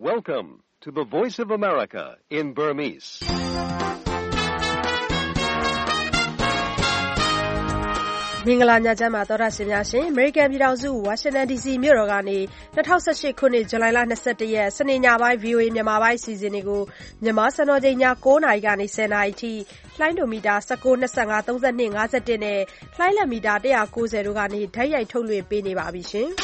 Welcome to the Voice of America in Burmese. ။မင်္ဂလာညချမ်းပါသောတာရှင်များရှင်။ American ပြည်ထောင်စု Washington DC မြို့တော်ကနေ2018ခုနှစ်ဇူလိုင်လ22ရက်စနေညပိုင်း VOA မြန်မာပိုင်းအစီအစဉ်တွေကိုမြန်မာစံတော်ချိန်ည9:00နာရီကနေ10:00နာရီထိလှိုင်းဒိုမီတာ19 25 32 51နဲ့လှိုင်းလက်မီတာ190တို့ကနေဓာတ်ရိုက်ထုတ်လွှင့်ပေးနေပါပြီရှင်။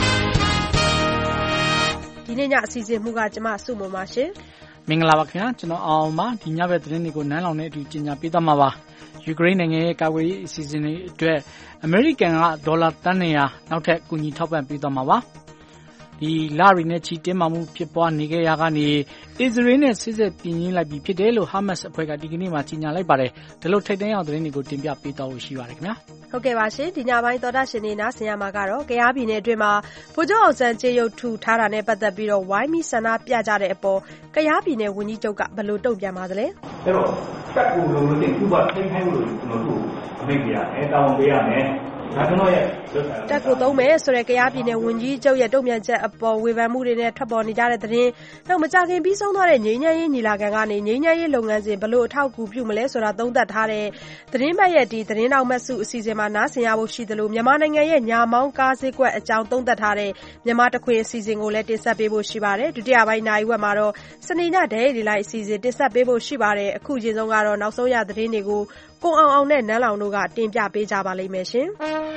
ဒီနေ့ညအစီအစဉ်မှုကကျမစုမုံပါရှင်။မင်္ဂလာပါခင်ဗျာကျွန်တော်အောင်ပါဒီညဘက်သတင်းတွေကိုနန်းလောင်နဲ့အတူကြီးညာပေးသွားမှာပါယူကရိန်းနိုင်ငံရဲ့ကာကွယ်ရေးအစီအစဉ်တွေအတွက်အမေရိကန်ကဒေါ်လာတန်း200နောက်ထပ်ကူညီထောက်ပံ့ပေးသွားမှာပါဒီလာရီနဲ့ချီတင်းမာမှုဖြစ်ပွားနေခဲ့ရကနေအစ္စရေးနဲ့စစ်စစ်ပြင်ရင်းလိုက်ပြီးဖြစ်တယ်လို့ဟာမတ်စ်အဖွဲ့ကဒီကနေ့မှကြေညာလိုက်ပါတယ်ဒီလိုထိပ်တန်းရောက်သတင်းတွေကိုတင်ပြပေးသွားဖို့ရှိပါတယ်ခင်ဗျာဟုတ်ကဲ့ပါရှင်ဒီညပိုင်းသောတာရှင်တွေနားဆင်ရမှာကတော့ကယားပြည်နယ်အတွင်းမှာဗိုလ်ချုပ်အောင်ဆန်းကြေးရုပ်ထုထားတာနဲ့ပတ်သက်ပြီးတော့ဝိုင်းမီဆန္ဒပြကြတဲ့အပေါ်ကယားပြည်နယ်ဝန်ကြီးချုပ်ကဘယ်လိုတုံ့ပြန်ပါသလဲအဲ့တော့တက်ကူလုံးလို့ခုပါထိခိုက်လို့ကျွန်တော်တို့အမိန့်ပြရတယ်တောင်းပေးရမယ်တက်ကိုသုံးမယ်ဆိုတဲ့ကယားပြည်နယ်ဝန်ကြီးချုပ်ရဲ့တုံ့ပြန်ချက်အပေါ်ဝေဖန်မှုတွေနဲ့ထွက်ပေါ်နေကြတဲ့သတင်းနောက်မကြခင်ပြီးဆုံးသွားတဲ့ငြိမ်းချမ်းရေးညီလာခံကနေငြိမ်းချမ်းရေးလုပ်ငန်းစဉ်ဘလို့အထောက်အကူပြုမလဲဆိုတာသုံးသပ်ထားတဲ့သတင်းပတ်ရဲ့ဒီသတင်းတော်မှတ်စုအစီအစဉ်မှာနားဆင်ရဖို့ရှိသလိုမြန်မာနိုင်ငံရဲ့ညာမောင်းကားဈေးကွက်အကြောင်းသုံးသပ်ထားတဲ့မြန်မာတခွင်အစီအစဉ်ကိုလည်းတင်ဆက်ပေးဖို့ရှိပါတယ်ဒုတိယပိုင်းနိုင်ဝက်မှာတော့စနေညဒဲဒီလိုက်အစီအစဉ်တင်ဆက်ပေးဖို့ရှိပါတယ်အခုချိန်ဆုံးကတော့နောက်ဆုံးရသတင်းတွေကိုကိုအောင်နဲ့နန်းလောင်တို့ကတင်ပြပေးကြပါလိမ့်မယ်ရှင်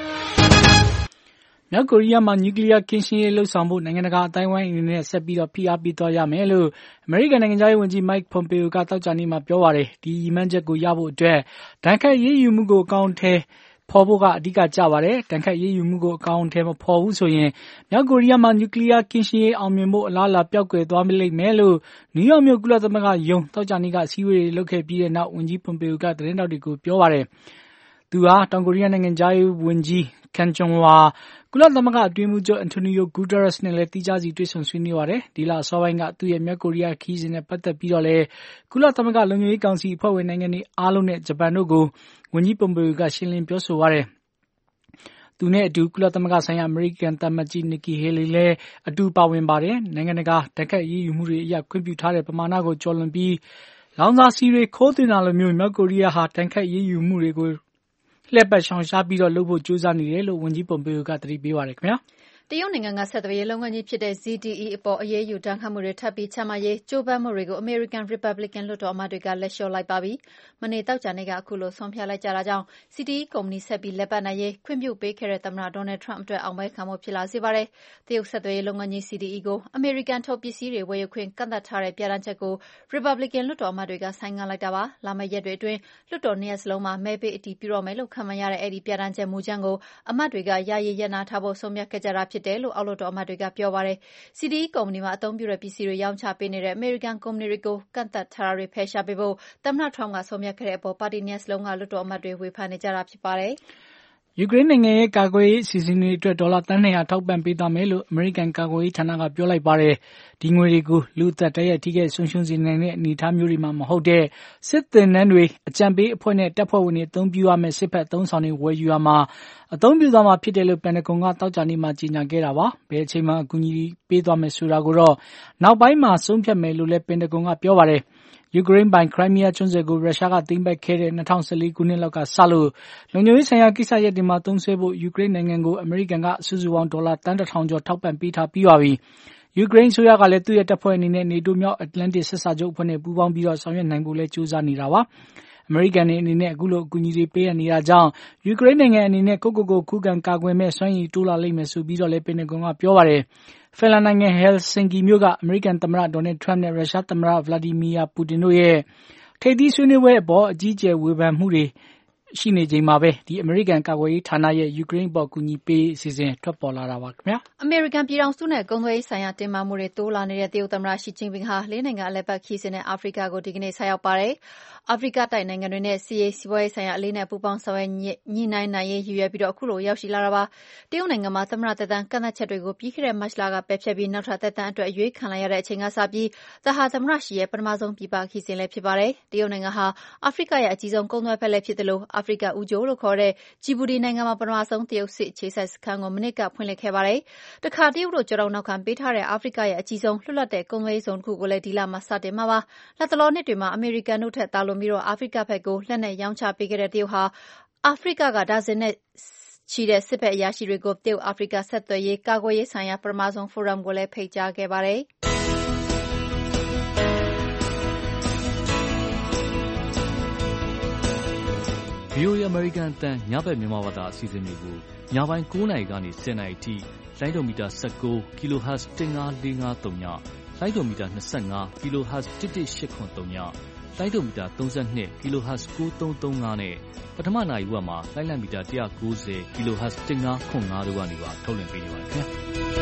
မြောက်ကိုရီးယားမှာနျူကလ িয়ার ကင်းရှင်းရေးလှုပ်ဆောင်ဖို့နိုင်ငံတကာအတိုင်းအဝိုင်းအနေနဲ့ဆက်ပြီးတော့ဖိအားပေးသွားရမယ်လို့အမေရိကန်နိုင်ငံသားရေးဝန်ကြီး Mike Pompeo ကတောက်ကြနေ့မှာပြောပါတယ်ဒီရည်မှန်းချက်ကိုရဖို့အတွက်ဒဏ်ခတ်ရေးယူမှုကိုအကောင့်ထဲဖော်ဖို့ကအဓိကကျပါတယ်တန်ခတ်ရေးယူမှုကိုအကောင့်ထဲမဖော်ဘူးဆိုရင်မြောက်ကိုရီးယားမှာနျူကလ িয়ার ကင်းရှင်းရေးအောင်မြင်ဖို့အလားအလာပျောက်ကွယ်သွားလိမ့်မယ်လို့နယူးယောက်မြို့ကုလသမဂ္ဂယုံတောက်ကြနေ့ကအစည်းအဝေးတွေလုပ်ခဲ့ပြီးတဲ့နောက်ဝန်ကြီး Pompeo ကသတင်းတောက်တွေကိုပြောပါတယ်သူဟာတောင်ကိုရီးယားနိုင်ငံသားရေးဝန်ကြီး Kang Kyung-wha ကုလသမဂ္ဂအတွင်းမှုချုပ် Antonio Guterres နဲ့လည်းတိကျစီတွေ့ဆုံဆွေးနွေးပါတယ်ဒီလအစောပိုင်းကသူ့ရဲ့မြောက်ကိုရီးယားခီးစဉ်နဲ့ပတ်သက်ပြီးတော့လည်းကုလသမဂ္ဂလုံခြုံရေးကောင်စီအဖွဲ့ဝင်နိုင်ငံတွေအားလုံးနဲ့ဂျပန်တို့ကိုဝန်ကြီး Pompeo ကရှင်းလင်းပြောဆိုပါတယ်သူနဲ့အတူကုလသမဂ္ဂဆိုင်ရာအမေရိကန်သံအမတ်ကြီး Nikki Haley လည်းအတူပါဝင်ပါတယ်နိုင်ငံတကာဓာတ်ကတ်ရေးယူမှုတွေအရခွင့်ပြုထားတဲ့ပမာဏကိုကျော်လွန်ပြီးလောင်စာဆီတွေခိုးသွင်းတာလိုမျိုးမြောက်ကိုရီးယားဟာဓာတ်ကတ်ရေးယူမှုတွေကိုလှည့်ပတ်ရှောင်ရှားပြီးတော့လုပ်ဖို့ကြိုးစားနေတယ်လို့ဝန်ကြီး Pompeo ကသတိပေးပါတယ်ခင်ဗျာတရုတ်နိုင်ငံကဆက်သွယ်ရေးလုပ်ငန်းကြီးဖြစ်တဲ့ ZTE အပေါ်အရေးယူဒဏ်ခတ်မှုတွေထပ်ပြီးချမှတ်ရေးကြိုးပမ်းမှုတွေကို American Republican လွှတ်တော်အမတ်တွေကလက်လျှော့လိုက်ပါပြီ။မနေ့သောကြာနေ့ကအခုလိုဆုံးဖြတ်လိုက်ကြတာကြောင့် ZTE ကုမ္ပဏီဆက်ပြီးလည်ပတ်နိုင်ရေးခွင့်ပြုပေးခဲ့တဲ့သမ္မတ Donald Trump အတွက်အောင်ပွဲခံမှုဖြစ်လာစေပါတယ်။တရုတ်ဆက်သွယ်ရေးလုပ်ငန်းကြီး ZTE ကို American ထုတ်ပစ္စည်းတွေဝယ်ယူခွင့်ကန့်သတ်ထားတဲ့ပြဋ္ဌာန်းချက်ကို Republican လွှတ်တော်အမတ်တွေကဆိုင်းငံ့လိုက်တာပါ။လာမယ့်ရက်တွေအတွင်းလွှတ်တော်နှစ်ရပ်စလုံးမှာမဲပေးအတည်ပြုတော့မယ်လို့ခန့်မှန်းရတဲ့အဲဒီပြဋ္ဌာန်းချက်မူကြမ်းကိုအမတ်တွေကယာယီရပ်နားထားဖို့ဆုံးဖြတ်ခဲ့ကြတာဖြစ်တယ်လို့အောက်လွှတ်တော်အမတ်တွေကပြောပါတယ်။ ZTE ကုမ္ပဏီမှာအသုံးပြုတဲ့ပစ္စည်းတွေရောင်းချပေးနေတဲ့အမေရိကန်ကုမ္ပဏီတွေကိုကန့်သတ်ထားတာတွေဖယ်ရှားပေးဖို့သမ္မတ Trump ကဆုံးဖြတ်ခဲ့တဲ့အပေါ်ပါတီနှစ်ရပ်စလုံးကလွှတ်တော်အမတ်တွေဝေဖန်နေကြတာဖြစ်ပါတယ်။ယူကရိန်းနိုင်ငံရဲ့ကာကွယ်ရေးအစီအစဉ်တွေအတွက်ဒေါ်လာတန်း200ထောက်ပံ့ပေးသွားမယ်လို့အမေရိကန်ကာကွယ်ရေးဌာနကပြောလိုက်ပါတယ်။ဒီငွေတွေကိုလူအသက်တရက်ထိခိုက်ဆုံးရှုံးစေနိုင်တဲ့အနေအထားမျိုးတွေမှာမဟုတ်တဲ့စစ်သင်တန်းတွေအကြံပေးအဖွဲ့နဲ့တပ်ဖွဲ့ဝင်တွေအသုံးပြုရမယ့်စစ်ဖက်အသုံးဆောင်တွေဝယ်ယူရမှာအသုံးပြုသွားမှာဖြစ်တယ်လို့ပန်တဂွန်ကတောက်ကြနေ့မှာကြေညာခဲ့တာပါ။ဘယ်အချိန်မှအကူအညီပေးသွားမယ်ဆိုတာကိုတော့နောက်ပိုင်းမှာဆုံးဖြတ်မယ်လို့လည်းပန်တဂွန်ကပြောပါတယ်။ယူကရိန်းပိုင်ခရိုင်းမီးယားကျွန်းဆွယ်ကိုရုရှားကသိမ်းပိုက်ခဲ့တဲ့2014ခုနှစ်လောက်ကစလို့လုံခြုံရေးဆိုင်ရာကိစ္စရပ်တွေမှာသုံးစွဲဖို့ယူကရိန်းနိုင်ငံကိုအမေရိကန်ကစုစုပေါင်းဒေါ်လာတန်း1000ကျော်ထောက်ပံ့ပေးထားပြီးပါပြီ။ယူကရိန်းအစိုးရကလည်းသူ့ရဲ့တပ်ဖွဲ့အနေနဲ့နေတိုမြောက်အတ္တလန်တစ်စစ်စာချုပ်အဖွဲ့နဲ့ပူးပေါင်းပြီးတော့ဆောင်ရွက်နိုင်ဖို့လည်းကြိုးစားနေတာပါ။အမေရိကန်အနေနဲ့အခုလိုအကူအညီတွေပေးရနေတာကြောင့်ယူကရိန်းနိုင်ငံအနေနဲ့ကိုခုခံကာကွယ်မဲ့စွမ်းရည်တိုးလာလိမ့်မယ်ဆိုပြီးတော့လည်းပင်တဂွန်ကပြောပါတယ်။ဖင်လန်နိုင်ငံဟယ်ဆင်ကီမြို့ကအမေရိကန်သမ္မတဒေါ်နယ်ထရမ့်နဲ့ရုရှားသမ္မတဗလာဒီမီယာပူတင်တို့ရဲ့ထိပ်သီးဆွေးနွေးပွဲအပေါ်အကြီးအကျယ်ဝေဖန်မှုတွေရှိနေချိန်မှာပဲဒီအမေရိကန်ကာကွယ်ရေးဌာနရဲ့ယူကရိန်းပေါ်ကူညီပေးအစီအစဉ်ထွက်ပေါ်လာတာပါခင်ဗျာအမေရိကန်ပြည်ထောင်စုနဲ့ကုန်သွယ်ရေးဆိုင်ရာတင်မာမှုတွေတိုးလာနေတဲ့တရုတ်သမ္မတရှီကျင်းပင်ဟာ၄နိုင်ငံအလည်ပတ်ခီးစဉ်နဲ့အာဖရိကကိုဒီကနေ့ဆက်ရောက်ပါတယ်အာဖရိကတိုက်နိုင်ငံတွေနဲ့စီးပွားရေးဆိုင်ရာအလေးနဲ့ပူးပေါင်းဆောင်ရွက်ညှိနှိုင်းနိုင်ရေးရည်ရွယ်ပြီးအခုလိုရောက်ရှိလာတာပါတရုတ်နိုင်ငံမှာသမ္မတသက်တမ်းကန့်သတ်ချက်တွေကိုပြီးခဲ့တဲ့မတ်လကပယ်ဖျက်ပြီးနောက်ထပ်သက်တမ်းအတွက်အရွေးခံလိုက်ရတဲ့အချိန်ကစပြီးဒါဟာသမ္မတရှီရဲ့ပထမဆုံးပြည်ပခီးစဉ်လည်းဖြစ်ပါတယ်တရုတ်နိုင်ငံဟာအာဖရိကရဲ့အကြီးဆုံးကုန်သွယ်ဖက်လည်းဖြစ်တယ်လို့အာအာဖရိကဦးကျိုးလို့ခေါ်တဲ့ဂျီဘူတီနိုင်ငံမှာပထမဆုံးတရုတ်စစ်အခြေစိုက်စခန်းကိုမနှစ်ကဖွင့်လှစ်ခဲ့ပါတယ်။တခါတရုတ်တို့ကြောက်နောက်ခံပေးထားတဲ့အာဖရိကရဲ့အကြီးဆုံးလွတ်လပ်တဲ့ကုန်သွယ်ရေးဇုံတစ်ခုကိုလည်းဒီလမှာစတင်မှာပါ။လက်တလောနှစ်တွေမှာအမေရိကန်တို့ထက်သာလွန်ပြီးအာဖရိကဘက်ကိုလက်နက်ရောင်းချပေးခဲ့တဲ့တရုတ်ဟာအာဖရိကဒါဇင်နဲ့ချီတဲ့စစ်ဘက်အရာရှိတွေကိုတရုတ်အာဖရိကဆက်သွယ်ရေးကာကွယ်ရေးဆိုင်ရာပထမဆုံးဖိုရမ်ကိုလည်းဖိတ်ကြားခဲ့ပါတယ်။ VOA American အတန်ညဘက်မြန်မာဘာသာအစီအစဉ်တွေကိုညပိုင်း9:00 နာရီကနေ 10:00 နာရီထိလိုင်းဒိုမီတာ19 kHz 15453ညလိုင်းဒိုမီတာ25 kHz 11883ညလိုင်းဒိုမီတာ32 kHz 9335နဲ့ပထမနာရီဝက်မှာလိုင်းလံမီတာ190 kHz 1505တို့ကနေပါထုတ်လွှင့်ပေးနေပါတယ်ခင်ဗျာ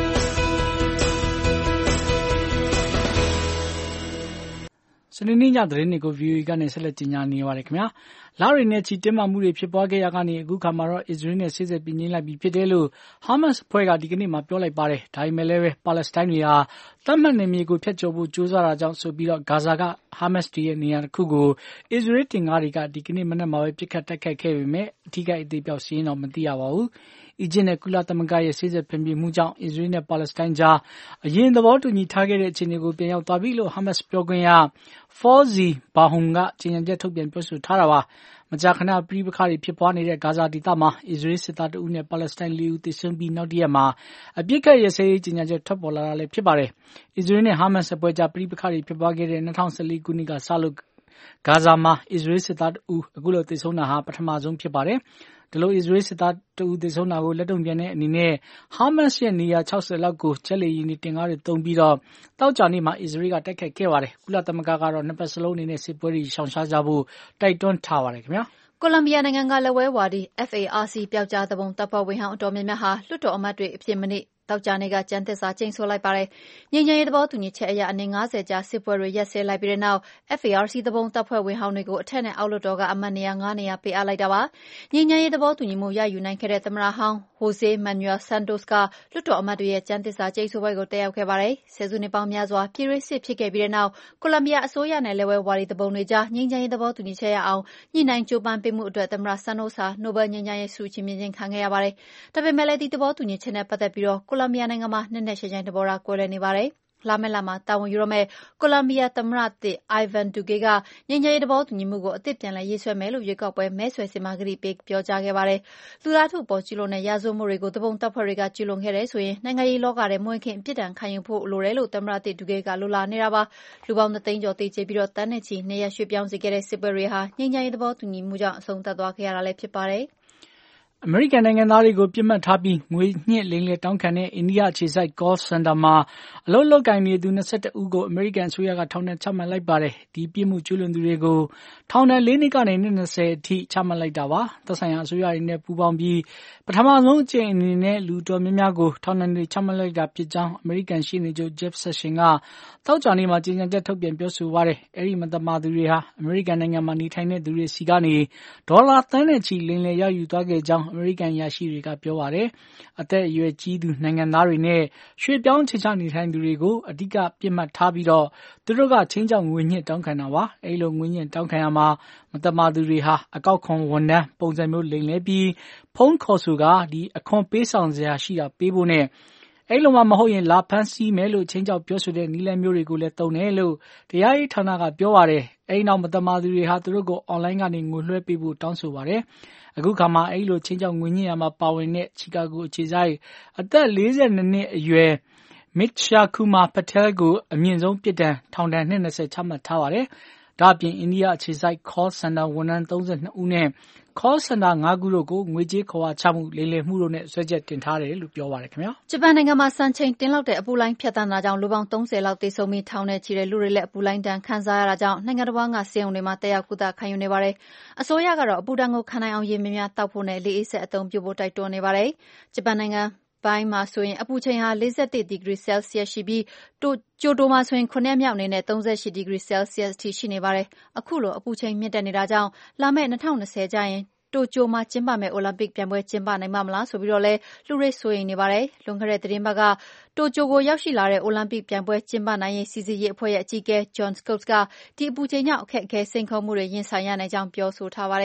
စနေနေ့ညသတင်းတွေကို VOA ကနေဆက်လက်ကြီးညာနေပါတယ်ခင်ဗျာလာရီနဲ့ချီတင်းမာမှုတွေဖြစ်ပွားခဲ့ရကနေအခုခါမှာတော့အစ္စရေးနဲ့ဆက်ဆက်ပြင်းပြင်းလိုက်ပြီးဖြစ်တယ်လို့ဟာမတ်စ်အဖွဲ့ကဒီကနေ့မှပြောလိုက်ပါတယ်ဒါပေမဲ့လည်းပါလက်စတိုင်းတွေဟာသတ်မှတ်နယ်မြေကိုဖျက်ချော်ဖို့ကြိုးစားတာကြောင့်ဆိုပြီးတော့ဂါဇာကဟာမတ်စ်ရဲ့နေရာတစ်ခုကိုအစ္စရေးတင်ကားတွေကဒီကနေ့မနက်မှာပဲပစ်ခတ်တိုက်ခိုက်ခဲ့ပေမဲ့အထူးအသေးပြောက်စီးရင်တော့မသိရပါဘူးအီဂျစ်နဲ့ကုလသမဂ္ဂရဲ့ဆက်ဆက်ပြင်းပြင်းမှုကြောင့်အစ္စရေးနဲ့ပါလက်စတိုင်းကြားအရင်သဘောတူညီထားခဲ့တဲ့အခြေအနေကိုပြန်ရောက်သွားပြီလို့ဟာမတ်စ်ပြောခွင့်ရFawzi Barhum ကကြေညာချက်ထုတ်ပြန်ပြောဆိုထားတာပါမကြာခဏပဋိပက္ခတွေဖြစ်ပွားနေတဲ့ဂါဇာဒေသမှာအစ္စရေးစစ်သားတဦးနဲ့ပါလက်စတိုင်း4ဦးသေဆုံးပြီးနောက်တရက်မှာအပြစ်ခတ်ရစဲရေးကြေညာချက်ထွက်ပေါ်လာတာလည်းဖြစ်ပါတယ်အစ္စရေးနဲ့ဟာမတ်စ်အဖွဲ့ကြားပဋိပက္ခတွေဖြစ်ပွားခဲ့တဲ့2014ခုနှစ်ကစလို့ဂါဇာမှာအစ္စရေးစစ်သားတဦးအခုလိုသေဆုံးတာဟာပထမဆုံးဖြစ်ပါတယ်ဒီလိုအစ္စရေးစစ်သားတဦးသေဆုံးတာကိုလက်တုံ့ပြန်တဲ့အနေနဲ့ဟာမတ်စ်ရဲ့နေရာ60လောက်ကိုချက်လေယာဉ်တွေတင်ကားတွေတုံးပြီးတော့တောက်ကြနေ့မှာအစ္စရေးကတိုက်ခိုက်ခဲ့ပါတယ်ကုလသမဂ္ဂကတော့နှစ်ပတ်စလုံးအနေနဲ့စစ်ပွဲတွေရှောင်ရှားကြဖို့တိုက်တွန်းထားပါတယ်ခင်ဗျာကိုလံဘီယာနိုင်ငံကလက်ဝဲဝါဒီ FARC ပျောက်ကြားသဘုံတပ်ဖွဲ့ဝင်ဟောင်းအတော်များများဟာလွှတ်တော်အမတ်တွေအဖြစ်မနေ့တောက်ကြနေ့ကကျန်းသစ္စာကျိန်ဆိုလိုက်ပါတယ်။ငြိမ်းချမ်းရေးသဘောတူညီချက်အရအနည်း90ကြာစစ်ပွဲတွေရပ်စဲလိုက်ပြီးတဲ့နောက် FARC သဘုံတပ်ဖွဲ့ဝင်ဟောင်းတွေကိုအထက်နဲ့အောက်လွှတ်တော်ကအမတ်နေရာ9နေရာပေးအပ်လိုက်တာပါ။ငြိမ်းချမ်းရေးသဘောတူညီမှုရယူနိုင်ခဲ့တဲ့သမ္မတဟောင်း Jose Manuel Santos ကလွှတ်တော်အမတ်တွေရဲ့ကျန်းသစ္စာကျိန်ဆိုပွဲကိုတက်ရောက်ခဲ့ပါတယ်။ဆယ်စုနှစ်ပေါင်းများစွာပြည်တွင်းစစ်ဖြစ်ခဲ့ပြီးတဲ့နောက်ကိုလံဘီယာအစိုးရနဲ့လက်ဝဲဝါဒီသဘုံတွေကြားငြိမ်းချမ်းရေးသဘောတူညီချက်ရအောင်ညှိနှိုင်းကြိုးပမ်းပေးမှုအတွက်သမ္မတ Santos ဟာနိုဘယ်ငြိမ်းချမ်းရေးဆုချီးမြှင့်ခြင်းခံခဲ့ရပါတယ်။ဒါပေမဲ့လည်းဒီသဘောတူညီချက်နဲ့ပတ်သက်ပြီးကိုလံဘီယာနိုင်ငံမှာနဲ့ရှိုင်းသဘောထားကွဲလွဲနေပါတယ်။လာမယ့်လမှာတာဝန်ယူရမယ့်ကိုလံဘီယာသမ္မတသစ် Ivan Duque ကငြိမ်းချမ်းရေးသဘောတူညီမှုကိုအသစ်ပြန်လည်ရေးဆွဲမယ်လို့ရွေးကောက်ပွဲမဲဆွယ်စင်မှာကတိပေးပြောကြားခဲ့ပါတယ်။လူသားထုအပေါ်ကျူးလွန်တဲ့ရာဇဝတ်မှုတွေကိုသဘုံတပ်ဖွဲ့တွေကကျူးလွန်ခဲ့တယ်ဆိုရင်နိုင်ငံရေးလောကထဲမွေးခင်ပြစ်ဒဏ်ခံယူဖို့လိုတယ်လို့သမ္မတသစ် Duque ကလိုလားနေတာပါ။လူပေါင်း2သိန်းကျော်သေကျေပြီးတန်းနဲ့ချီနေရရွှေ့ပြောင်းစေခဲ့တဲ့စစ်ပွဲတွေဟာငြိမ်းချမ်းရေးသဘောတူညီမှုကြောင့်အဆုံးသတ်သွားခဲ့ရတာလည်းဖြစ်ပါတယ်။အမေရိကန်နိုင်ငံသားတွေကိုပြစ်မှတ်ထားပြီးငွေညှစ်လိမ်လည်တောင်းခံတဲ့အိန္ဒိယအခြေစိုက် call center မှာအလုပ်လုပ်ကိုင်နေသူ22ဦးကိုအမေရိကန်အစိုးရကထောင်ဒဏ်ချမှတ်လိုက်ပါတယ်။ဒီပြစ်မှုကျူးလွန်သူတွေကိုထောင်ဒဏ်4နှစ်ကနေနှစ်20အထိချမှတ်လိုက်တာပါ။သက်ဆိုင်ရာအစိုးရတွေနဲ့ပူးပေါင်းပြီးပထမဆုံးအကြိမ်အနေနဲ့လူတော်များများကိုထောင်ဒဏ်တွေချမှတ်လိုက်တာဖြစ်ကြောင်းအမေရိကန်ရှေ့နေချုပ် Jeff Sessions ကသောကြာနေ့မှာကြေညာချက်ထုတ်ပြန်ပြောဆိုပါတယ်။အဲဒီမသမာသူတွေဟာအမေရိကန်နိုင်ငံမှာနေထိုင်တဲ့သူတွေစီကနေဒေါ်လာသန်းနဲ့ချီလိမ်လည်ရယူသွားခဲ့ကြောင်းအမေရိကန်ရရှိတွေကပြောပါတယ်။အသက်အရွယ်ကြီးသူနိုင်ငံသားတွေနဲ့ရွှေ့ပြောင်းချေချနေထိုင်သူတွေကိုအဓိကပြစ်မှတ်ထားပြီးတော့သူတို့ကချင်းချောက်ငွေညှစ်တောင်းခံတာပါ။အဲဒီလိုငွေညှစ်တောင်းခံရမှာမတမာသူတွေဟာအကောက်ခွန်ဝန်ထမ်းပုံစံမျိုးလိမ်လည်ပြီးဖုန်းခေါ်ဆိုကအခွန်ပေးဆောင်စရာရှိတာပေးဖို့နဲ့အဲ့လိုမှမဟုတ်ရင်လာဖမ်းဆီးမယ်လို့ချင်းချောက်ပြောဆိုတဲ့နီလန်မျိုးတွေကိုလည်းတုံတယ်လို့တရားရေးဌာနကပြောပါတယ်။အဲဒီနောက်မတမာသူတွေဟာသူတို့ကိုအွန်လိုင်းကနေငွေလွှဲပေးဖို့တောင်းဆိုပါတယ်။အခုခါမှာအဲ့လိုချင်းချောက်ငွေညှစ်ရမှာပါဝင်တဲ့ချီကာဂိုအခြေစိုက်အသက်42နှစ်အရွယ် Mitsha Kumar Patel ကိုအမြင့်ဆုံးပြစ်ဒဏ်ထောင်ဒဏ်20ချမှတ်ထားပါတယ်။ဒါ့အပြင်အိန္ဒိယအခြေစိုက် call center ဝန်ထမ်း32ဦးနဲ့ call center 5ခုတို့ကိုငွေကြေးခေါ်ဝါချမှုလိမ်လည်မှုတို့နဲ့စွဲချက်တင်ထားတယ်လို့ပြောပါတယ်ခင်ဗျာ။ဂျပန်နိုင်ငံမှာစံချိန်တင်လောက်တဲ့အပူလိုင်းဖြတ်တန်းတာကြောင့်လူပေါင်း30လောက်သေဆုံးပြီးထောင်နဲ့ချီတဲ့လူတွေလည်းအပူလိုင်းဒဏ်ခံစားရတာကြောင့်နိုင်ငံတော်ကဆေးရုံတွေမှာတက်ရောက်ကုသခံယူနေပါတယ်။အစိုးရကတော့အပူဒဏ်ကိုခံနိုင်အောင်ရေများများတောက်ဖို့နဲ့လေအေးစက်အသုံးပြုဖို့တိုက်တွန်းနေပါတယ်။ဂျပန်နိုင်ငံပိုင်းမှာဆိုရင်အပူချိန်ဟာ41ဒီဂရီဆဲလ်စီယပ်ရှိပြီးကျိုတိုမှာဆိုရင်9ရက်မြောက်အနေနဲ့38ဒီဂရီဆဲလ်စီယပ်အထိရှိနေပါတယ်။အခုလိုအပူချိန်မြင့်တက်နေတာကြောင့်လာမယ့်2020ကျရင်တိုကျိုမှာကျင်းပမယ့်အိုလံပစ်ပြိုင်ပွဲကျင်းပနိုင်မှာမလားဆိုပြီးတော့လဲလူတွေစိုးရိမ်နေပါတယ်။လွန်ခဲ့တဲ့သတင်းပတ်ကတိုကျိုကိုရောက်ရှိလာတဲ့အိုလံပစ်ပြိုင်ပွဲကျင်းပနိုင်ရေးစီစဉ်ရေးအဖွဲ့ရဲ့အကြီးအကဲ John Scott ကဒီအပူချိန်ကြောင့်အခက်အခဲစိန်ခေါ်မှုတွေရင်ဆိုင်ရနိုင်ကြောင်းပြောဆိုထားပါတယ်။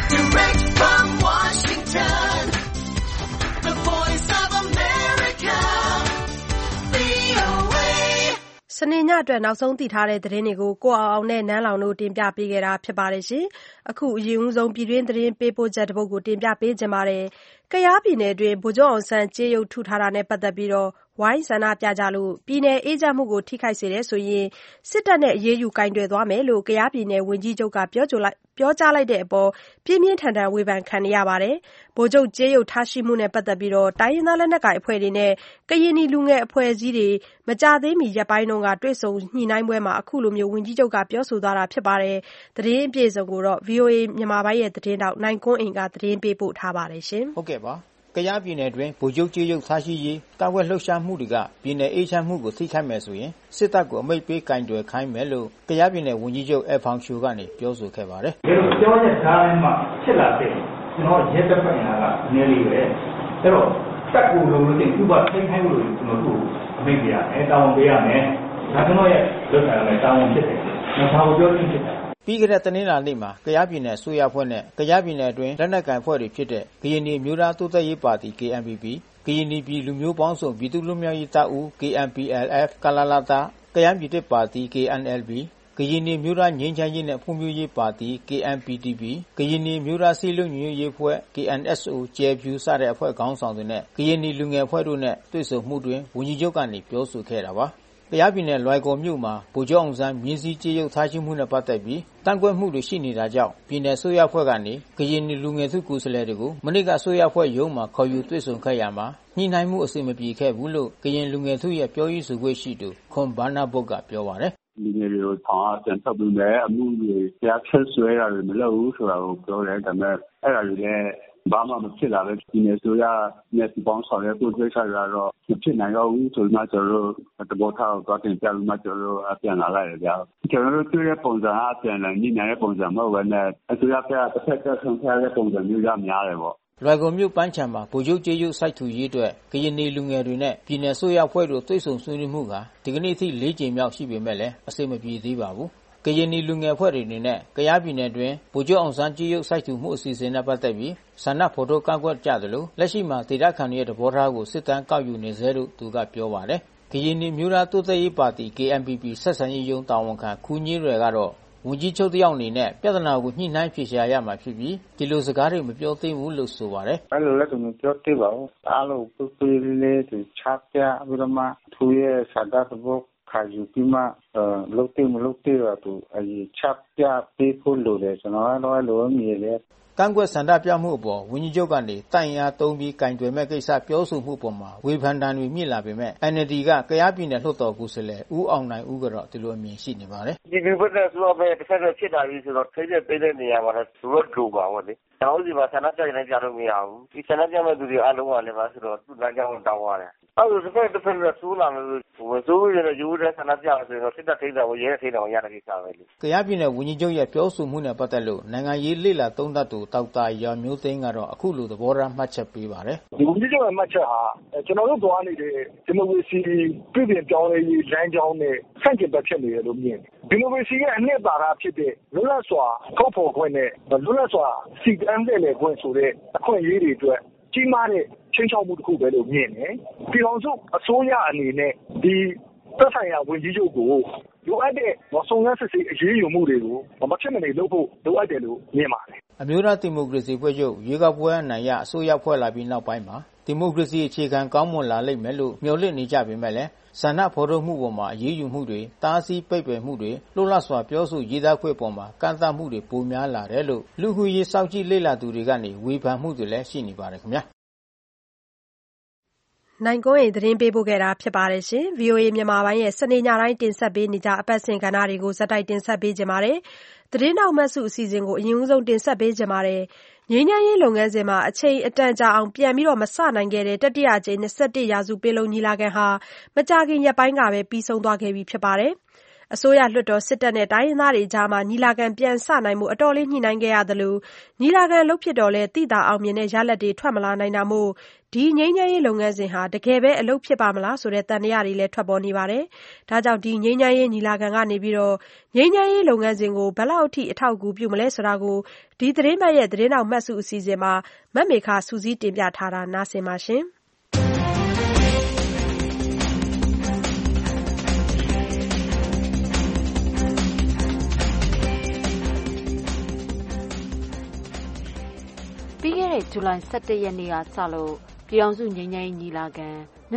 Direct from Washington, the voice of America, VOA. စနေညအတွက်နောက်ဆုံးသိထားတဲ့သတင်းတွေကိုကိုအောင်နဲ့နန်းလောင်တို့တင်ပြပေးခဲ့တာဖြစ်ပါတယ်ရှင်။အခုအရင်ဆုံးပြည်တွင်းသတင်းပေးပို့ချက်တစ်ပုဒ်ကိုတင်ပြပေးခြင်းပါတယ်။ကယားပြည်နယ်အတွင်းဗိုလ်ချုပ်အောင်ဆန်းကြေးရုပ်ထုထားတာနဲ့ပတ်သက်ပြီးဝိုင်းဆန္ဒပြကြလို့ပြည်နယ်အေးချမ်းမှုကိုထိခိုက်စေတယ်ဆိုရင်စစ်တပ်နဲ့အရေးယူကိုင်တွယ်သွားမယ်လို့ကယားပြည်နယ်ဝန်ကြီးချုပ်ကပြောကြားလိုက်တဲ့အပေါ်ပြင်းပြင်းထန်ထန်ဝေဖန်ခံနေရပါတယ်။ဗိုလ်ချုပ်ကြေးရုပ်ထားရှိမှုနဲ့ပတ်သက်ပြီးတိုင်းရင်းသားလက်နက်ကိုင်အဖွဲ့တွေနဲ့ကရင်နီလူငယ်အဖွဲ့အစည်းတွေမကြာသေးမီရက်ပိုင်းကတွေ့ဆုံညှိနှိုင်းပွဲမှာအခုလိုဝန်ကြီးချုပ်ကပြောဆိုသွားတာဖြစ်ပါတယ်။သတင်းအပြည့်အစုံကိုတော့ VOA မြန်မာပိုင်းရဲ့သတင်းတောက်နိုင်ကွန်းအိမ်ကသတင်းပေးပို့ထားပါတယ်ရှင်။ဟုတ်ကဲ့ပါ။ကယားပြည်နယ်တွင်ဗိုလ်ချုပ်ကြေးရုပ်ထားရှိရေးကာကွယ်လှုပ်ရှားမှုတွေကပြည်နယ်အေးချမ်းမှုကိုထိခိုက်မယ်ဆိုရင်စစ်တပ်ကိုအမိန့်ပေးကင်တွယ်ခိုင်းမယ်လို့ကယားပြည်နယ်ဝန်ကြီးချုပ်ဖောင်ချိုကနေပြောဆိုခဲ့ပါတယ်။ဒီလိုပြောတဲ့ဓာတ်မှဖြစ်လာတဲ့ကျွန်တော်ရဲတပ်ဖွဲ့များကနည်းလေးပဲ။အဲ့တော့တက်ကိုလုံးလို့တင်ဥပထိခိုက်မှုလို့ကျွန်တော်တို့အမိန့်ပြရမယ်။တာဝန်ပေးရမယ်။ဒါကျွန်တော်ရဲ့လုပ်ဆောင်ရမယ်တာဝန်ဖြစ်တယ်။ကျွန်တော်ပြောချင်းဖြစ်တယ်ပြီးခဲ့တဲ့တနင်္လာနေ့မှာကယားပြည်နယ်အစိုးရအဖွဲ့နဲ့ကယားပြည်နယ်အတွင်းလက်နက်ကိုင်အဖွဲ့တွေဖြစ်တဲ့ကရင်နီမျိုးသားတိုးတက်ရေးပါတီ KNPP ကရင်နီပြည်လူမျိုးပေါင်းစုံပြည်သူ့လွတ်မြောက်ရေးတပ်ဦး KNPLF ကလလတကယန်းပြည်တစ်ပါတီ KNLB ကရင်နီမျိုးသားငြိမ်းချမ်းရေးနဲ့ဖွံ့ဖြိုးရေးပါတီ KNPDP ကရင်နီမျိုးသားစည်းလုံးညီညွတ်ရေးအဖွဲ့ KNSO ကျဲဖြူစတဲ့အဖွဲ့ခေါင်းဆောင်တွေနဲ့ကရင်နီလူငယ်အဖွဲ့တို့နဲ့တွေ့ဆုံမှုတွင်ဝန်ကြီးချုပ်ကနေပြောဆိုခဲ့တာပါ။ကယားပြည်နယ်လွိုင်ကော်မြို့မှာဗိုလ်ချုပ်အောင်ဆန်းမြင်းစည်းကြေးရုပ်ထားရှိမှုနဲ့ပတ်သက်ပြီးတန်ခွဲမှုတွေရှိနေတာကြောင့်ပြည်နယ်ဆိုရအဖွဲ့ကနေကရင်နီလူငယ်စုကိုယ်စားလှယ်တွေကိုမနေ့ကဆိုရအဖွဲ့ရုံးမှာခေါ်ယူတွေ့ဆုံခဲ့ရမှာညှိနှိုင်းမှုအဆင်မပြေခဲ့ဘူးလို့ကရင်လူငယ်စုရဲ့ပြောရေးဆိုခွင့်ရှိသူခွန်ဘာနာဘုတ်ကပြောပါတယ်။လူငယ်တွေကိုထောင်အကျဉ်းထုတ်ပြီးမယ်အမှုတွေကြားဖြတ်ဆွဲတာတွေမလုပ်ဘူးဆိုတာကိုပြောတယ်ဒါပေမဲ့အဲ့ဒါတွေလည်းဘာမှမဖြစ်လာပဲဒီနေ့ဆိုရနဲ့ဒီပေါင်းဆောင်ရဖို့တွေ့ချရတော့မဖြစ်နိုင်တော့ဘူးဆိုမှကျွန်တော်တို့တဘောထားကိုသွားတင်ပြပြီးမှကျွန်တော်တို့ပြန်လာလိုက်ရကြကျွန်တော်တို့တွေ့တဲ့ပုံစံအပြန်လာညနေတဲ့ပုံစံမဟုတ်ဘဲနဲ့အစိုးရကတစ်ဖက်ကဆုံးဖြတ်တဲ့ပုံစံမျိုးရများတယ်ပေါ့လွိုင်ကော်မြို့ပန်းချံမှာဗိုလ်ချုပ်ကြေးရုပ်စိုက်ထူရေးအတွက်ကရင်နီလူငယ်တွေနဲ့ပြည်နယ်ဆိုရအဖွဲ့တို့တွေ့ဆုံဆွေးနွေးမှုကဒီကနေ့အထိ၄ကြိမ်မြောက်ရှိပေမဲ့လည်းအဆင်မပြေသေးပါဘူးကရင်နီလူငယ်အဖွဲ့တွေအနေနဲ့ကယားပြည်နယ်တွင်ဗိုလ်ချုပ်အောင်ဆန်းကြေးရုပ်စိုက်ထူမှုအစီအစဉ်နဲ့ပတ်သက်ပြီးဆန္ဒဖော်ထုတ်ကန့်ကွက်ကြသလိုလက်ရှိမှာဒေသခံတွေရဲ့သဘောထားကိုစစ်တမ်းကောက်ယူနေဆဲလို့သူကပြောပါတယ်။ကရင်နီမျိုးသားတိုးတက်ရေးပါတီ KNPP ဆက်ဆံရေးရုံးတာဝန်ခံခူးညင်းရယ်ကတော့ဝန်ကြီးချုပ်တယောက်အနေနဲ့ပြဿနာကိုညှိနှိုင်းဖြေရှာရမှာဖြစ်ပြီးဒီလိုစကားတွေမပြောသေးဘူးလို့ဆိုပါတယ်။အဲ့လိုလည်းမပြောသေးပါဘူး။အားလုံးပြေးလေးသူချပြပြီးတော့မှသူရဲ့စာသားသဘောခါယူပြီးမှလုပ်တယ်မလုပ်တယ်တော့သူအရင်ချပြပေးဖို့လိုတယ်ကျွန်တော်ကတော့လိုမြည်တယ်ကန့်ကွက်ဆန္ဒပြမှုအပေါ်ဝန်ကြီးချုပ်ကနေတိုင်အားသုံးပြီးကင်တွယ်မဲ့ကိစ္စပြောဆိုမှုပေါ်မှာဝေဖန်တံတွေမြင့်လာပေမဲ့ NLD ကကယားပြည်နယ်လွှတ်တော်ကိုယ်စားလှယ်ဦးအောင်နိုင်ဦးကတော့ဒီလိုအမြင်ရှိနေပါတယ်။ဒီဘက်နဲ့ဆိုတော့ပဲတစ်ဆက်ဖြစ်တာကြီးဆိုတော့ထိတဲ့ပေးတဲ့နေရာမှာတော့သူတို့ဒူပါဘောလေ။တောင်းစီမှာဆန္ဒပြနေကြလို့မရဘူး။ဒီဆန္ဒပြမဲ့သူတွေအားလုံးကလည်းပါဆိုတော့သူ့လမ်းကြောင်းတောင်းရတယ်။အဲ့လိုတစ်ဖက်နဲ့ဆိုးလာလို့ဆိုးရတဲ့ယူတဲ့ဆန္ဒပြဆိုတော့စစ်တပ်ထိတာကိုရဲထိတာကိုရတဲ့ကိစ္စပဲလေ။ကယားပြည်နယ်ဝန်ကြီးချုပ်ရဲ့ပြောဆိုမှုနဲ့ပတ်သက်လို့နိုင်ငံရေးလေ့လာသုံးသပ်သူဒေါက်တာရောင်မျိုးသိန်းကတော့အခုလိုသဘောထားမှတ်ချက်ပေးပါတယ်။ဒီဝန်ကြီးချုပ်ရဲ့မှတ်ချက်ဟာကျွန်တော်တို့သွားနေတဲ့ဒီမိုကရေစီပြည်ပြင်ပြောင်းလဲရေးလမ်းကြောင်းနဲ့ဆန့်ကျင်ဘက်ဖြစ်နေတယ်လို့မြင်တယ်။ဒီမိုကရေစီရဲ့အနှစ်သာရဖြစ်တဲ့လွတ်လပ်စွာထုတ်ဖော်ခွင့်နဲ့လွတ်လပ်စွာစီကံတဲ့လေခွင့်ဆိုတဲ့အခွင့်အရေးတွေအတွက်ကြီးမားတဲ့ချင်းချောက်မှုတစ်ခုပဲလို့မြင်တယ်။ပြည်တော်စုအစိုးရအနေနဲ့ဒီသက်ဆိုင်ရာဝန်ကြီးချုပ်ကိုလိုအပ်တဲ့စုံစမ်းစစ်ဆေးအရေးယူမှုတွေကိုမဖြစ်မနေလုပ်ဖို့လိုအပ်တယ်လို့မြင်ပါတယ်။အမျိုးသားဒီမိုကရေစီအဖွဲ့ချုပ်ရွေးကောက်ပွဲအနိုင်ရအစိုးရဖွဲ့လာပြီးနောက်ပိုင်းမှာဒီမိုကရေစီအခြေခံကောင်းမွန်လာလိမ့်မယ်လို့မျှော်လင့်နေကြပေမဲ့လည်းဆန္ဒဖော်ထုတ်မှုပေါ်မှာအရေးယူမှုတွေတားဆီးပိတ်ပင်မှုတွေလှုပ်လှစွာပြောဆိုရေးသားခွင့်ပေါ်မှာကန့်သတ်မှုတွေပိုများလာတယ်လို့လူခုရေးစောင့်ကြည့်လေ့လာသူတွေကနေဝေဖန်မှုတွေလည်းရှိနေပါတယ်ခင်ဗျာနိုင်ကွန်းအိမ်သတင်းပေးပို့ခဲ့တာဖြစ်ပါတယ်ရှင်။ VOA မြန်မာပိုင်းရဲ့စနေညတိုင်းတင်ဆက်ပေးနေကြအပတ်စဉ်ကဏ္ဍတွေကိုဇက်တိုက်တင်ဆက်ပေးကြပါတယ်။သတင်းနောက်မှစုအစီအစဉ်ကိုအရင်ဆုံးတင်ဆက်ပေးကြပါတယ်။ငြိမ်းချမ်းရေးလုပ်ငန်းစဉ်မှာအချိန်အတန်ကြာအောင်ပြန်ပြီးမစနိုင်ခဲ့တဲ့တတိယအကြိမ်21ရာစုပင်လုံညီလာခံဟာမကြာခင်ရက်ပိုင်းကပဲပြီးဆုံးသွားခဲ့ပြီဖြစ်ပါတယ်။အစိုးရလွှတ်တော်စစ်တပ်နဲ့တိုင်းရင်းသားတွေကြားညီလာခံပြန်စနိုင်မှုအတော်လေးညှိနှိုင်းခဲ့ရသလိုညီလာခံလုပ်ဖြစ်တော့လဲသိသာအောင်မြင်တဲ့ရလဒ်တွေထွက်မလာနိုင်တာမို့ဒီငြိမ်းချမ်းရေးလုပ်ငန်းစဉ်ဟာတကယ်ပဲအလုပ်ဖြစ်ပါမလားဆိုတဲ့သံသယတွေလည်းထွက်ပေါ်နေပါတယ်။ဒါကြောင့်ဒီငြိမ်းချမ်းရေးညီလာခံကနေပြီးတော့ငြိမ်းချမ်းရေးလုပ်ငန်းစဉ်ကိုဘယ်လောက်အထိအထောက်အကူပြုမလဲဆိုတာကိုဒီသတင်းပတ်ရဲ့သတင်းတော်မှတ်စုအစီအစဉ်မှာမတ်မေခစူးစီးတင်ပြထားတာနားဆင်ပါရှင်။ပြီးခဲ့တဲ့ဇူလိုင်17 ရက်နေ့ကစလို့ပြည်ထောင်စုငြိမ်းချမ်းရေးညီလာခံ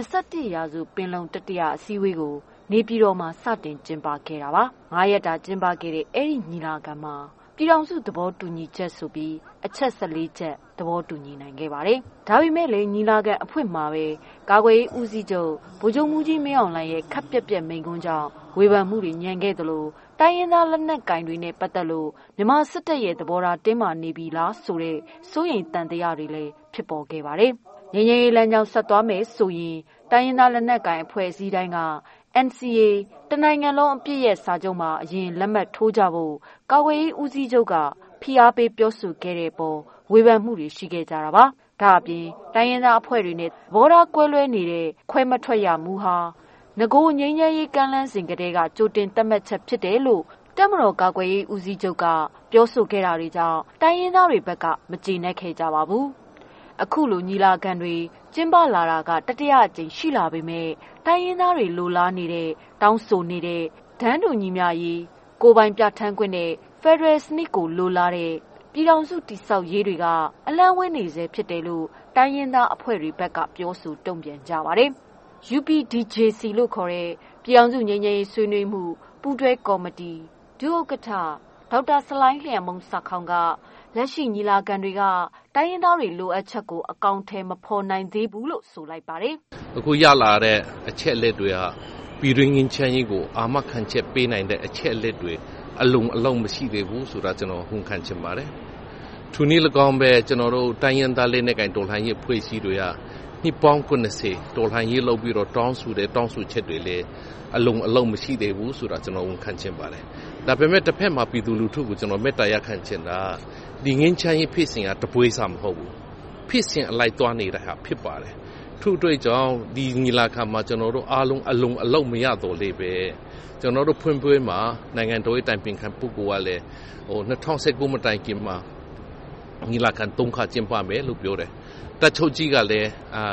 21ရာစုပင်လုံတတိယအစည်းအဝေးကိုနေပြည်တော်မှာစတင်ကျင်းပခဲ့တာပါ။9ရက်တာကျင်းပခဲ့တဲ့အဲ့ဒီညီလာခံမှာပြည်ထောင်စုသဘောတူညီချက်ဆိုပြီးအချက်14ချက်သဘောတူညီနိုင်ခဲ့ပါတယ်။ဒါပေမဲ့လည်းညီလာခံအဖွင့်မှာပဲကာကွယ်ရေးဦးစီးချုပ်ဗိုလ်ချုပ်မှူးကြီးမင်းအောင်လှိုင်ရဲ့ခပ်ပြက်ပြက်မိန့်ခွန်းကြောင့်ဝေဖန်မှုတွေညံခဲ့သလိုတိုင်းရင်းသားလက်နက်ကင်တွေနဲ့ပတ်သက်လို့မြန်မာစစ်တပ်ရဲ့သဘောထားတင်းမာနေပြီလားဆိုတဲ့စိုးရိမ်တန်တရားတွေလည်းဖြစ်ပေါ်ခဲ့ပါတယ်။ငြိမ်းချမ်းရေးလမ်းကြောင်းဆက်သွားမယ်ဆိုရင်တိုင်းရင်းသားလက်နက်ကင်အဖွဲ့အစည်းတိုင်းက NCA တနိုင်ငံလုံးအပြည့်ရဲ့စာချုပ်မှာအရင်လက်မှတ်ထိုးကြဖို့ကာကွယ်ရေးဦးစီးချုပ်ကဖိအားပေးပြောဆိုခဲ့တဲ့ပေါ်ဝေဖန်မှုတွေရှိခဲ့ကြတာပါ။ဒါအပြင်တိုင်းရင်းသားအဖွဲ့တွေနဲ့သဘောထားကွဲလွဲနေတဲ့ခွဲမထွက်ရမှုဟာငကိုငြိမ်းချမ်းရေးကမ်းလှမ်းစဉ်ကတည်းကကြိုတင်သတ်မှတ်ချက်ဖြစ်တယ်လို့တပ်မတော်ကာကွယ်ရေးဦးစီးချုပ်ကပြောဆိုခဲ့တာတွေကြောင့်တိုင်းရင်းသားတွေဘက်ကမကျေနပ်ခဲ့ကြပါဘူး။အခုလိုညီလာခံတွေကျင်းပလာတာကတတိယအကြိမ်ရှိလာပေမဲ့တိုင်းရင်းသားတွေလိုလားနေတဲ့တောင်းဆိုနေတဲ့ဒန်းတူညီမျှရေးကိုယ်ပိုင်ပြဋ္ဌာန်းခွင့်နဲ့ဖက်ဒရယ်စနစ်ကိုလိုလားတဲ့ပြည်ထောင်စုတည်ဆောက်ရေးတွေကအလန့်ဝဲနေစေဖြစ်တယ်လို့တိုင်းရင်းသားအဖွဲ့တွေဘက်ကပြောဆိုတုံ့ပြန်ကြပါတယ်။ UPDJC လို့ခေါ်တဲ့ပြည်ထောင်စုငြိမ်းချမ်းရေးဆွေးနွေးမှုပူးတွဲကော်မတီဒုဥက္ကဋ္ဌဒေါက်တာဆလိုင်းလျံမုံစာခေါင်ကလက်ရှိညီလာခံတွေကတိုင်းရင်းသားတွေလိုအပ်ချက်ကိုအကောင့်ထဲမဖော်နိုင်သေးဘူးလို့ဆိုလိုက်ပါတယ်။အခုရလာတဲ့အချက်လက်တွေဟာပြည်တွင်းငြိမ်းချမ်းရေးကိုအာမခံချက်ပေးနိုင်တဲ့အချက်လက်တွေအလုံးမရှိသေးဘူးဆိုတာကျွန်တော်ဝန်ခံချင်ပါတယ်။ထိုနည်း၎င်းပဲကျွန်တော်တို့တိုင်းရင်းသားလက်နက်ကိုင်တော်လှန်ရေးအဖွဲ့အစည်းတွေကနှစ်ပေါင်း90တော်လှန်ရေးလုပ်ပြီးတော့တောင်းဆိုချက်တွေလည်းအလုံးမရှိသေးဘူးဆိုတာကျွန်တော်ဝန်ခံချင်ပါတယ်။ဒါပေမဲ့တစ်ဖက်မှာပြည်သူလူထုကိုကျွန်တော်မေတ္တာရပ်ခံချင်တာဒီငြိမ်းချမ်းရေးဖြစ်စဉ်ကတပွဲစားမဟုတ်ဘူး။ဖြစ်စဉ်အလိုက်သွားနေတာဟာဖြစ်ပါတယ်။ထို့အတွက်ကြောင့်ဒီညီလာခံမှာကျွန်တော်တို့အားလုံးအလုံးမရတော့လေပဲကျွန်တော်တို့ဖွင့်ပွဲမှာနိုင်ငံတော်ရဲ့တိုင်ပင်ခံပုဂ္ဂိုလ်ကလည်း2019မတိုင်ခင်မှာညီလာခံ3ခါကျင်းပမယ်လို့ပြောတယ်။တပ်ချုပ်ကြီးကလည်း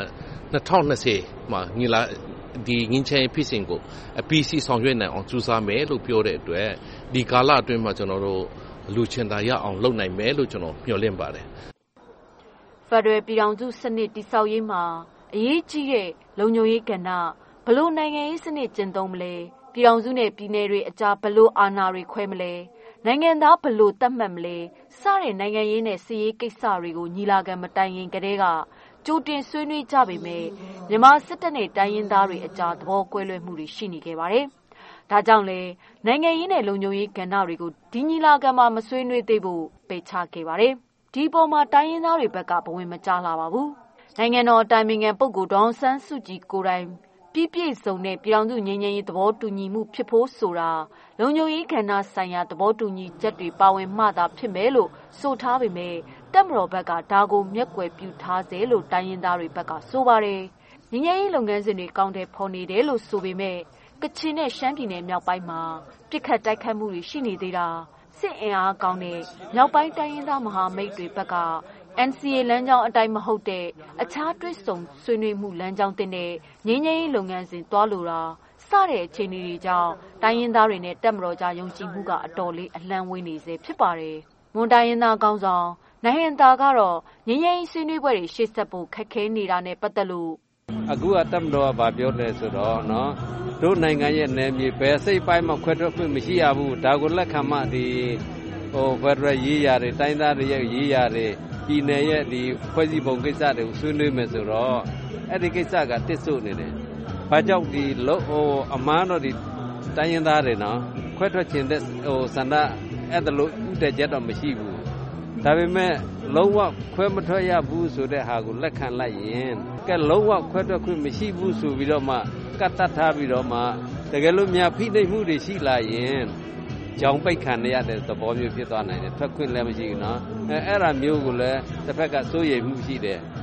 2020မှာဒီငင်းချင်ဖြစ်စဉ်ကိုအပီစီဆောင်ရွက်နိုင်အောင်ကြိုးစားမယ်လို့ပြောတဲ့အတွက်ဒီကာလအတွင်းမှာကျွန်တော်တို့လူချင်တာရအောင်လုပ်နိုင်မယ်လို့ကျွန်တော်မျှော်လင့်ပါတယ်။ဖက်ဒရယ်ပြည်ထောင်စုစနစ်တည်ဆောက်ရေးမှာအရေးကြီးတဲ့လုံခြုံရေးကဏ္ဍဘလို့နိုင်ငံရေးစနစ်ကျင့်သုံးမလဲပြည်ထောင်စုနဲ့ပြည်နယ်တွေအကြားဘလို့အာဏာတွေခွဲမလဲနိုင်ငံသားဘလို့တတ်မှတ်မလဲစတဲ့နိုင်ငံရေးနဲ့စီးရေးကိစ္စတွေကိုညီလာခံမတိုင်ခင်ကတည်းကကြိုတင်ဆွေးနွေးကြပေမဲ့မြန်မာစစ်တပ်နဲ့တိုင်းရင်းသားတွေအကြားသဘောကွဲလွဲမှုတွေရှိနေခဲ့ပါတယ်။ဒါကြောင့်လေနိုင်ငံရေးနဲ့လုံခြုံရေးကဏ္ဍတွေကိုဒီညီလာခံမှာမဆွေးနွေးသေးဖို့ပယ်ချခဲ့ပါတယ်။ဒီပေါ်မှာတိုင်းရင်းသားတွေဘက်ကဘဝင်မကျလာပါဘူး။နိုင်ငံတော်အတိုင်ပင်ခံပုဂ္ဂိုလ်ဒေါအောင်ဆန်းစုကြည်ကိုယ်တိုင်ပြည့်စုံတဲ့ပြည်ထောင်စုငြိမ်းချမ်းရေးသဘောတူညီမှုဖြစ်ဖို့ဆိုတာလုံခြုံရေးကဏ္ဍဆိုင်ရာသဘောတူညီချက်တွေပါဝင်မှသာဖြစ်မယ်လို့ဆိုထားပေမဲ့တပ်မတော်ဘက်ကဒါကိုမျက်ကွယ်ပြုထားစေလို့တိုင်းရင်းသားတွေဘက်ကဆိုပါတယ်။ငြိမ်းချမ်းရေးလုပ်ငန်းစဉ်တွေကောင်းတဲ့ဖော်နေတယ်လို့ဆိုပေမဲ့ကချင်နဲ့ရှမ်းပြည်နယ်မြောက်ပိုင်းမှာပြစ်ခတ်တိုက်ခတ်မှုတွေရှိနေသေးတာစစ်အင်အားကောင်းတဲ့မြောက်ပိုင်းတိုင်းရင်းသားမဟာမိတ်တွေဘက်ကNCA လမ်းကြောင်းအတိုင်းမဟုတ်တဲ့အခြားတွဲဆုံဆွေးနွေးမှုလမ်းကြောင်းတင်တဲ့ငြိမ်းချမ်းရေးလုပ်ငန်းစဉ်တွားလိုတာစတဲ့အခြေအနေတွေကြောင့်တိုင်းရင်းသားတွေနဲ့တပ်မတော်ကြားယုံကြည်မှုကအတော်လေးအလှမ်းဝေးနေစေဖြစ်ပါတယ်။မွန်တိုင်းရင်းသားကောင်းဆောင်နိုင်ငံသားကတော့ငြိမ်းချမ်းရေးဆွေးနွေးပွဲတွေရှေ့ဆက်ဖို့ခက်ခဲနေတာနဲ့ပတ်သက်လို့အခုကတပ်မတော်ကပြောတယ်ဆိုတော့နော်တို့နိုင်ငံရဲ့နယ်မြေဘယ်စိတ်ပိုင်းမှာခွဲထွက်ခွင့်မရှိရဘူးဒါကိုလက်ခံမှဒီဖက်ဒရယ်ရေးရတယ်တိုင်းသားတွေရဲ့ရေးရတယ်ပြည်နယ်ရဲ့ဒီဖွဲ့စည်းပုံကိစ္စတွေကိုဆွေးနွေးမယ်ဆိုတော့အဲ့ဒီကိစ္စကတစ်ဆို့နေတယ်။ဘာကြောင့်ဒီအမှန်တော့ဒီတိုင်းရင်းသားတွေနော်ခွဲထွက်ခြင်းတဲ့ဆန္ဒအဲ့ဒါလို့ဥတည်ချက်တော့မရှိဘူး။ဒါပေမဲ့လုံးဝခွဲမထွက်ရဘူးဆိုတဲ့ဟာကိုလက်ခံလိုက်ရင်ကဲလုံးဝခွဲထွက်ခွင့်မရှိဘူးဆိုပြီးတော့မှကတ်တတ်ထားပြီးတော့မှတကယ်လို့များဖိနှိပ်မှုတွေရှိလာရင်ကြောင်ပိတ်ခံရတဲ့သဘောမျိုးဖြစ်သွားနိုင်တယ်ထွက်ခွင့်လည်းမရှိဘူးနော်အဲ့ဒါမျိုးကိုလည်းတစ်ဖက်ကစိုးရိမ်မှုရှိတယ်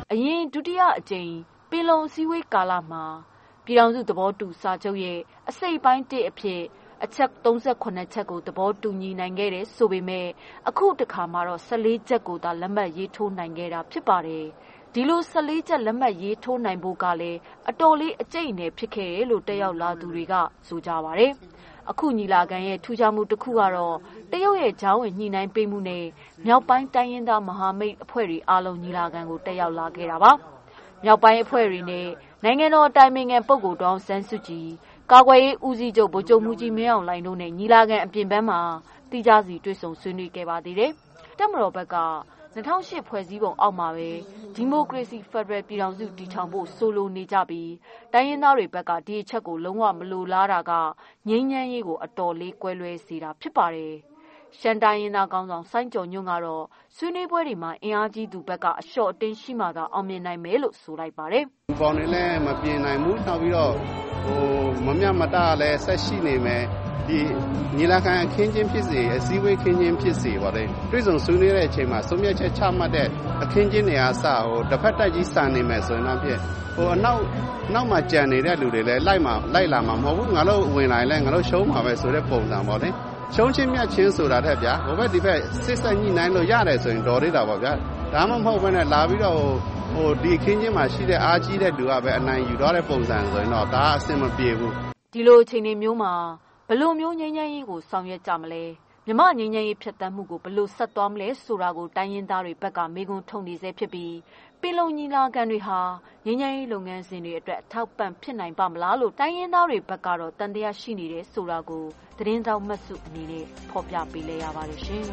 အရင်ဒုတိယအကြိမ်ပင်လုံစည်းဝေးကာလမှာပြည်ထောင်စုသဘောတူစာချုပ်ရဲ့အစိတ်ပိုင်း1အဖြစ်အချက်38ချက်ကိုသဘောတူညီနိုင်ခဲ့တယ်ဆိုပေမဲ့အခုတစ်ခါမှာတော့14ချက်ကိုသာလက်မှတ်ရေးထိုးနိုင်ခဲ့တာဖြစ်ပါတယ်။ဒီလို14ချက်လက်မှတ်ရေးထိုးနိုင်ဖို့ကလည်းအတော်လေးအကျိတ်နဲ့ဖြစ်ခဲ့တယ်လို့တက်ရောက်လာသူတွေကဆိုကြပါတယ်။အခုညီလာခံရဲ့ထူးခြားမှုတစ်ခုကတော့တရုတ်ရဲ့ကြားဝင်ညှိနှိုင်းပေးမှုနဲ့မြောက်ပိုင်းတိုင်းရင်းသားမဟာမိတ်အဖွဲ့တွေအားလုံးညီလာခံကိုတက်ရောက်လာခဲ့တာပါ။မြောက်ပိုင်းအဖွဲ့တွေနဲ့နိုင်ငံတော်အတိုင်ပင်ခံပုဂ္ဂိုလ်ဒေါအောင်ဆန်းစုကြည်ကာကွယ်ရေးဦးစီးချုပ်ဗိုလ်ချုပ်မှူးကြီးမင်းအောင်လှိုင်တို့နဲ့ညီလာခံအပြင်ပန်းမှာတိကျစီတွေ့ဆုံဆွေးနွေးခဲ့ပါသေးတယ်။တပ်မတော်ဘက်က2008ဖွဲ့စည်းပုံအောက်မှာပဲဒီမိုကရေစီဖက်ဒရယ်ပြည်ထောင်စုတည်ထောင်ဖို့ဆိုလိုနေကြပြီးတိုင်းရင်းသားတွေဘက်ကဒီအချက်ကိုလုံးဝမလိုလားတာကငြိမ်းချမ်းရေးကိုအတော်လေးကွဲလွဲစေတာဖြစ်ပါတယ်။ရှမ်းတိုင်းရင်းသားကောင်းဆောင်စိုင်းကျော်ညွန့်ကတော့ဆွေးနွေးပွဲတွေမှာအင်အားကြီးသူဘက်ကအလျှော့အတင်းရှိမှသာအောင်မြင်နိုင်မယ်လို့ဆိုလိုက်ပါတယ်။ဘောင်တွေလည်းမပြင်နိုင်ဘူးနောက်ပြီးတော့မမျှမတလည်းဆက်ရှိနေမယ်ဒီညီလာခံအခင်းချင်းဖြစ်စေအစည်းအဝေးခင်းချင်းဖြစ်စေပါလေတွေ့ဆုံဆွေးနွေးတဲ့အချိန်မှာဆုံးဖြတ်ချက်ချမှတ်တဲ့အခင်းချင်းတွေအားစတစ်ဖက်တက်ကြီးစံနေမယ်ဆိုရင်တော့ဖြစ်အနောက်မှာကြံနေတဲ့လူတွေလည်းလိုက်လာမှာမဟုတ်ဘူးငါတို့ဝင်လာရင်လည်းငါတို့ရှုံးမှာပဲဆိုတဲ့ပုံစံပေါ့လေရှုံးချင်းမြတ်ချင်းဆိုတာတဲ့ဗျာဟိုဘက်ဒီဘက်စစ်ဆက်ညှိနှိုင်းလို့ရတယ်ဆိုရင်တော်သေးတာပေါ့ဗျာဒါမှမဟုတ်ဘဲနဲ့လာပြီးတော့ဒီခင်းချင်းမှာရှိတဲ့အားကြီးတဲ့လူကပဲအနိုင်ယူတော့တဲ့ပုံစံဆိုရင်တော့ဒါအဆင်မပြေဘူးဒီလိုအချိန်တွေမျိုးမှာဘလို့မျိုးငြိမ်းချမ်းရေးကိုဆောင်ရွက်ကြမလဲမြမငြိမ်းချမ်းရေးဖြတ်သန်းမှုကိုဘလို့ဆက်သွားမလဲဆိုတာကိုတိုင်းရင်းသားတွေဘက်ကမေးခွန်းထုတ်နေစေဖြစ်ပြီးပင်လုံညီလာခံတွေဟာငြိမ်းချမ်းရေးလုပ်ငန်းစဉ်တွေအတွက်အထောက်ပံ့ဖြစ်နိုင်ပါမလားလို့တိုင်းရင်းသားတွေဘက်ကတော့တန်တရားရှိနေတယ်ဆိုတာကိုသတင်းတောက်မှတ်စုအနေနဲ့ဖော်ပြပေးလဲရပါတယ်ရှင်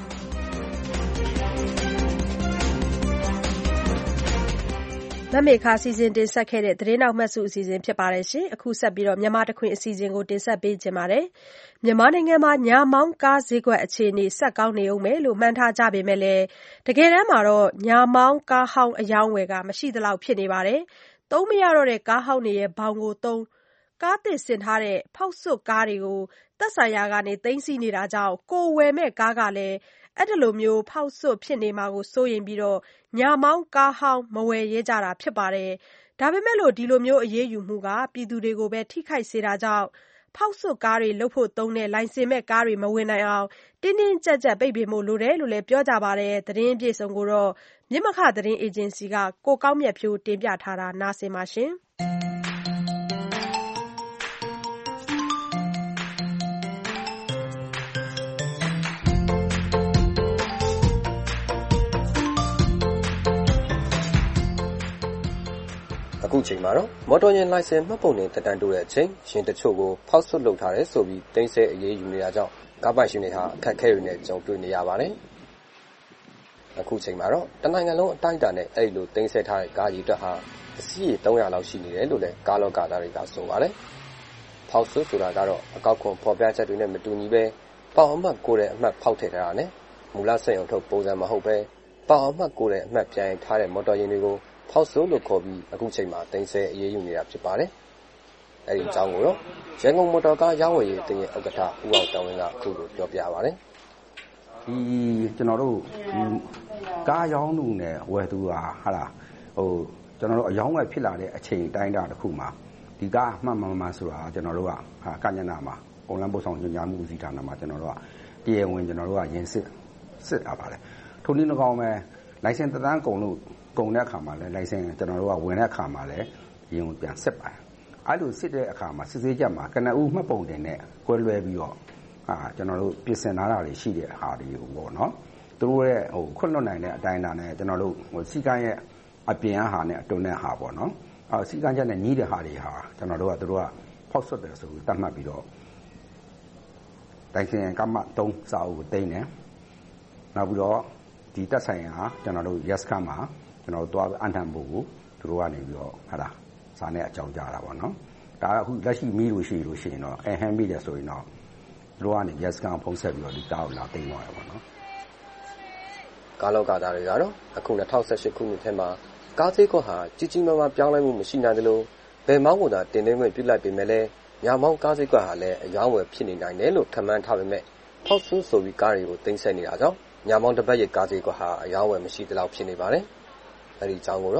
မမေခါစီစဉ်တင်ဆက်ခဲ့တဲ့သတင်းနောက်မှတ်စုအစီအစဉ်ဖြစ်ပါတယ်ရှင်အခုဆက်ပြီးတော့မြန်မာတခွင်အစီအစဉ်ကိုတင်ဆက်ပေးခြင်းပါတယ်မြန်မာနိုင်ငံမှာညာမောင်းကားဈေးကွက်အခြေအနေဆက်ကောင်းနေအောင်မယ်လို့မှန်းထားကြပေမဲ့လည်းတကယ်တမ်းမှာတော့ညာမောင်းကားဟောင်းအယောင်းဝယ်ကမရှိသလောက်ဖြစ်နေပါတယ်သုံးမရတော့တဲ့ကားဟောင်းတွေရဲ့ဘောင်ကိုသုံးကားသစ်ဆင်ထားတဲ့ဖောက်စွပ်ကားတွေကိုသက်ဆိုင်ရာကနေသိမ်းဆည်းနေတာကြောင့်ကိုဝယ်မဲ့ကားကလည်းအဲ့ဒီလိုမျိုးဖောက်စွပ်ဖြစ်နေမှာကိုစိုးရင်ပြီးတော့ညာမောင်းကားဟောင်းမဝယ်ရဲကြတာဖြစ်ပါတယ်ဒါပေမဲ့လို့ဒီလိုမျိုးအရေးယူမှုကပြည်သူတွေကိုပဲထိခိုက်စေတာကြောင့်ဖောက်စွပ်ကားတွေလုတ်ဖို့သုံးတဲ့လိုင်စင်မဲ့ကားတွေမဝင်နိုင်အောင်တင်းတင်းကြပ်ကြပ်ပိတ်ပင်ဖို့လိုတယ်လို့လည်းပြောကြပါတယ်သတင်းပြေဆုံးကိုတော့မြစ်မခသတင်းအေဂျင်စီကကိုကောင်းမြတ်ဖြိုးတင်ပြထားတာနားဆင်ပါရှင်အခုချိန်မှာတော့မော်တော်ယာဉ်လိုင်စင်မှတ်ပုံတင်တက်တန်းတိုးတဲ့အချိန်ရှင်တချို့ကိုဖောက်ဆွတ်လုပ်ထားတယ်ဆိုပြီးတင်းဆဲအရေးယူနေတာကြောင့်ကားပိုင်ရှင်တွေဟာအခက်အခဲတွေနဲ့ကြုံတွေ့နေရပါတယ်။အခုချိန်မှာတော့တနိုင်ငံလုံးအတိုင်းအတာနဲ့အဲ့လိုတင်းဆဲထားတဲ့ကားကြီးအတွက်ဟာအစီးရေ300လောက်ရှိနေတယ်လို့လည်းကားလောကသားတွေကဆိုပါတယ်။ဖောက်ဆွတ်ဆိုတာကတော့အကောက်ခွန်ဖော်ပြချက်တွေနဲ့မတူညီပဲပေါင်အမှတ်ကိုတဲ့အမှတ်ဖောက်ထည့်ထားတာနဲ့မူလစက်ရုံထုတ်ပုံစံမဟုတ်ပဲပေါင်အမှတ်ကိုတဲ့အမှတ်ပြန်ထားတဲ့မော်တော်ယာဉ်တွေကိုဖောက်ဆိုးလို့ခေါ်ပြီးအခုချိန်မှာတင်ဆဲအရေးယူနေတာဖြစ်ပါတယ်။အဲဒီအကြောင်းကိုတော့ရန်ကုန်မော်တော်ကားရောင်းဝယ်ရေးတင်ရဲ့ဥက္ကဋ္ဌဦးအောင်တောင်းဝင်းကအခုလိုပြောပြပါတယ်။ကျွန်တော်တို့ကားရောင်းလူနဲ့ဝယ်သူဟာကျွန်တော်တို့အယောင်းဝယ်ဖြစ်လာတဲ့အချိန်တိုင်းတာတစ်ခုမှာဒီကားမှန်ဆိုတာကျွန်တော်တို့ကကညနာမှာပုံလန်းပို့ဆောင်ညွှန်ကြားမှုဦးစီးဌာနမှာကျွန်တော်တို့ကတရားဝင်ကျွန်တော်တို့ကရင်စစ်တာပါတယ်။ထိုနည်း၎င်းပဲလိုင်စင်သက်တမ်းကုန်တဲ့အခါမှာလည်းလိုင်စင်ကျွန်တော်တို့ကဝင်တဲ့အခါမှာလည်းရင်ပြန်စစ်ပါတယ်။အဲ့လိုစစ်တဲ့အခါမှာစစ်ဆေးချက်မှာကနဦးမှတ်ပုံတင်နဲ့ကွဲလွဲပြီးတော့ကျွန်တော်တို့ပြင်ဆင်ထားတာတွေရှိတဲ့ဟာတွေကိုပေါ့နော်။သူတို့ရဲ့ခွင့်လွှတ်နိုင်တဲ့အတိုင်းအတာနဲ့ကျွန်တော်တို့စီကံရဲ့အပြင်ဟာနဲ့အတွန်းတဲ့ဟာပေါ့နော်။စီကံချက်နဲ့ညီးတဲ့ဟာတွေဟာကျွန်တော်တို့ကသူတို့ကဖောက်ဆွတ်တယ်ဆိုပြီးတတ်မှတ်ပြီးတော့တိုင်စင်ကမှ3စာအုပ်ကိုတင်တယ်။နောက်ပြီးတော့ဒီတက်ဆိုင်ရာကျွန်တော်တို့ yes ကမှာကျွန်တော်တို့သွားအန်တန်ဖို့ကိုသူတို့ကနေပြီးတော့စာနဲ့အကြောင်းကြားတာပေါ့နော်ဒါအခုလက်ရှိမိလို့ရှိရင်တော့ဟန်မိတယ်ဆိုရင်တော့သူတို့ကနေ yes ကဖုံးဆက်ပြီးတော့ဒီကားကိုလာတင်သွားတယ်ပေါ့နော်ကားလောကသားတွေကတော့အခု2018ခုနှစ်ထဲမှာကားဈေးကွက်ဟာကြီးမားမားပြောင်းလဲမှုမရှိနိုင်သလိုဘယ်မောင်းကိုသာတင်သွင်းခွင့်ပြုလိုက်ပေမဲ့လည်းညာမောင်းကားဈေးကွက်ဟာလည်းအယောင်းဝယ်ဖြစ်နေနိုင်တယ်လို့ခန့်မှန်းထားပေမဲ့ဖောက်ဆူးဆိုပြီးကားတွေကိုတင်ဆက်နေတာကြောင့်ညာမောင်းတစ်ပတ်ရဲ့ကားဈေးကွက်ဟာအယောင်းဝယ်မရှိသလောက်ဖြစ်နေပါတယ်။အဲဒီအကြောင်းကိုတော့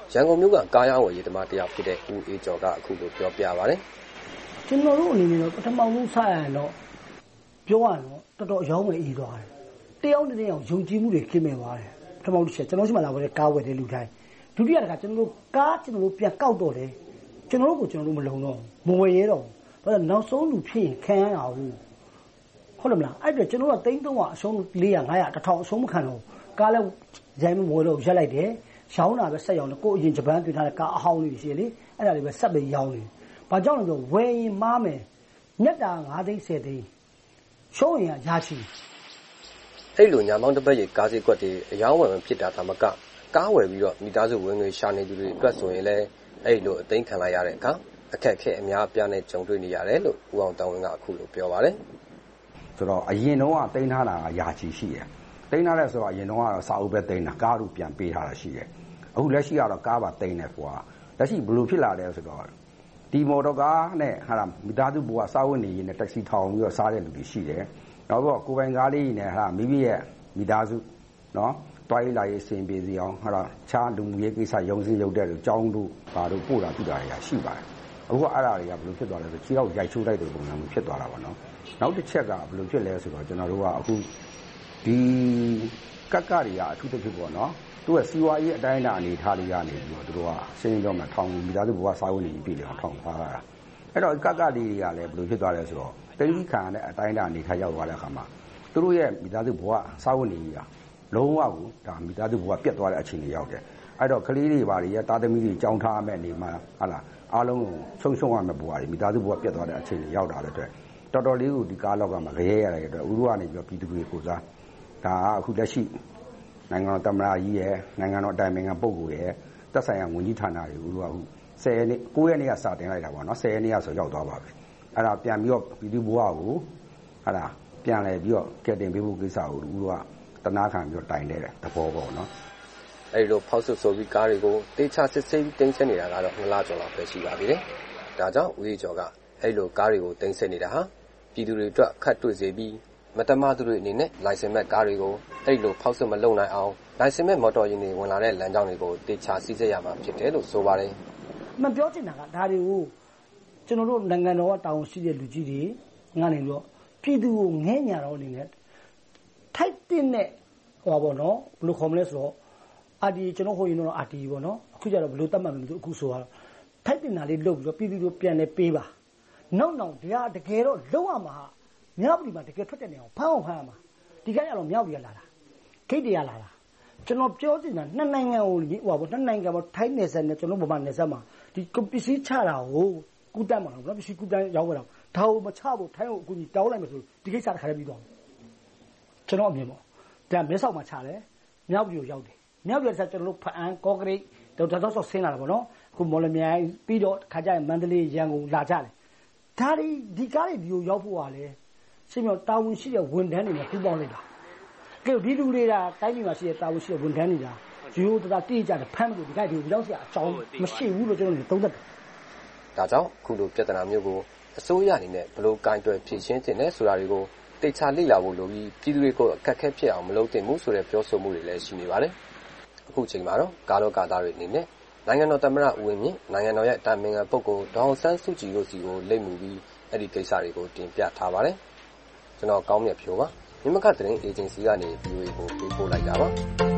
ရန်ကုန်မြို့ကကားရောင်းဝယ်ရေးသမားတစ်ယောက်ဖြစ်တဲ့ဦးအေးကျော်ကအခုလိုပြောပြပါတယ်။ကျွန်တော်တို့အနေနဲ့တော့ပထမဆုံးစရရင်တော့ပြောရရင်တော့တော်တော်အယောင်းဝယ်အေးသွားတယ်။တယောက်နဲ့တယောက်ယုံကြည်မှုတွေကင်းမဲ့သွားတယ်။ပထမဆုံးကျွန်တော်ရှိမှလာဝယ်တဲ့ကားဝယ်တဲ့လူတိုင်းဒုတိယတစ်ခါကျွန်တော်တို့ပြန်ကောက်တော့တယ်။ကျွန်တော်တို့မလုံတော့မဝယ်ရတော့။ဘာလို့နောက်ဆုံးလူဖြစ်ရင်ခံရအောင်ဟုတ်တယ်မလားအဲ့ဒါကျွန်တော်က300အဆုံး400 500 1000အဆုံးမခံတော့ကားလည်းရိုင်းမဝယ်လို့ရက်လိုက်တယ်ရောင်းတာပဲဆက်ရောင်းတယ်ကိုအရင်ဂျပန်တွင်ထားတဲ့ကားအဟောင်းလေးရှိလေအဲ့ဒါလေးပဲဆက်ပြီးရောင်းတယ်ဘာကြောင့်လဲဆိုဝယ်ရင်မားမယ်မြက်တာ9သိန်း10သိန်းရှုံးရင်ရရှိအဲ့လိုညာမောင်းတစ်ပတ်ရဲ့ကားစီကွက်တွေအယောင်းဝယ်မဖြစ်တာသမကကားဝယ်ပြီးတော့မိသားစုဝင်ငွေရှာနေသူတွေအတွက်ဆိုရင်လည်းအဲ့လိုအသိမ်းခံလိုက်ရတဲ့အခါအခက်အခဲအများအပြားနဲ့ကြုံတွေ့နေရတယ်လို့ဦးအောင်တောင်းဝင်းကအခုလိုပြောပါတယ်ဆိုတော့အရင်တော့တိန်းထားတာကယာချီရှိတယ်တိန်းထားတဲ့ဆိုတော့အရင်တော့ကတော့စာအုပ်ပဲတိန်းတာကားတို့ပြန်ပေးထားတာရှိတယ်အခုလက်ရှိကတော့ကားပါတိန်းတယ်ကွာလက်ရှိဘယ်လိုဖြစ်လာလဲဆိုတော့ဒီမော်တော်ကားနဲ့ဟာမိသားစုဘဝစားဝတ်နေရေးနဲ့တက္ကစီထောင်ပြီးတော့စားတဲ့လူတွေရှိတယ်နောက်တော့ကိုယ်ပိုင်ကားလေးနဲ့ဟာမိမိရဲ့မိသားစုနော်တွားရေးလာရေးအစဉ်ပြေစီအောင်ဟာခြားလူမှုရေးကိစ္စရုံစင်းရုပ်တဲ့လူចောင်းတို့ဘာတို့ပို့တာပြတာတွေရှိပါတယ်အခုအဲ့ဒါတွေကဘယ်လိုဖြစ်သွားလဲဆိုခြေတော့ရိုက်ချိုးလိုက်တဲ့ပုံစံမျိုးဖြစ်သွားတာပါနော်နောက်တစ်ချက်ကဘယ်လိုဖြစ်လဲဆိုတော့ကျွန်တော်တို့ကအခုဒီကတ်ကတွေကအထူးသဖြင့်ပေါ့နော်သူကစီဝါရေးအတိုင်းအတာအနေထားလေးကနေပြီးတော့သူတို့ကရှင်းပြောမှထောင်မိသားစုဘဝစားဝတ်နေပြီလေထောင်ထားတာအဲ့တော့ကတ်ကလေးတွေကလည်းဘယ်လိုဖြစ်သွားလဲဆိုတော့တိတိခါနဲ့အတိုင်းအတာအနေထားရောက်သွားတဲ့အခါမှာသူတို့ရဲ့မိသားစုဘဝစားဝတ်နေကြီးကလုံးဝကိုဒါမိသားစုဘဝပြတ်သွားတဲ့အခြေအနေရောက်တယ်အဲ့တော့ကလေးတွေဘာတွေရဲ့တာသမီတွေကြောင်းထားမဲ့နေမှာဟာလားအားလုံးဆုံးရှုံးရမယ့်ဘဝတွေမိသားစုဘဝပြတ်သွားတဲ့အခြေအနေရောက်တာတဲ့အတွက်တော်တော်လေးကိုဒီကားလောက်ကမှာကြရဲရတဲ့အတွက်ဥရောကနေပြီးတော့ပြည်သူတွေကိုစားဒါကအခုလက်ရှိနိုင်ငံတော်သမ္မတကြီးရဲ့နိုင်ငံတော်အတိုင်ပင်ခံပုဂ္ဂိုလ်ရဲ့သက်ဆိုင်ရာဝန်ကြီးဌာနတွေဥရောက10ရက်နေ့9ရက်နေ့ကစတင်လိုက်တာပေါ့နော်10ရက်နေ့ကဆိုရောက်သွားပါပြီအဲ့ဒါပြန်ပြီးတော့ပြည်သူဘဝကိုဟာလားပြန်လဲပြီးတော့ကဲတင်ပေးဖို့ကိစ္စကိုဥရောကတနာခံပြီးတော့တိုင်တဲ့သဘောပေါ့နော်အဲ့လိုဖောက်ဆွဆိုပြီးကားတွေကိုတေချာစစ်ဆေးပြီးတင်ဆက်နေတာကတော့2လကျော်လောက်ပဲရှိပါသေးတယ်ဒါကြောင့်ဦးကြီးကျော်ကအဲ့လိုကားတွေကိုတင်ဆက်နေတာဟာပြည်သူတွေအတွက်ခက်တွေ့စေပြီးမတမသူတွေအနေနဲ့လိုင်စင်မဲ့ကားတွေကိုအဲ့လိုဖောက်ဆွမလုပ်နိုင်အောင်လိုင်စင်မဲ့မော်တော်ယာဉ်တွေဝင်လာတဲ့လမ်းကြောင်းတွေကိုတေချာစစ်ဆေးရမှာဖြစ်တယ်လို့ဆိုပါတယ်မပြောချင်တာကဒါတွေကိုကျွန်တော်တို့နိုင်ငံတော်ကတာဝန်ရှိတဲ့လူကြီးတွေငါနေတော့ပြည်သူကိုငဲ့ညာတော့အနေနဲ့ထိုက်တဲ့ဟောပါတော့ဘယ်လိုခေါ်မလဲဆိုတော့အာဒီကျွန်တော်ဟိုရင်တော့အာတီပေါ့နော်အခုကျတော့ဘယ်လိုတတ်မှတ်မလို့အခုဆိုတော့ထိုက်တင်တာလေးလုပ်ပြီးတော့ပြည်သူတို့ပြန်လဲပေးပါနောက်ဒီဟာတကယ်တော့လုံးဝမှာမြောက်ပြည်မှာတကယ်ထွက်တဲ့နေအောင်ဖမ်းအောင်ဖမ်းရမှာဒီကရတော့မြောက်ပြည်လာတာဂိတ်တွေကလာတာကျွန်တော်ပြောချင်တာနှစ်နိုင်ငံကိုဟိုပါနှစ်နိုင်ငံပေါ့ထိုင်းနယ်စပ်နဲ့ကျွန်တော်ဗမာနယ်စပ်မှာဒီပစ္စည်းချတာကိုကုတတ်မှာနော်ပစ္စည်းကုတတ်ရောက်လာဒါကိုမချဖို့ထိုင်းကိုအကူကြီးတောင်းလိုက်မယ်ဆိုဒီကိစ္စတစ်ခါတည်းပြီးတော့ကျွန်တော်အမြင်ပေါ့ဒါမဲဆောက်မှာချတယ်မြောက်ပြည်ကိုရောက်တယ်မြောက်ပြည်ဆက်ကျွန်တော်တို့ဖအံကော့ကရိတ်တော့ဆင်းလာတာပေါ့နော်အခုမော်လမြိုင်ပြီးတော့ခါကြရင်မန္တလေးရန်ကုန်လာကြတယ်ဒါဒီကားတွေဒီကိုရောက်ဖို့ကလည်းရှင်းပြောတာဝန်ရှိတဲ့ဝန်ထမ်းတွေနဲ့ပူးပေါင်းလိုက်တာကဲဒီလူတွေကတိုင်းပြည်မှာရှိတဲ့တာဝန်ရှိတဲ့ဝန်ထမ်းတွေကရိုးသားတည်ကြတယ်ဖမ်းလို့ဒီကဒီရောက်စရာအကြောင်းမရှိဘူးလို့ကျွန်တော်တို့သုံးသပ်တယ်ဒါကြောင့်ခုလိုပြဿနာမျိုးကိုအစိုးရအနေနဲ့ဘယ်လိုကင်တွယ်ဖြေရှင်းတင်လဲဆိုတာတွေကိုတိတ်ချလေ့လာဖို့လိုပြီးပြည်သူတွေကိုအခက်အခဲဖြစ်အောင်မလုပ်သင့်ဘူးဆိုတဲ့ပြောဆိုမှုတွေလည်းရှိနေပါတယ်အခုချိန်မှာတော့ကာလောကာသားတွေအနေနဲ့နိုင်ငံတော်သမ္မတဦးဝင်းမြင့်နိုင်ငံတော်ရဲ့အတိုင်ပင်ခံပုဂ္ဂိုလ်ဒေါအောင်ဆန်းစုကြည်တို့စီကိုလိပ်မူပြီးအဲ့ဒီကိစ္စတွေကိုတင်ပြထားပါတယ်ကျွန်တော်ကောင်းမြတ်ဖြိုးပါမြမခသတင်းအေဂျင်စီကနေ VOA ကိုပေးပို့လိုက်တာပါ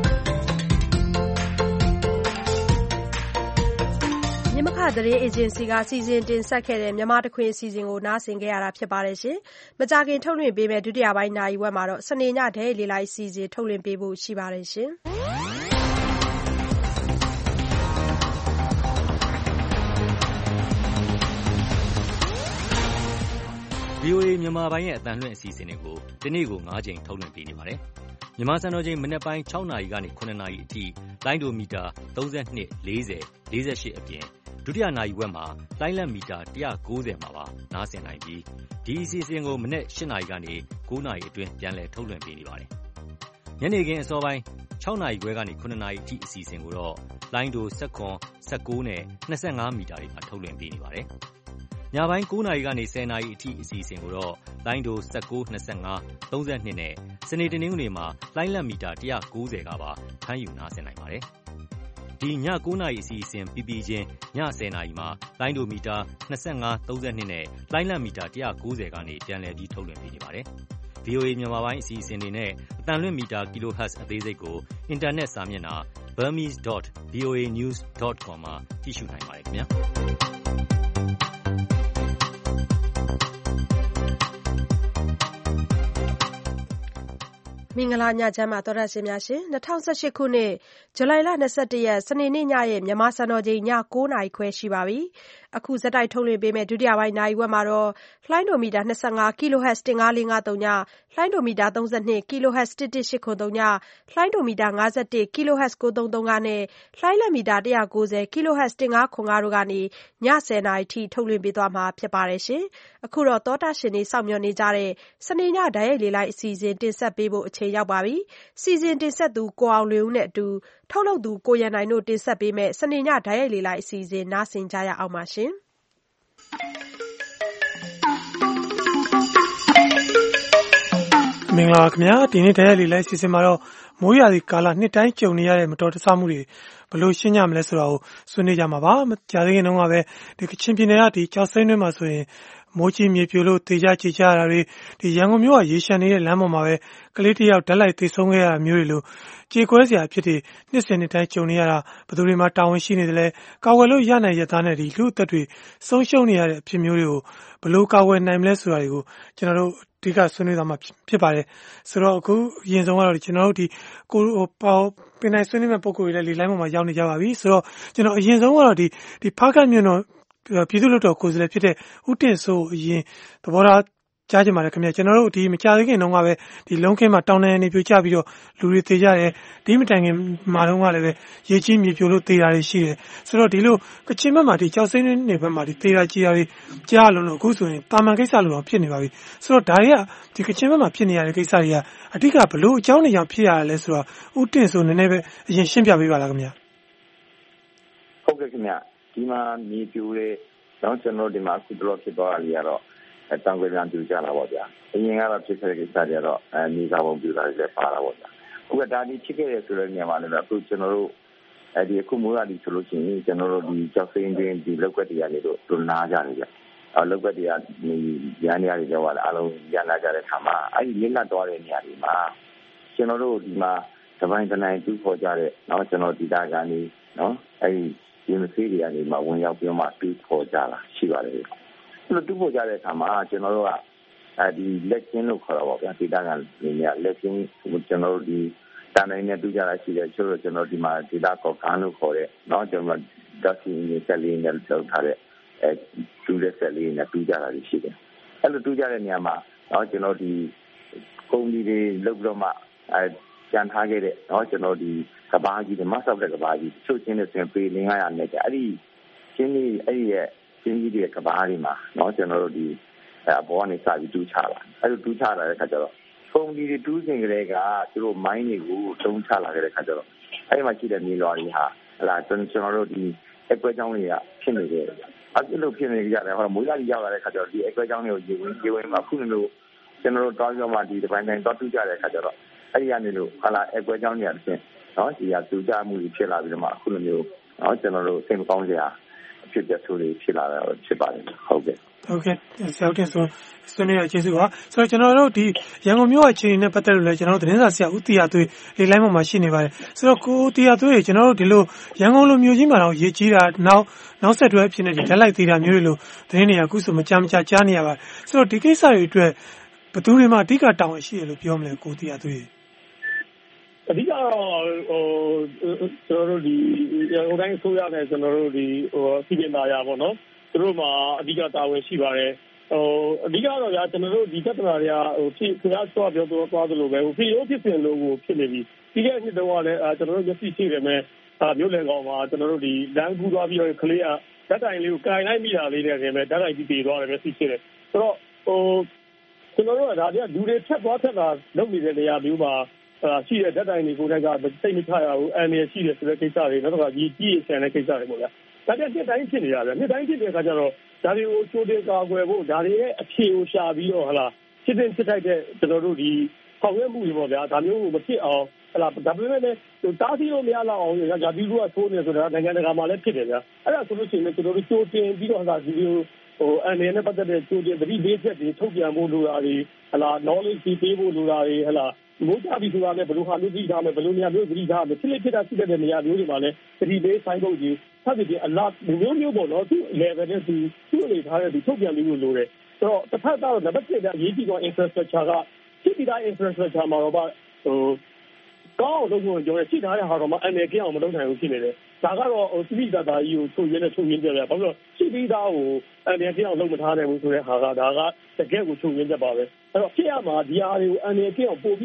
မြမခသတင်းအေဂျင်စီကစီစဉ်တင်ဆက်ခဲ့တဲ့မြန်မာတခွင်အစီအစဉ်ကိုနားဆင်ခဲ့ရတာဖြစ်ပါတယ်ရှင်မကြခင်ထုတ်လွှင့်ပေးမယ့်ဒုတိယပိုင်းနာရီဝက်မှာတော့စနေညဒဲလေးလိုက်စီစဉ်ထုတ်လွှင့်ပေးဖို့ရှိပါတယ်ရှင် VOA မြန်မာပိုင်းရဲ့အတန်လွှင့်အစီအစဉ်တွေကိုဒီနေ့ကို9ချိန်ထုတ်လွှင့်ပေးနေပါတယ်။မြန်မာစံတော်ချိန်မနေ့ပိုင်း6နာရီကနေ9နာရီအထိလိုင်းဒိုမီတာ32 40 48အပြင်ဒုတိယနာရီဝက်မှာလိုင်းလက်မီတာ190မှာပါနားဆင်နိုင်ပြီးဒီအစီအစဉ်ကိုမနေ့8နာရီကနေ9နာရီအတွင်းပြန်လည်ထုတ်လွှင့်ပေးနေပါတယ်။ညနေခင်းအစောပိုင်း6နာရီခွဲကနေ9နာရီအထိအစီအစဉ်ကိုတော့လိုင်းဒို19နဲ့25မီတာတွေမှာထုတ်လွှင့်ပေးနေပါတယ်။ညပိုင်း9နာရီကနေ10နာရီအထိအစီအစဉ်ကိုတော့လိုင်းဒို19 25 32နဲ့စနေတနင်္ဂနွေမှာလိုင်းလက်မီတာ190ကပါဖမ်းယူနားဆင်နိုင်ပါတယ်။ဒီည9 နာရီအစီအစဉ်ပြီးပြီးချင်းည10 နာရီမှာလိုင်းဒိုမီတာ25 32နဲ့လိုင်းလံမီတာ190ကနေပြန်လည်ပြီးထုတ်လွှင့်ပေးနေပါတယ်။ VOA မြန်မာပိုင်းအစီအစဉ်တွေနဲ့အတန်လွင့်မီတာ kHz အသေးစိတ်ကိုအင်တာနက်စာမျက်နှာ burmese.voanews.com မှာကြည့်ရှုနိုင်ပါတယ်ခင်ဗျာ။မင်္ဂလာညချမ်းပါသောတာရှင်များရှင်2018ခုနှစ်ဇူလိုင်လ21ရက်စနေနေ့ညရဲ့မြန်မာစံတော်ချိန်ည9:00နာရီခွဲရှိပါပြီ။အခုဇက်တိုက်ထုတ်လွှင့်ပေးမယ့်ဒုတိယပိုင်းနာရီဝက်မှာတော့လှိုင်းဒိုမီတာ25 kHz 15453ညလှိုင်းဒိုမီတာ32 kHz 11803ညလှိုင်းဒိုမီတာ51 kHz 933ကနဲ့လှိုင်းလက်မီတာ190 kHz 1505တို့ကနေည10:00နာရီထိထုတ်လွှင့်ပေးသွားမှာဖြစ်ပါတယ်ရှင်။အခုတော့သောတာရှင်တွေစောင့်မျှော်နေကြတဲ့စနေညဓာတ်ရိုက်လေးလိုက်အစီအစဉ်တင်ဆက်ပေးဖို့အချိန်ရောက်ပါပြီ။စီစဉ်တင်ဆက်သူကိုအောင်လွင်ဦးနဲ့အတူထုတ်လုပ်သူကိုရန်နိုင်တို့တင်ဆက်ပေးမယ့်စနေညဓာတ်ရိုက်လေးလိုက်အစီအစဉ်နားဆင်ကြရအောင်ပါရှင်။မင်္ဂလာခင်ဗျာဒီနေ့ဓာတ်ရိုက်လေးလိုက်စီစဉ်မှာတော့မိုးရာသီကာလနှစ်တိုင်းကြုံနေရတဲ့မတော်တဆမှုတွေဘယ်လိုရှင်းကြမလဲဆိုတာကိုဆွေးနွေးကြမှာပါ။ကြာသေးခင်တုန်းကပဲဒီကချင်ပြည်နယ်ကဒီကြောက်စိမ်းတွင်းမှာဆိုရင်မိုးကြီးမြေပြိုလို့တေကြကြရတာတွေဒီရန်ကုန်မြို့ကရေရှမ်းနေတဲ့လမ်းပေါ်မှာပဲကလေးတစ်ယောက်ဓာတ်လိုက်သေဆုံးခဲ့ရတာမျိုးတွေလို့ကြေကွဲစရာဖြစ်တဲ့နှစ်စဉ်နှစ်တိုင်းကြုံနေရတာဘယ်သူတွေမှတာဝန်ရှိနေတယ်လဲကာကွယ်လို့ရနိုင်ရသားနဲ့ဒီလူအသက်တွေဆုံးရှုံးနေရတဲ့အဖြစ်မျိုးတွေကိုဘယ်လိုကာကွယ်နိုင်မလဲဆိုတာတွေကိုကျွန်တော်တို့အဓိကဆွေးနွေးသွားမှာဖြစ်ပါတယ်ဆိုတော့အခုအရင်ဆုံးကတော့ကျွန်တော်တို့ဒီကိုပင်နိုင်ဆွေးနွေးမဲ့ပုံကိုယ်တွေလည်းလေလိုင်းပေါ်မှာရောက်နေကြပါပြီဆိုတော့ကျွန်တော်အရင်ဆုံးကတော့ဒီဖားကတ်မြို့တော်ပြည်သူ့လွှတ်တော်ကိုယ်စားလှယ်ဖြစ်တဲ့ဦးတင်စိုးအရင်သဘောထားကြားကြမှာလည်းခင်ဗျာကျွန်တော်တို့ဒီမကြာသေးခင်တုန်းကပဲဒီလုံးခင်းမှာတောင်တန်းနေပြိုကျပြီးတော့လူတွေသေကြတယ်ဒီမတိုင်ခင်မှာတုန်းကလည်းပဲရေကြီးမြေပြိုလို့သေတာတွေရှိတယ်ဆိုတော့ဒီလိုကချင်ဘက်မှာဒီကြောက်စိမ့်နေဘက်မှာဒီသေတာကြီးတာတွေကြားလို့အခုဆိုရင်တာမန်ကိစ္စလိုတော့ဖြစ်နေပါပြီဆိုတော့ဒါတွေကဒီကချင်ဘက်မှာဖြစ်နေရတဲ့ကိစ္စတွေကအဓိကဘလို့အကြောင်းတွေကြောင့်ဖြစ်ရတာလဲဆိုတော့ဦးတင်စိုးနည်းနည်းပဲအရင်ရှင်းပြပေးပါလားခင်ဗျာဟုတ်ကဲ့ခင်ဗျာဒီမှာမြေပြိုတဲ့တော့ကျွန်တော်ဒီမှာအခုတော့ဖြစ်သွားတာကြီးကတော့တောင်ကွယ်ပြန်ပြူကြလာပေါ့ဗျာအရင်ကတော့ဖြစ်ခဲ့တဲ့ကိစ္စတွေကတော့မြေစာပုံပြူတာတွေလည်းပါတာပေါ့ဗျာအခုကဒါဒီဖြစ်ခဲ့တဲ့ဆိုတဲ့နေရာမှာလည်းအခုကျွန်တော်တို့ဒီအခုမိုးရာသီဆိုလို့ရှိရင်ကျွန်တော်တို့ဒီကြောက်စိမ်းတွင်းဒီလောက်ွက်တွေကနေတို့နားကြနေကြလောက်ွက်တွေကရန်နေရာတွေကြောက်လာအားလုံးရန်လာကြတဲ့ခါမှာအဲ့ဒီလင်းလတ်သွားတဲ့နေရာတွေမှာကျွန်တော်တို့ဒီမှာတပိုင်းတနိုင်တူခေါ်ကြတဲ့เนาะကျွန်တော်ဒီတာကနေเนาะအဲ့ဒီဒီမစီးတွေကနေမှဝင်ရောက်ပြီးမှတူခေါ်ကြလာရှိပါတယ်အဲ့လိုတူဖို့ကြတဲ့အခါမှာကျွန်တော်တို့ကဒီလက်ချင်းလို့ခေါ်တော့ဗောဗျာဒေတာကနေလက်ချင်းကျွန်တော်တို့ဒီတန်တိုင်းနဲ့တူကြတာရှိတယ်ချို့တော့ကျွန်တော်ဒီမှာဒေတာကောကန်လို့ခေါ်တဲ့เนาะကျွန်တော်ဓာတ်စီနဲ့ဆက်လေးနဲ့လောက်ထားတဲ့တူတဲ့ဆက်လေးနဲ့တူကြတာရှိတယ်အဲ့လိုတူကြတဲ့နေရာမှာเนาะကျွန်တော်ဒီကုမ္ပဏီတွေလောက်တော့မှကြံထားခဲ့တဲ့เนาะကျွန်တော်ဒီကဘာကြီးတွေမဆောက်တဲ့ကဘာကြီးချို့ချင်းနဲ့ဆိုရင်ပေ900နဲ့အဲ့ဒီချင်းကြီးအဲ့ဒီရဲ့ချင်းကြီးတွေကဘားတွေမှာเนาะကျွန်တော်တို့ဒီအပေါ်ကနေစပြီးတူးချတာအဲ့လိုတူးချလာတဲ့ခါကျတော့ပုံဒီတွေတူးစင်ကလေးကသူတို့မိုင်းတွေကိုတုံးချလာတဲ့ခါကျတော့အဲ့ဒီမှာရှိတဲ့မြေလွှာတွေဟာဟလာကျွန်တော်တို့ဒီအကွဲကြောင်းတွေကဖြစ်နေတယ်အဲ့လိုဖြစ်နေကြတယ်ဟောမိုးလာကြီးရောက်လာတဲ့ခါကျတော့ဒီအကွဲကြောင်းတွေကိုရေဝင်မှာခုနလိုကျွန်တော်တို့တောင်းကြမှာဒီဒီပိုင်းတိုင်းတော့တူးကြတဲ့ခါကျတော့အဲ့ဒီကနေလို့ဟလာအကွဲကြောင်းတွေအဖြစ်เนาะဒီကတူးကြမှုဖြစ်လာပြီးတော့မှခုလိုမျိုးเนาะကျွန်တော်တို့စိတ်မကောင်းစရာဖြစ်တဲ့ဆိုလေးဖြစ်လာတာဖြစ်ပါတယ်ဟုတ်ကဲ့ဆရာတင်ဆိုဆွေးနွေးရကျေးဇူးပါဆိုတော့ကျွန်တော်တို့ဒီရန်ကုန်မြို့အခြေအနေနဲ့ပတ်သက်လို့လည်းကျွန်တော်တို့သတင်းစာဆရာဦးတီယာသွေးလေလိုင်းပေါ်မှာရှိနေပါတယ်ဆိုတော့ကိုတီယာသွေးကျွန်တော်တို့ဒီလိုရန်ကုန်လိုမြို့ကြီးမှာတော့ရေကြီးတာနောက်ဆက်တွဲအဖြစ်နဲ့ဒီဓာတ်လိုက်သေးတာမျိုးတွေလို့သတင်းတွေကအခုဆိုမကြားကြားနေရပါတယ်ဆိုတော့ဒီကိစ္စတွေအတွက်ဘယ်သူတွေမှအဓိကတောင်းရှိရလို့ပြောမလဲကိုတီယာသွေးအဓိကတော့ကျွန်တော်တို့ဒီရန်ကုန်တိုင်းအစိုးရနဲ့ကျွန်တော်တို့ဒီစီမံသားရပါတော့သူတို့မှာအဓိကတာဝန်ရှိပါတယ်အဓိကတော့ဗျာကျွန်တော်တို့ဒီပြဿနာတွေကဖြစ်ခရားဆိုပြောသွားသလိုပဲဖြစ်ရိုးဖြစ်စဉ်လို့ဖြစ်နေပြီဒီကနေ့နှစ်တုန်းကလည်းကျွန်တော်တို့မျက်စိရှိတယ်မဲ့မြို့လယ်ကောင်မှာကျွန်တော်တို့ဒီလမ်းကူးသွားပြီးတော့ကလေးကဓာတ်တိုင်လေးကိုကင်လိုက်မိတာလေးနဲ့တည်းပဲဓာတ်တိုင်ပြီးပြေးသွားတယ်မျက်စိရှိတယ်ဆိုတော့ကျွန်တော်တို့ကဒါတွေကလူတွေဖြတ်သွားဖြတ်တာလုပ်နေတဲ့နေရာမျိုးမှာရှိတဲ့ဓာတ်တိုင်တွေကိုလည်းကစိတ်မချရဘူးအန်ရရှိတယ်ဆိုတဲ့ကိစ္စတွေနောက်တော့ကြီးကြီးဆန်တဲ့ကိစ္စတွေပေါ့ဗျာဒါကြတဲ့တိုင်းဖြစ်နေရတယ်နှစ်တိုင်းဖြစ်တဲ့အခါကျတော့ဒါတွေကိုချိုးတင်ကာကွယ်ဖို့ဒါတွေရဲ့အခြေကိုရှာပြီးတော့ဟလာဖြစ်တဲ့ဖြစ်ထိုက်တဲ့ကျွန်တော်တို့ဒီဆောင်ရွက်မှုတွေပေါ့ဗျာဒါမျိုးကိုမဖြစ်အောင်ဒါပေမဲ့လည်းတားဆီးလို့မရတော့အောင်ရာသီဥတုကဆိုးနေဆိုတာနိုင်ငံတကာမှာလည်းဖြစ်တယ်ဗျာအဲ့ဒါဆိုလို့ရှိရင်ကျွန်တော်တို့ကြိုတင်ပြီးတော့ဒီလိုအန်နဲ့ပတ်သက်တဲ့ကြိုတင်သတိပေးချက်တွေထုတ်ပြန်ဖို့လိုတာတွေknowledge ပေးဖို့လိုတာတွေမိုးကြပြီဆိုတာလည်းဘယ်လိုဟာမျိုးသတိထားမယ်ဘယ်လိုနေရာမျိုးသတိထားမယ်ဖြစ်လက်ဖြစ်တာရှိတဲ့နေရာမျိုးတွေမှာလည်းသတိပေးဆိုင်ဖို့ကြီးဆက်ပြီးအလားမျိုးပေါ့နော်သူ level နဲ့သူအနေထားတဲ့ထုတ်ပြန်ပြီးလို့လိုတယ်ဆိုတော့တစ်ဖက်ကတော့နံပါတ်1ကအရေးကြီးဆုံး infrastructure ကရှိပြီးသား infrastructure မှာတော့ကောင်းလို့ပြောရဲရှိထားတဲ့ဟာတော့မှအနေကအောင်မလုပ်နိုင်ဘူးဖြစ်နေတယ်ဒါကတော့သတိသာသာကြီးကိုထုတ်ရင်းနဲ့ထုတ်ရင်းပြတယ်ဘာလို့ရှိပြီးသားကိုအနေကအောင်လုပ်မထားနိုင်ဘူးဆိုတဲ့ဟာကဒါကတကယ်ကိုထုတ်ရင်းပြပါပဲအဲ့တော့ဖြစ်ရမှာဒီဟာတွေကိုအနေကအောင်ပို့ပြီး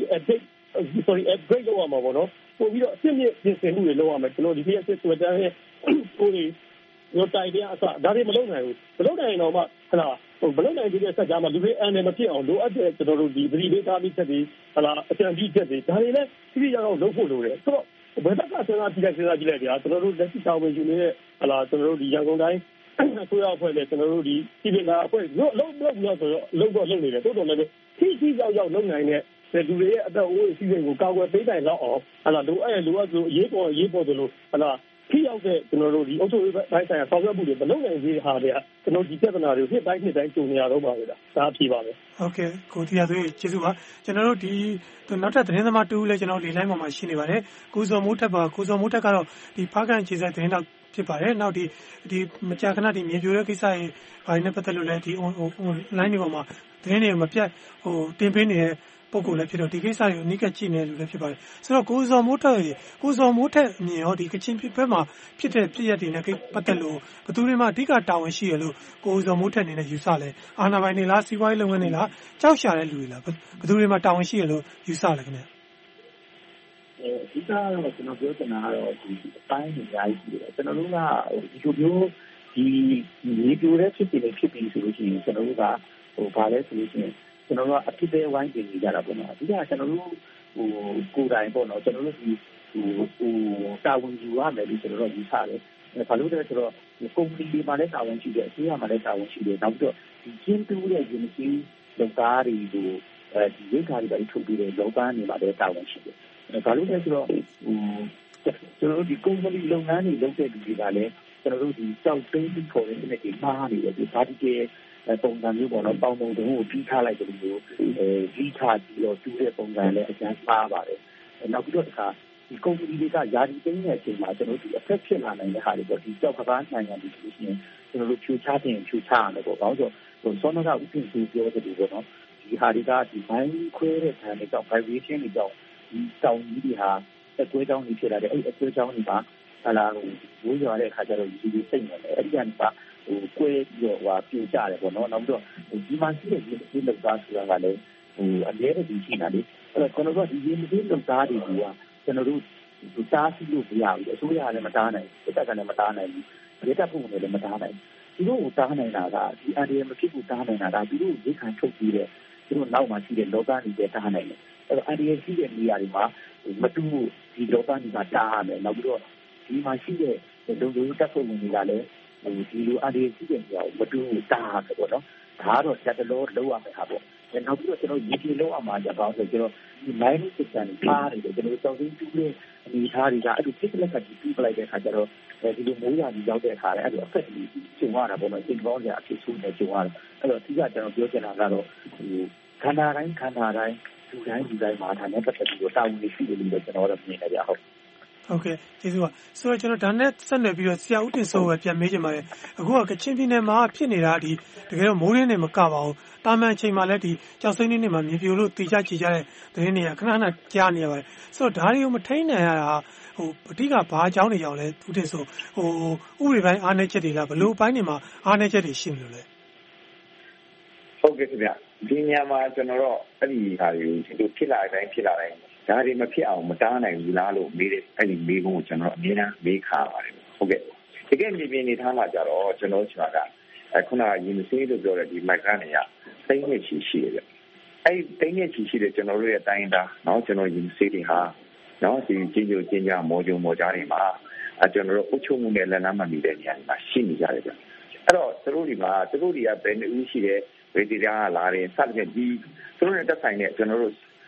upgrade လုပ်ရမှာပေါ့နော်ပို့ပြီးတော့အစ်မြင့်ပြင်ဆင်မှုတွေလုပ်ရမယ်ကျွန်တော်ဒီနေ့အစ်ဆွဲတန်းရဲ့ကိုယ်တို့တိုင်ပြအစဒါတွေမလုပ်နိုင်ဘူးမလုပ်နိုင်ရင်တော့မှဘလုံးနိုင်တဲ့ဆက်ကြားမှာလူတွေအန်တယ်မဖြစ်အောင်လိုအပ်တဲ့ကျွန်တော်တို့ဒီပရိသေသားမိချက်တွေအကြံပြုချက်တွေဒါတွေလည်းပြည်ရအောင်လုပ်ဖို့လိုတယ်ဆိုတော့ဘယ်ဘက်ကစဉ်းစားကြည့်လိုက်ဗျာကျွန်တော်တို့လက်ရှိတာဝန်ယူနေတဲ့ကျွန်တော်တို့ဒီရန်ကုန်တိုင်းအစိုးရအဖွဲ့နဲ့ကျွန်တော်တို့ဒီပြည်ပအဖွဲ့လုံးပြီးတော့ဆိုတော့လုံးတော့လုပ်နေတယ်တိုးတော်လည်းထိရောက်လုပ်နိုင်တဲ့လူတွေရဲ့အသက်အိုးအစီအစဉ်ကိုကာကွယ်ပေးနိုင်တော့အောင်လိုအပ်ဆိုအရေးပေါ်ဆိုလို့ထိရောက်တဲ့ကျွန်တော်တို့ဒီအုပ်ချုပ်ရေးပိုင်းဆိုင်ရာဆောင်ရွက်မှုတွေမလုပ်နိုင်သေးဟာတွေကကျွန်တော်ဒီပြဿနာတွေနှစ်တိုင်းကြုံနေရတော့ပါပဲဒါအဖြစ်ပါပဲဟုတ်ကဲ့ကိုတီးရသွေးကျေးဇူးပါကျွန်တော်တို့ဒီနောက်ထပ်သတင်းသမားတူလည်းကျွန်တော်လေလိုင်းပေါ်မှာရှိနေပါတယ်ကိုဇော်မိုးထက်ပါကိုဇော်မိုးထက်ကတော့ဒီဖားကန်ခြေဆိုင်သတင်းတော့ဖြစ်ပါတယ်နောက်ဒီမကြာခဏဒီမြေပြိုတဲ့ကိစ္စတွေဘာတွေနဲ့ပတ်သက်လို့လဲဒီ online တွေပေါ်မှာသတင်းတွေမပြတ်တင်ပေးနေတဲ့ပုဂ္ဂိုလ်လည်းဖြစ်တော့ဒီကိစ္စတွေကိုအနိကကြည့်နေလို့လည်းဖြစ်ပါတယ်ဆိုတော့ကိုဇော်မိုးထက်အမြင်ရောဒီကချင်ဘက်မှာဖြစ်တဲ့ပြည့်ရက်တွေနဲ့ပတ်သက်လို့ဘယ်သူတွေမှအဓိကတာဝန်ရှိရလို့ကိုဇော်မိုးထက်အနေနဲ့ယူဆလဲအာဏာပိုင်တွေလားစီးပွားရေးလုပ်ငန်းတွေလားကြောက်ရှာတဲ့လူတွေလားဘယ်သူတွေမှတာဝန်ရှိရလို့ယူဆလဲခင်ဗျအဓိကတော့ကျွန်တော်ပြောချင်တာကတော့ဒီအပိုင်းတွေအများကြီးရှိတယ်ကျွန်တော်တို့ကဒီလိုမျိုးဒီမြေပြိုတဲ့ဖြစ်ပြီးဆိုလို့ရှိရင်ကျွန်တော်တို့ကဘာလဲဆိုလို့ရှိရင်ကျွန်တော်တို့ကအဖြစ်သေးဝိုင်းပြင်နေကြတာပေါ့နော်အဓိကကျွန်တော်တို့ကိုယ်တိုင်ပေါ့နော်ကျွန်တော်တို့ဒီတာဝန်ယူရမယ်လို့ကျွန်တော်တို့ယူဆတယ်ဘာလို့လဲဆိုတော့ကုမ္ပဏီတွေမှာလည်းတာဝန်ရှိတယ်အစိုးရမှာလည်းတာဝန်ရှိတယ်နောက်ပြီးတော့ဒီကျင်းတူးတဲ့ unity လုပ်သားတွေကိုဒီရိတ်ခါတွေပဲထုတ်ပြီးတဲ့လုပ်သားတွေမှာလည်းတာဝန်ရှိတယ်ဘာလို့လဲဆိုတော့ကျွန်တော်တို့ဒီကုမ္ပဏီလုပ်ငန်းတွေလုပ်တဲ့လူတွေကလည်းကျွန်တော်တို့ဒီကြောက်သိမ်းပြီးခေါ်တဲ့နေ့တွေမှားနေတယ်ဒီဘာဒီကေပုံစံမျိုးပေါ့နော်ပေါင်းပုံတုံးကိုပြီးထားလိုက်တယ်လို့ပြီးထားပြီးတော့တူးတဲ့ပုံစံလည်းအကျန်းပါပါတယ်နောက်ပြီးတော့ဒီကုမ္ပဏီတွေကယာဒီသိမ်းတဲ့အချိန်မှာကျွန်တော်တို့ဒီ effect ဖြစ်လာနိုင်တဲ့ဟာတွေပေါ့ဒီကြောက်ကပန်းနိုင်ငံတွေဆိုရင်ကျွန်တော်တို့ဖြူချတင်ဖြူချရမယ်ပေါ့ဘာလို့ဆိုတော့စောနကဥပဒေဆိုပြောတဲ့လူပေါ့နော်ဒီဟာတွေကဒီဘိုင်းခွဲတဲ့ခံတွေကြောင့် vibration တွေကြောင့်ဒီတောင်ကြီးတွေဟာအကွဲကြောင်းတွေဖြစ်လာတယ်အဲ့အကွဲကြောင်းတွေမှာဝိုးရွာတဲ့အခါကျတော့ဒီလိုစိတ်နေတယ်အဲ့ဒီကနေပါကွဲပြီးတော့ပြိုကျတယ်ပေါ့နော်နောက်ပြီးတော့ဒီမှာရှိတဲ့ဒီလောက်သားဆိုတာကလည်းအများကြီးရှိနေတာလေအဲ့တော့ကျွန်တော်တို့ဒီလောက်သားတွေကကျွန်တော်တို့တားဆီးလို့မရဘူးအစိုးရကလည်းမတားနိုင်ဘူးတပ်ကလည်းမတားနိုင်ဘူးဒေသပုံလည်းမတားနိုင်ဘူးသူတို့ကိုတားနိုင်တာကဒီအန်ဒီမဖြစ်ဘူးတားနိုင်တာဒါသူတို့ရိတ်ခံထုတ်ပြီးတဲ့သူတို့နောက်မှာရှိတဲ့လောကတွေပဲတားနိုင်တယ်အဲ့တော့အန်ဒီရှိတဲ့နေရာတွေမှာမတူဒီလောကတွေကတားရမယ်နောက်ပြီးတော့ဒီမှာရှိတဲ့လုံခြုံရေးတပ်ဖွဲ့ဝင်တွေကလည်းဒီလိုအန်ဒီရှိတဲ့နေရာကိုမတူတားရမယ်ပေါ့နော်ဒါကတော့တက်တလို့လောက်ရမယ်ဟာပေါ့နောက်ပြီးတော့ကျွန်တော်ဒီလိုလောက်အောင်မှာကြပါဆိုကျွန်တော်ဒီ mining system အားတွေကျွန်တော်တောင်းတင်းတူးတဲ့အနေအထားတွေကအဲ့ဒီဖြစ်လက်ကတူးပလိုက်တဲ့အခါကျတော့ဒီလိုမိုးရာကြီးရောက်တဲ့အခါအဲ့ဒီ effect တွေကျုံရတာပေါ့နော်စိတ်ကောင်းစရာအဖြစ်ဆိုးနေကျုံရတာအဲ့တော့ဒီကကျွန်တော်ပြောချင်တာကတော့ခန္ဓာတိုင်းလူတိုင်းမှာဒါနဲ့ပတ်သက်ပြီးတော့တာဝန်ရှိတယ်လို့ကျွန်တော်တို့မြင်နေကြဟုတ်ကဲ့ကျေးဇူးပါဆိုတော့ကျွန်တော်ဒါနဲ့ဆက်နွယ်ပြီးတော့ဆရာဦးတင်စိုးပဲပြန်မေးချင်ပါတယ်အခုကကချင်ပြည်နယ်မှာဖြစ်နေတာဒီတကယ်တော့မိုးရင်းနေမကပါဘူးတာမန်အချိန်မှာလည်းဒီကြောက်စိမ့်နေမှာမြေပြိုလို့တေချကြည်ကြတဲ့သတင်းတွေကခဏကြားနေရပါတယ်ဆိုတော့ဒါတွေကိုမထိန်းနိုင်ရတာအဓိကဘာအကြောင်းတွေကြောင့်လဲဦးတင်စိုးဥပဒေပိုင်းအားနည်းချက်တွေလားဘလို့အပိုင်းတွေမှာအားနည်းချက်တွေရှိနေလို့လဲဟုတ်ကဲ့ခင်ဗျဒီညမှာကျွန်တော်တော့အဲ့ဒီဟာတွေကိုဒီလိုဖြစ်လာတိုင်းဒါတွေမဖြစ်အောင်မတားနိုင်ဘူးလားလို့မေးတဲ့အဲ့ဒီမေးခွန်းကိုကျွန်တော်အမြဲတမ်းမေးခါပါတယ်ဟုတ်ကဲ့တကယ်မြေပြင်နေထားမှာကြတော့ကျွန်တော်ဆိုတာကခုနကရင်းစေးလို့ပြောတဲ့ဒီမိုက်ကနေရသိန်းနဲ့ချီရှိတယ်အဲ့သိန်းနဲ့ချီရှိတဲ့ကျွန်တော်တို့ရဲ့တိုင်းသားเนาะကျွန်တော်ရင်းစေးတွေဟာเนาะဒီကျင်းကြမောကြကြားတွေမှာကျွန်တော်တို့အုပ်ချုပ်မှုနဲ့လက်နက်မှမိတဲ့နေရာတွေမှာရှိနေကြတယ်ဗျအဲ့တော့သူတို့တွေကဘယ်နှဦးရှိတယ်ဗေဒီရာလာတယ်စသဖြင့်ဒီသူတို့နဲ့တက်ဆိုင်တဲ့ကျွန်တော်တို့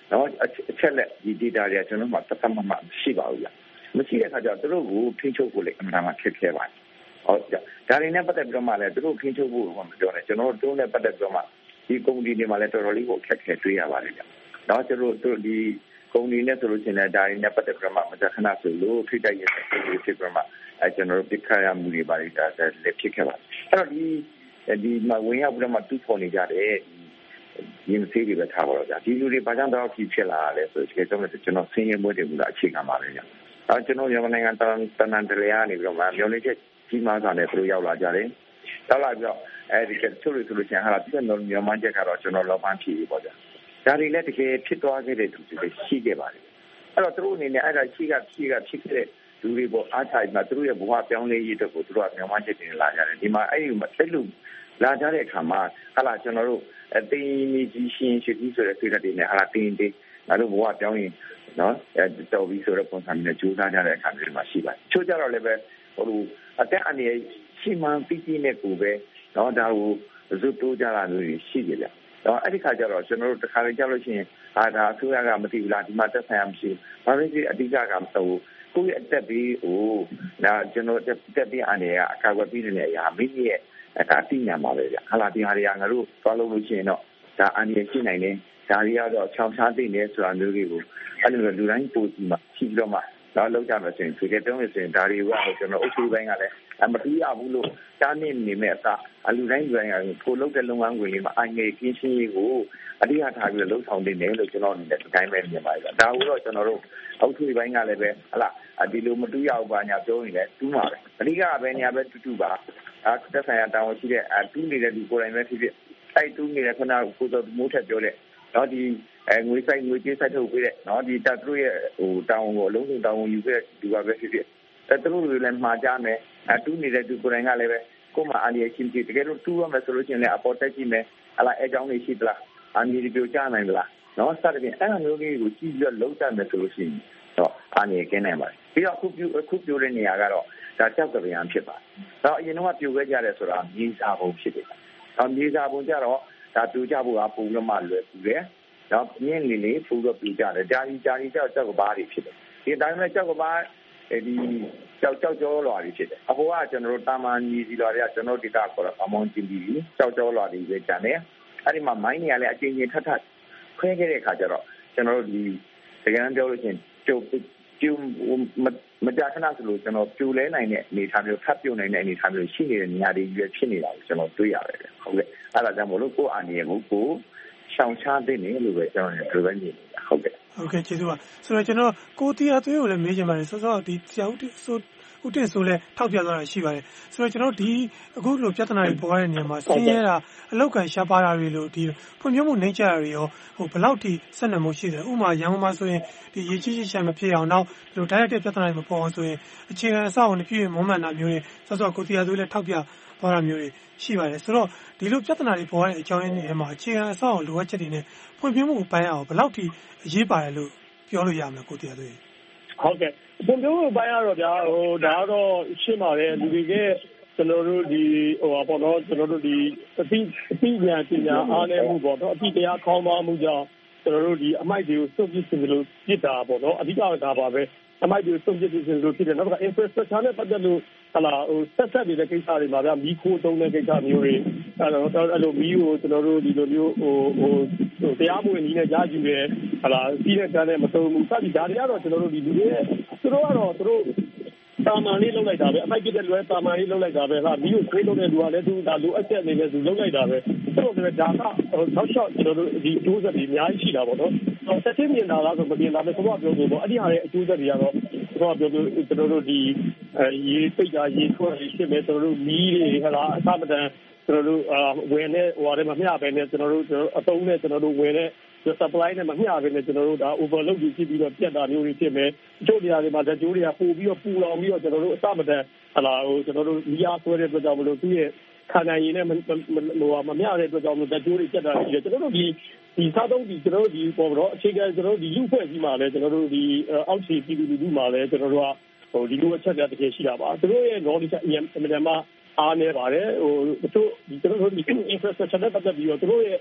နော်အချက်လက်ဒီ data တွေကကျွန်တော်မှတတ်မှတ်မရှိပါဘူးဗျမရှိတဲ့အခါကျတော့သူတို့ကိုထိချုပ်ဖို့လေအမှန်တမ်းခက်ခဲပါတယ်ဟုတ်ကြဒါတွေနဲ့ပတ်သက်ပြီးတော့မှလည်းသူတို့ထိချုပ်ဖို့ဘာမှမပြောနဲ့ကျွန်တော်တို့နဲ့ပတ်သက်ပြီးတော့မှဒီကုမ္ပဏီတွေမှာလည်းတော်တော်လေးကိုခက်ခဲတွေ့ရပါတယ်ဗျနော်ကျွန်တော်တို့ဒီကုမ္ပဏီနဲ့ဆိုလို့ရှိရင်ဒါတွေနဲ့ပတ်သက်ပြီးတော့မှမကြာခဏဆိုလို့ထိတိုက်ရတဲ့ဖြစ်ပြီးတော့မှကျွန်တော်တို့ပြခရမှုတွေပါလိမ့်ဒါလည်းဖြစ်ခဲ့ပါတယ်အဲ့တော့ဒီမှာဝင်ရောက်ပြီးတော့မှတူဖော်နေကြတဲ့ဒီမသေးတွေပဲထားပါတော့ဗျာဒီလူတွေဘာကြောင့်တော့ဖြစ်လာလဲဆိုတော့ကျွန်တော်ဆင်းရဲမွေးတယ်ဘူးလားအခြေခံပါပဲဗျာကျွန်တော်မြန်မာနိုင်ငံတန်တလျာနေပြီးတော့မှမျိုးလေးချက်ကြီးမားစွာနဲ့သူတို့ရောက်လာကြတယ်ရောက်လာပြီးတော့အဲဒီကချို့လို့ဆိုလို့ရှိရင်ဟာလာပြည်တော်မြန်မာချက်ကတော့ကျွန်တော်လောပန်းဖြေပေါ့ဗျာဒါတွေလည်းတကယ်ဖြစ်သွားခဲ့တဲ့သူတွေရှိခဲ့ပါတယ်အဲ့တော့သူတို့အနေနဲ့အဲ့ဒါရှိခဲ့တဲ့လူတွေပေါ်အားချိုက်မှာသူတို့ရဲ့ဘဝပြောင်းလဲရေးအတွက်ကိုသူတို့ကမြန်မာချက်တင်လာကြတယ်ဒီမှာအဲ့လိုလာကြတဲ့အခါမှာဟာလာကျွန်တော်တို့အသိဉာဏ်ကြီးရှင်းရှိပြီးဆိုတဲ့စိတ်ဓာတ်တွေနဲ့ဟာလာတင်းငါတို့ဘဝပြောင်းရင်နော်တော်ပြီးဆိုတော့ပုံစံနဲ့ကြိုးစားကြတဲ့အခါတွေမှာရှိပါတယ်ချို့ကြတော့လည်းပဲအသက်အန္တရာယ်ရှိမှန်းပြီးနဲ့ကိုပဲနော်ဒါကိုဇွတ်တိုးကြတာမျိုးရှိကြတယ်တော့အဲ့ဒီခါကျတော့ကျွန်တော်တို့တစ်ခါလေကြောက်လို့ရှိရင်ဒါအစိုးရကမသိဘူးလားဒီမှာတက်ဆိုင်ရမရှိဘာလို့ဒီအဓိကကမဟုတ်ကိုယ့်ရဲ့အသက်ပြီးဒါကျွန်တော်တက်ပြီးအနေနဲ့အကာအကွယ်ပြီးနေတဲ့အရာမိမိရဲ့ဒါသိညာပါပဲဗျဟာလာဒီဟာတွေကငါတို့သွားလို့ရှိရင်တော့ဒါအန္တရာယ်ရှိနိုင်တယ်ဒါတွေကတော့ချောင်းချားသိနေဆိုတာမျိုးတွေကိုအဲ့လိုလူတိုင်းပို့ပြီးမှရှိပြီးတော့မှတော့လောက်ကြမယ်ဆိုရင်ဒီကတုံးလို့ဆိုရင်ဒါတွေကကျွန်တော်အုပ်စုပိုင်းကလည်းမတူရဘူးလို့တားနေနေမဲ့အစားလူတိုင်းကကိုလုတ်တဲ့လုပ်ငန်းဝင်လေးမှာအငြိကင်းရှင်းရေးကိုအဓိကထားပြီးလှုပ်ဆောင်နေတယ်လို့ကျွန်တော်အနေနဲ့ဒီတိုင်းပဲမြင်ပါတယ်ဒါကိုတော့ကျွန်တော်တို့အုပ်စုပိုင်းကလည်းပဲဟလာဒီလိုမတူရဘူးပါညာပြောနေတယ်တူးမှာပဲအဓိကပဲညာပဲတူပါသက်ဆိုင်ရာတာဝန်ရှိတဲ့တူးနေတဲ့ဒီကိုယ်တိုင်ပဲဖြစ်ဖြစ်အဲ့တူးနေတဲ့ခဏကိုယ်တော်မိုးထက်ပြောတဲ့နော်ဒီငွေကြေးစိုက်ထုတ်ပေးတဲ့နော်ဒီတပ်သူရဲ့တာဝန်ကိုအလုံးစုံတာဝန်ယူခဲ့ဒီပါပဲဖြစ်ဖြစ်သူတို့တွေလည်းမှားကြမယ်တူးနေတဲ့သူကိုယ်တိုင်ကလည်းပဲကိုယ်မှာအန္တရာယ်ရှိတယ်တကယ်လို့တူးရမယ်ဆိုလို့ရှိရင်လည်းအပေါ်တက်ကြည့်မယ်ဟလာအဲကြောင်းလေးရှိသလားအန္တရာယ်ပြိုကျနိုင်သလားနော်စသဖြင့်အဲ့လိုမျိုးလေးကိုကြည့်ပြီးတော့လုံးတတ်မယ်ဆိုလို့ရှိရင်တော့အန္တရာယ်ကင်းနိုင်ပါတယ်ပြီးတော့အခုပြိုတဲ့နေရာကတော့ဒါကြောက်ကပြန်ဖြစ်ပါတယ်တော့အရင်တော့ပြိုခဲ့ကြတယ်ဆိုတာမြေစာပုံဖြစ်တယ်မြေစာပုံကြတော့ဒါပြိုကြဖို့ကပုံလို့မှလွယ်ကူတယ်တော့မြင်းလေးဖူးတော့ပြကြတယ်ဂျာကြီးကြောက်ကဘာတွေဖြစ်တယ်ဒီတိုင်းမဲ့ကြောက်ကဘာဒီကြောက်ကြောလွာတွေဖြစ်တယ်အပေါ်ကကျွန်တော်တို့တာမန်ညီစီလွာတွေကကျွန်တော်ဒေတာခေါ်တော့အမောင်းကျင်းပြီးကြောလွာတွေပဲကျန်တယ်အဲ့ဒီမှာမိုင်းနေရလဲအချင်းချင်းထပ်ခွဲခဲ့တဲ့အခါကျတော့ကျွန်တော်တို့ဒီတကယ်တမ်းပြောလို့ရှိရင်ကျုံမကြာခဏဆိုလို့ကျွန်တော်ပြိုလဲနိုင်တဲ့အနေအထားမျိုးထပ်ပြုတ်နိုင်တဲ့အနေအထားမျိုးရှိနေတဲ့နေရာတွေရွေးဖြစ်နေတာကိုကျွန်တော်တွေ့ရတယ်ဟုတ်ကဲ့အဲ့ဒါကြောင့်မို့လို့ကိုယ်အာနေကိုရှောင်ရှားသိနေလို့ပဲကျွန်တော်ပြောရနေနေတာဟုတ်ကဲ့ကျေးဇူးပါဆိုတော့ကျွန်တော်ကိုတီယာသွေးကိုလည်းမေးချင်ပါတယ်စောစောဒီဆရာဦးတင်ဆိုလဲထောက်ပြသွားတာရှိပါတယ်ဆိုတော့ကျွန်တော်ဒီအခုလိုပြဿနာတွေပေါ်ရတဲ့နေရာမှာဆင်းရဲတာအလောက်ကန်ရှားပါတာတွေလို့ဒီဖွံ့ဖြိုးမှုနှိမ့်ချတာတွေရောဘယ်လောက်ထိဆက်နွယ်မှုရှိတယ်ဥပမာရန်ကုန်မှာဆိုရင်ဒီရေကြီးရှာမဖြစ်အောင်နောက်ဒီလိုတိုက်ရိုက်တဲ့ပြဿနာတွေမပေါ်အောင်ဆိုရင်အခြေခံအဆောက်အအုံတွေပြည့်မွမ်းမံတာမျိုးတွေစောစောကိုတီယာသွေးလည်းထောက်ပြသွားတာမျိုးတွေရှိပါတယ်ဆိုတော့ဒီလိုပြဿနာတွေပေါ်ရတဲ့အကြောင်းရင်းတွေမှာအခြေခံအဆောက်အအုံလိုအပ်ချက်တွေနဲ့ဖွံ့ဖြိုးမှုအပိုင်းအောင်ဘယ်လောက်ထိအရေးပါတယ်လို့ပြောလို့ရမလဲကိုတီယာသွေးဟုတ်ကဲ့ဖွံ့ဖြိုးမှုပိုင်းကတော့ဗျာဒါကတော့ရှင်းပါတယ်လူတွေကကျွန်တော်တို့ဒီပေါ့နော်ကျွန်တော်တို့ဒီအသိဉာဏ်ပညာအားနည်းမှုပေါ့နော်အသိတရားခေါင်းပါမှုကြောင့်ကျွန်တော်တို့ဒီအမိုက်တွေကိုစွန့်ပစ်ခြင်းလို့ပြစ်တာပေါ့နော်အဓိကဒါပါပဲအမိုက်တွေကိုစွန့်ပစ်ခြင်းလို့ဖြစ်တယ်နောက်က infrastructure နဲ့ပတ်သက်လို့ဆက်နေတဲ့ကိစ္စတွေမှာဗျာမီးခိုးသုံးတဲ့ကိစ္စမျိုးတွေအဲ့လိုမီးကိုကျွန်တော်တို့ဒီလိုမျိုးတရားမဝင်နည်းနဲ့ကြားယူရဲစီးတဲ့ကမ်းနဲ့မသုံးဘူးစသည်ဒါတွေကတော့ကျွန်တော်တို့ဒီလူတွေသူတို့ကတော့သူတို့တာမန်လေးလုပ်လိုက်တာပဲအမိုက်ပြတဲ့လူကတာမန်လေးလုပ်လိုက်တာပဲမီးကိုခွေးလုပ်တဲ့လူကလည်းသူဒါလိုအပ်ချက်အနေနဲ့သူလုပ်လိုက်တာပဲသူတို့လည်းဒါကထောက်လျှောက်ကျွန်တော်တို့ဒီကျိုးဆက်တွေအများကြီးရှိတာပေါ့နော်ဆက်ချင်းမြင်တာလားဆိုမမြင်တာပဲဘုရားပြောလို့ပေါ့အဲ့ဒီဟာရဲ့အကျိုးဆက်တွေကတော့ဘုရားပြောလို့ကျွန်တော်တို့ဒီရေပိတ်တာရေထွန်းရေးရှင်းမဲ့ကျွန်တော်တို့မီးတွေအစမတန်ကျွန်တော်တို့ဝင်တဲ့ဟိုထဲမှာမျှပဲနဲ့ကျွန်တော်တို့အတုံးနဲ့ကျွန်တော်တို့ဝင်တဲ့ supply နဲ့မမျှပဲနဲ့ကျွန်တော်တို့ဒါ overload ကြီးဖြစ်ပြီးတော့ပြတ်တာမျိုးတွေဖြစ်မယ်အချို့နေရာတွေမှာဓာတ်ကြိုးတွေကပို့ပြီးတော့ပူလောင်ပြီးတော့ကျွန်တော်တို့အစမတန်ကျွန်တော်တို့မီးအားဆွဲတဲ့အတွက်ကြောင့်မလို့သူ့ရဲ့ခံနိုင်ရည်နဲ့မမျှတဲ့အတွက်ကြောင့်မလို့ဓာတ်ကြိုးတွေပြတ်တာရှိတယ်ကျွန်တော်တို့ဒီစားသုံးကျွန်တော်တို့ဒီပေါ်တော့အခြေခံကျွန်တော်တို့ဒီလူဖွဲ့ကြီးမှာလည်းကျွန်တော်တို့ဒီအောက်ခြေပြည်သူလူထုမှာလည်းကျွန်တော်တို့ကဒီလိုအချက်တွေတကယ်ရှိတာပါသူတို့ရဲ့ knowledge အရင်အမှန်အားနေပါတယ်တချို့ဒီကျွန်တော်တို့ဒီ infrastructure နဲ့ပတ်သက်ပြီးတော့သူတို့ရဲ့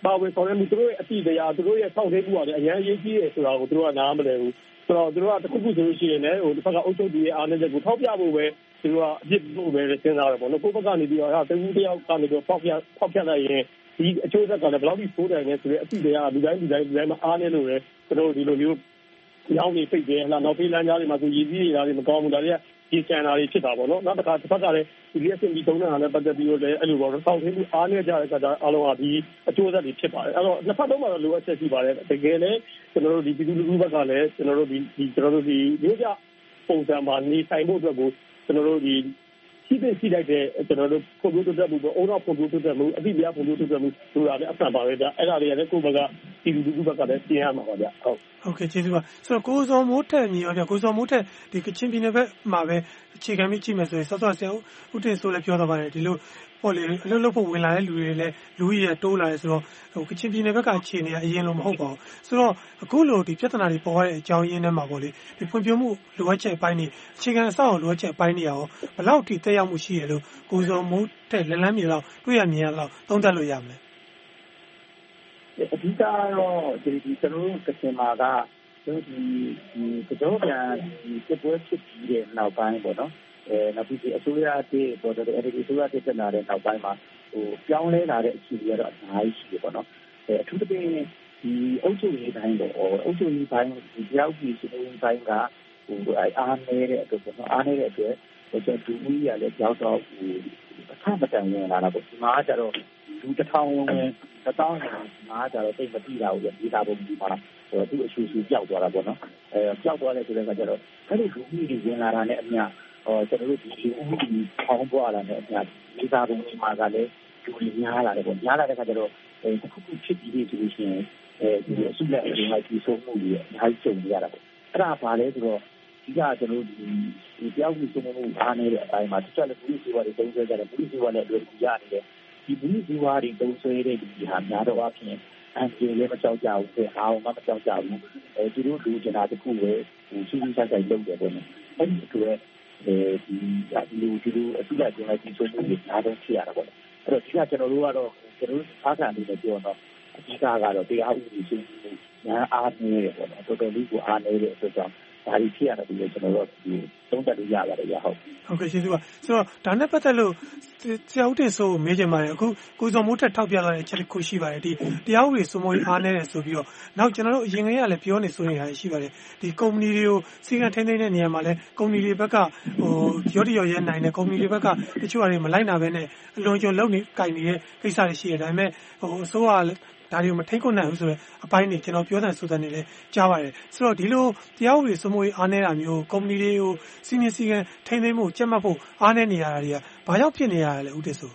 ပါဝင်ဆောင်ရွက်မှုသူတို့ရဲ့အတိတရားသူတို့ရဲ့စောင့်သိမှုကလည်းအများကြီးကြီးတယ်ဆိုတာကိုသူတို့ကနားမလည်ဘူးဆိုတော့သူတို့ကတစ်ခုခုဆိုလို့ရှိရင်လည်းတစ်ဖက်ကအုပ်ချုပ်သူရဲ့အားနည်းချက်ကိုထောက်ပြဖို့ပဲသူတို့ကအပြစ်ဖို့ပဲစဉ်းစားတယ်ပေါ့နော်ကိုယ့်ဘက်ကနေပြီးတော့တခုတယောက်ကနေပြီးဖောက်ပြလိုက်ရင်ဒီအကျိုးဆက်ကလည်းဘယ်လောက်ထိဆိုးတယ်လဲဆိုတဲ့အတိတရားလူတိုင်းမှာအားနည်းလို့လေသူတို့ဒီလိုမျိုးရောင်းနေပိတ်တယ်နောက်ပေးလမ်းကြားတွေမှာဆိုရည်စည်းနေတာတွေမကောင်းဘူးဒါတွေကဒီချန်နာတွေဖြစ်တာပေါ့နော်နောက်တစ်ခါတစ်ဖက်ကလည်းဒီလက်စင်ပြီးတုံးတဲ့ဟာနဲ့ပတ်သက်ပြီးတော့လည်းအဲ့လိုပေါ့စောင့်သိမှုအားနည်းကြတဲ့အခါကျအားလုံးကဒီအကျိုးဆက်တွေဖြစ်ပါတယ်အဲ့တော့နှစ်ဖက်လုံးမှာတော့လိုအပ်ချက်ရှိပါတယ်တကယ်လည်းကျွန်တော်တို့ဒီပြည်သူလူထုဘက်ကလည်းကျွန်တော်တို့ဒီမျိုးကြပုံစံမှာနေဆိုင်ဖို့အတွက်ကိုကျွန်တော်တို့ဒီရှိလိုက်တဲ့ကျွန်တော်တို့ပုံပြတိုးတက်မှုပေါ့အုံနောက်ပုံပြတိုးတက်မှုအတိအကျပုံပြတိုးတက်မှုဆိုတာလည်းအဆန်ပါပဲဗျအဲ့ဒါတွေကလည်းကိုယ့်ဘက်ကပြည်သူလူထုဘက်ကလည်းပြင်ရမှာပါဗျဟုတ်ကဲ့ကျေးဇူးပါဆိုတော့ကိုစောမိုးထက်ညီရောဗျကိုစောမိုးထက်ဒီကချင်ပြည်နယ်ဘက်မှာပဲအခြေခံပြီးကြည့်မယ်ဆိုရင်စောစောဆရာဦးတင်ဆိုလည်းပြောတော့ပါတယ်ဒီလိုပေါ့လေအလုပ်လုပ်ဖို့ဝင်လာတဲ့လူတွေလည်းလူကြီးရတိုးလာတယ်ဆိုတော့ကချင်ပြည်နယ်ဘက်ကအခြေအနေကအရင်လိုမဟုတ်ပါဘူးဆိုတော့အခုလိုဒီပြဿနာတွေပေါ်ရတဲ့အကြောင်းရင်းထဲမှာပေါ့လေဒီဖွံ့ဖြိုးမှုလိုအပ်ချက်အပိုင်းတွေအခြေခံအဆောက်အအုံလိုအပ်ချက်အပိုင်းတွေရောဘယ်လောက်ထိတက်ရောက်မှုရှိရလို့ကိုစောမိုးထက်လမ်းမြေလောက်တွေ့ရမြင်ရလောက်သုံးသပ်လို့ရမလဲအဓိကတော့ဒီကျွန်တော်တို့ကချင်မှာကဒီကြောပြန်ဒီစစ်ပွဲဖြစ်ပြီးတဲ့နောက်ပိုင်းပေါ့နော်နောက်ပြီးအစိုးရတဲ့ပေါ်တော့အဲဒီအစိုးရတဲ့တက်လာတဲ့နောက်ပိုင်းမှာပြောင်းလဲလာတဲ့အခြေအနေကတော့အများကြီးရှိတယ်ပေါ့နော်အထူးသဖြင့်ဒီအုပ်ချုပ်ရေးတိုင်းပေါ့အုပ်ချုပ်ရေးတိုင်းဒီကြောက်ပြီးစီးပိုင်းကအားနေတဲ့အတွက်ပေါ့နော်အားနေတဲ့အတွက်ကျွန်တော်ဒူးကြီးရလည်းကြောက်တော့အခက်မတန်ဝင်လာတာပေါ့ဒီမှာကျတော့လူ1000ဝင်1000မှာကျတော့တိတ်မတိတာဘူးဒီသာပုံဒီမှာသူ့အဆူကြောက်သွားတာပေါ့နော်ကြောက်သွားတယ်ဆိုတဲ့အခါကျတော့အဲ့ဒီဒူးကြီးတွေဝင်လာတာနဲ့အမျှကျွန်တော်တို့ဒီဦးဒီပေါင်းပွားလာတဲ့အများဒီသာပုံဒီမှာကလည်းလူကြီးများလာတယ်ပေါ့များလာတဲ့အခါကျတော့တစ်ခုခုဖြစ်ပြီးဆိုလို့ရှိရင်ဒီအစုလက်အရင်ကဒီဆုံးမှုတွေအများကြီးကြုံရတာပေါ့အဲ့ဒါဘာလဲဆိုတော့ဒီကကျွန်တော်တို့ဒီပြောက်ပြီးဆုံးမှုအားနေတဲ့အတိုင်းမှာတခြားလည်းဘူးစီဝါတွေတုံးဆွဲကြတယ်ဘူးစီဝါလည်းအလွယ်တကူရနေတယ်ဒီဘူးစီဝါတွေတုံးဆွဲတဲ့ဒီဟာများတော့အဖြစ်အန်ဂျီလည်းမကြောက်ကြဘူးတဲ့အားမကြောက်ကြဘူးသူတို့လူကျင်တာတစ်ခုပဲစီးစီးဆိုင်ဆိုင်လုပ်တယ်ပေါ့နော်အဲ့ဒီအတွက်ဒီလူအစုလိုက်ပြန်လိုက်ပြီးဆုံးမှုတွေအားလုံးဖြစ်ရတာပေါ့အဲ့တော့ဒီကကျွန်တော်တို့ကတော့ကျွန်တော်တို့အားခံနေတယ်ပြောတော့အဓိကကတော့တရားဥပဒေစိုးမိုးညာအားနေတယ်ပေါ့နော်တော်တော်လေးကိုအားနေတဲ့အတွက်ကြောင့်ဒါကြီးဖြစ်ရတယ်လို့ကျွန်တော်တို့သုံးသပ်လို့ရပါတယ်ရဟုတ်ကဲ့ကျေးဇူးပါဆိုတော့ဒါနဲ့ပတ်သက်လို့ဆရာဦးတင်ဆိုမေးချင်ပါတယ်အခုကိုစောမိုးထက်ထောက်ပြလာတဲ့အချက်တစ်ခုရှိပါတယ်ဒီတရားဥပဒေစိုးမိုးအားနေတယ်ဆိုပြီးတော့နောက်ကျွန်တော်တို့အရင်ကလည်းပြောနေဆိုနေတာရှိပါတယ်ဒီကုမ္ပဏီတွေကိုစီကံထိန်းသိမ်းတဲ့နေရာမှာလည်းကုမ္ပဏီတွေဘက်ကရော့တရော်ရဲနိုင်တဲ့ကုမ္ပဏီတွေဘက်ကတချို့အရာတွေမလိုက်နာဘဲနဲ့အလွန်ကျွံလုပ်နေကြိုင်နေတဲ့ကိစ္စတွေရှိတယ်ဒါပေမဲ့အစိုးရဒါတွေကိုမထိခွင့်နိုင်ဘူးဆိုတော့အပိုင်းတွေကျွန်တော်ပြောတဲ့ဆိုတဲ့နေလဲကြားပါတယ်ဆိုတော့ဒီလိုတရားဥပဒေစိုးမိုးရေးအားနေတာမျိုးကုမ္ပဏီတွေကိုစီမံစည်းကမ်းထိန်းသိမ်းမှုကြက်မှတ်ဖို့အားနေနေရတာတွေကဘာကြောင့်ဖြစ်နေရလဲဦးတင်ဆို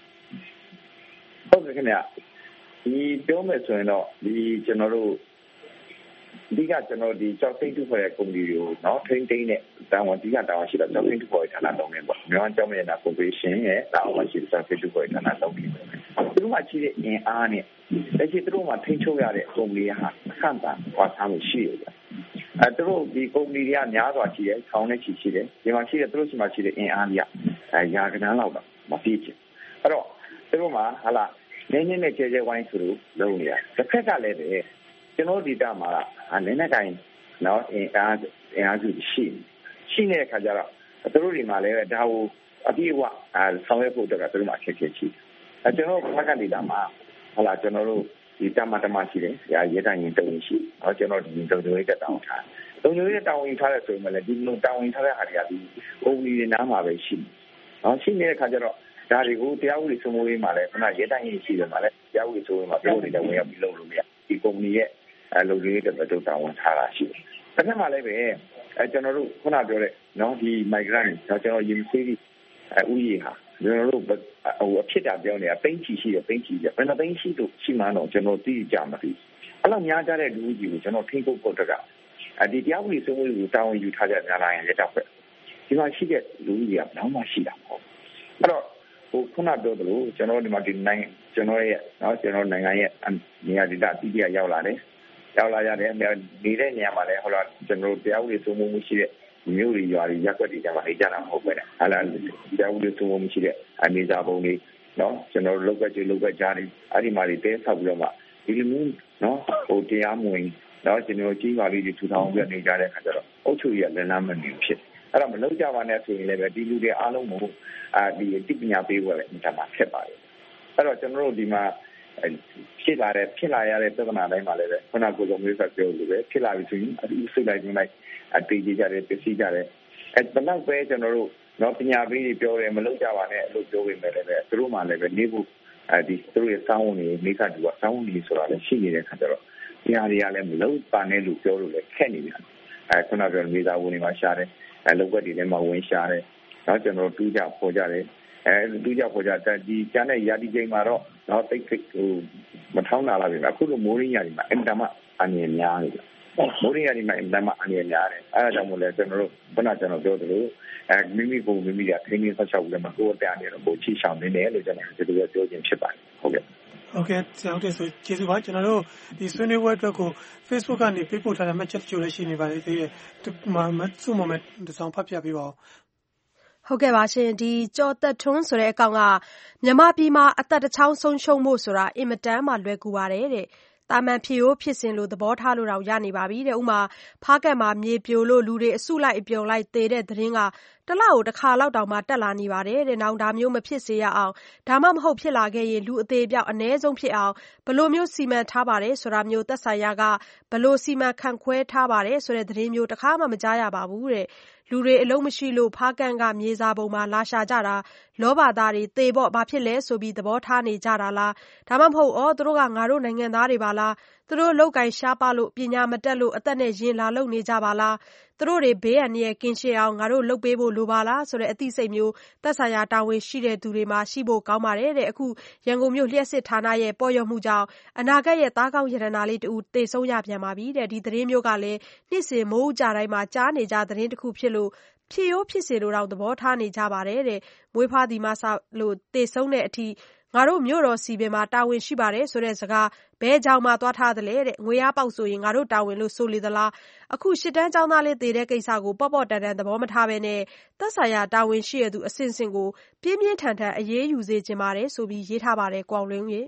ဟုတ်ကဲ့ခင်ဗျာဒီပြောမယ်ဆိုရင်တော့ဒီကျွန်တော်တို့ဒီကကျွန်တော်ဒီကြောက်သိမ်းတူခေါ်တဲ့ကုမ္ပဏီတွေကိုနော်ထိန်းသိမ်းတဲ့တာဝန်ဒီကတာဝန်ရှိတော့ကြောက်သိမ်းတူခေါ်တဲ့ဌာနလုံးနေပေါ့မြန်မာကြောက်မြင်တာကော်ပိုရေးရှင်းရဲ့တာဝန်ရှိတဲ့ကြောက်သိမ်းတူခေါ်တဲ့ဌာနလုံးနေပေါ့သူတို့မှရှိတဲ့အင်အားနဲ့လက်ရှိသူတို့မှထိန်းချုပ်ရတဲ့ကုမ္ပဏီဟာအခန့်တာဝါသားမှုရှိရတယ်သူတို့ဒီကုမ္ပဏီတွေကများစွာရှိတယ်ခေါင်းနဲ့ရှိတယ်ဒီမှာရှိတဲ့သူတို့ရှိမှရှိတဲ့အင်အားကြီးရာကဏန်းလောက်တော့မပြည့်ချင်အဲ့တော့သူတို့မှဟာလာနည်းနည်းနဲ့ကျဲကျဲဝိုင်းဆိုလို့လုပ်နေရတယ်တစ်ခက်ကလည်းပဲကျွန်တော်ဒီတာမှာနည်းနည်းတိုင်းနော်အင်အားစုရှိနေတဲ့ခါကျတော့သူတို့ဒီမှာလည်းဒါကိုအပြည့်အဝဆောင်ရွက်ဖို့အတွက်ကသူတို့မှာအခက်အခဲရှိတယ်ကျွန်တော်ဘက်ကနေတာမှာဟာလာကျွန်တော်တို့ဒီတမရှိတယ်ရဲတိုင်းရင်တုံးရှိကျွန်တော်ဒီတုံးတွေတက်တောင်းထားတုံးတွေတောင်းရင်ထားတဲ့ဆိုရင်လည်းဒီလိုတောင်းရင်ထားတဲ့ဟာတွေကဒီပုံလီတွေနားမှာပဲရှိရှိနေတဲ့ခါကျတော့ဒါတွေကိုတရားဥပဒေစိုးမိုးရေးမှာလည်းခုနရဲတိုင်းရင်ရှိတယ်မှာလည်းတရားဥပဒေစိုးမိုးမှာပြောနေတဲ့ဝင်ရောက်ပြီးလုပ်လို့မရဒီကုမ္ပဏီရဲ့လုံခြုံရေးတက်တော့တောင်းထားတာရှိတယ်။တစ်ခါမှလည်းပဲကျွန်တော်တို့ခုနပြောတဲ့နော်ဒီ migrant ကျွန်တော်ရင်သေးပြီးဥယျာဉ်ဟာကျွန်တော်တို့အဖြစ်တာပြောနေတာပိန်းချီရှိတယ်ပိန်းချီတယ်ဘယ်နှပိန်းရှိလို့ရှိမှန်းတော့ကျွန်တော်သိကြမှာပြီအဲ့လိုများကြတဲ့လူကြီးကိုကျွန်တော်ထိန်းဖို့တက်ကဒီတရားဥပဒေစိုးမိုးရေးကိုတာဝန်ယူထားကြများလာရင်လက်တော့ပဲဒီမှာရှိတဲ့လူကြီးကနောက်မှရှိတာပေါ့အဲ့တော့ခုနပြောသလိုကျွန်တော်ဒီမှာဒီနိုင်ငံကျွန်တော်ရဲ့နော်ကျွန်တော်နိုင်ငံရဲ့နေရာဒေသအသီးသီးရောက်လာတယ်ရောက်လာရတယ်နေတဲ့နေရာမှာလည်းဟိုလားကျွန်တော်တရားဥပဒေစိုးမိုးမှုရှိတဲ့မြို့တွေရွာတွေရက်ွက်တွေကြမှာနေကြတာမဟုတ်ပဲနဲ့ဟာလားတရားဥပဒေစိုးမိုးမှုရှိတဲ့အနေစာပုံတွေနော်ကျွန်တော်လောက်ကကြားတွေအဲ့ဒီမှာတွေတဲဆောက်ပြီးတော့မှဒီလိုမျိုးနော်တရားမဝင်တော့ကျွန်တော်ကြီးပါလေးတွေထူထောင်ပြနေကြတဲ့အခါကျတော့အုပ်ချုပ်ရေးလည်းလမ်းမမြင်ဖြစ်အဲ့တော့မလုပ်ကြပါနဲ့ဆိုရင်လည်းပဲဒီလူတွေအားလုံးကိုဒီအသိပညာပေးဖို့လည်းအင်တာမှာဖြစ်ပါတယ်အဲ့တော့ကျွန်တော်တို့ဒီမှာဖြစ်လာရတဲ့ပြဿနာတိုင်းမှာလည်းပဲခုနကကိုယ်တော်မျိုးဆက်ပြောလို့ပဲဖြစ်လာပြီဆိုရင်အစုလိုက်ခြင်းလိုက်အတေးကြတယ်ပစ္စည်းကြတယ်အဲ့ဘယ်တော့ပဲကျွန်တော်တို့နော်ပညာပေးတွေပြောတယ်မလုပ်ကြပါနဲ့လို့ပြောပေမဲ့လည်းပဲသူတို့မှလည်းပဲနေဖို့ဒီသူတို့ရဲ့စောင်းဝင်နေမိခတူကစောင်းဝင်နေဆိုတာလည်းရှိနေတဲ့ခါကျတော့ဒီဟာတွေကလည်းမလုပ်ပါနဲ့လို့ပြောလို့လည်းခက်နေပြန်ခုနပြောမိသားဝင်တွေမှာရှားတယ်လောက်ွက်တွေထဲမှာဝင်ရှားတယ်နော်ကျွန်တော်တူးကြပေါ်ကြတယ်တူးကြပေါ်ကြတဲ့ဒီကျန်တဲ့ရာဒီချိန်မှာတော့နော်တိတ်မထောင်းလာပြီအခုလိုမိုးရင်းရာဒီမှာအင်တာမအငြင်းများနေတယ်မိုးရင်းရာဒီမှာအင်တာမအငြင်းများတယ်အဲဒါကြောင့်မို့လဲကျွန်တော်တို့ခုနကျွန်တော်ပြောသလိုမိမိကထိန်းသိမ်းဆက်ချောက်လည်းမကိုယ်တရားနေတော့ကိုချိဆောင်နေတယ်လို့ကျွန်တော်ဒီလိုပြောခြင်းဖြစ်ပါတယ်ဟုတ်ကဲ့ဟုတ်ကဲ့ဆရာတို့ဆိုကျေးဇူးပါကျွန်တော်တို့ဒီဆွေးနွေးပွဲအတွက်ကို Facebook ကနေပေးပို့ထားတဲ့ message တချို့လည်းရှိနေပါသေးတယ်မဆုမမဲ့တစ်စောင်းဖတ်ပြပေးပါဦးဟုတ်ကဲ့ပါရှင်ဒီကြော်သက်ထွန်းဆိုတဲ့အကောင်ကမြန်မာပြည်မှာအသက်တစ်ချောင်းဆုံးရှုံးမှုဆိုတာအင်မတန်မှလွယ်ကူပါတယ်တဲ့တာမန်ဖြစ်ရိုးဖြစ်စဉ်လို့သဘောထားလို့တော့ရနေပါပြီတဲ့ဥမာဖားကတ်မှာမြေပြိုလို့လူတွေအစုလိုက်အပြုံလိုက်သေတဲ့သတင်းကတလောက်ကိုတစ်ခါလောက်တောင်မှတက်လာနေပါတယ်တဲ့နောက်ဒါမျိုးမဖြစ်စေရအောင်ဒါမှမဟုတ်ဖြစ်လာခဲ့ရင်လူအသေးပြောက်အ ਨੇ ဆုံးဖြစ်အောင်ဘလို့မျိုးစီမံထားပါတယ်ဆိုတာမျိုးသက်ဆိုင်ရာကဘလို့စီမံခန့်ခွဲထားပါတယ်ဆိုတဲ့သတင်းမျိုးတစ်ခါမှမကြားရပါဘူးတဲ့လူတွေအလုံးမရှိလို့ဖားကန့်ကမြေစာပုံမှာလာရှာကြတာလောဘသားတွေသေပေါ့ဘာဖြစ်လဲဆိုပြီးသဘောထားနေကြတာလားဒါမှမဟုတ်သူတို့ကငါတို့နိုင်ငံသားတွေပါလားသူတို့လောက်ကင်ရှားပါလို့ပညာမတက်လို့အသက်နဲ့ရင်လာလုံနေကြပါလားသူတို့တွေဘေးအန္တရာယ်ကင်းရှင်းအောင်ငါတို့လုပ်ပေးဖို့လိုပါလားဆိုတဲ့အသိစိတ်မျိုးသက်ဆိုင်ရာတာဝန်ရှိတဲ့သူတွေမှာရှိဖို့ကောင်းပါတယ်တဲ့အခုရန်ကုန်မြို့လျှက်စစ်ဌာနရဲ့ပေါ်ရမှုကြောင့်အနာဂတ်ရဲ့သားကောင်းရတနာလေးတူတေဆုံးရပြန်ပါပြီတဲ့ဒီသတင်းမျိုးကလည်းနှစ်စဉ်မိုးကြတိုင်းမှာကြားနေကြသတင်းတစ်ခုဖြစ်လို့ဖြစ်ရိုးဖြစ်စေလို့တော့သဘောထားနေကြပါတယ်တဲ့မွေးဖွားသည်မှစလို့တေဆုံးတဲ့အထိငါတို့မြို့တော်စီပင်မှာတာဝန်ရှိပါတယ်ဆိုတဲ့စကားဘဲကြောင်မှသွားထားတယ်တဲ့ငွေရပေါက်ဆိုရင်ငါတို့တာဝန်လို့ဆိုလေသလားအခုရှစ်တန်းကျောင်းသားလေးတည်တဲ့ကိစ္စကိုပေါ့ပေါ့တန်တန်သဘောမထားဘဲနဲ့သက်ဆိုင်ရာတာဝန်ရှိရသူအစင်စင်ကိုပြင်းပြင်းထန်ထန်အရေးယူစေချင်ပါတယ်ဆိုပြီးရေးထားပါတယ်ကွာလင်းကြီး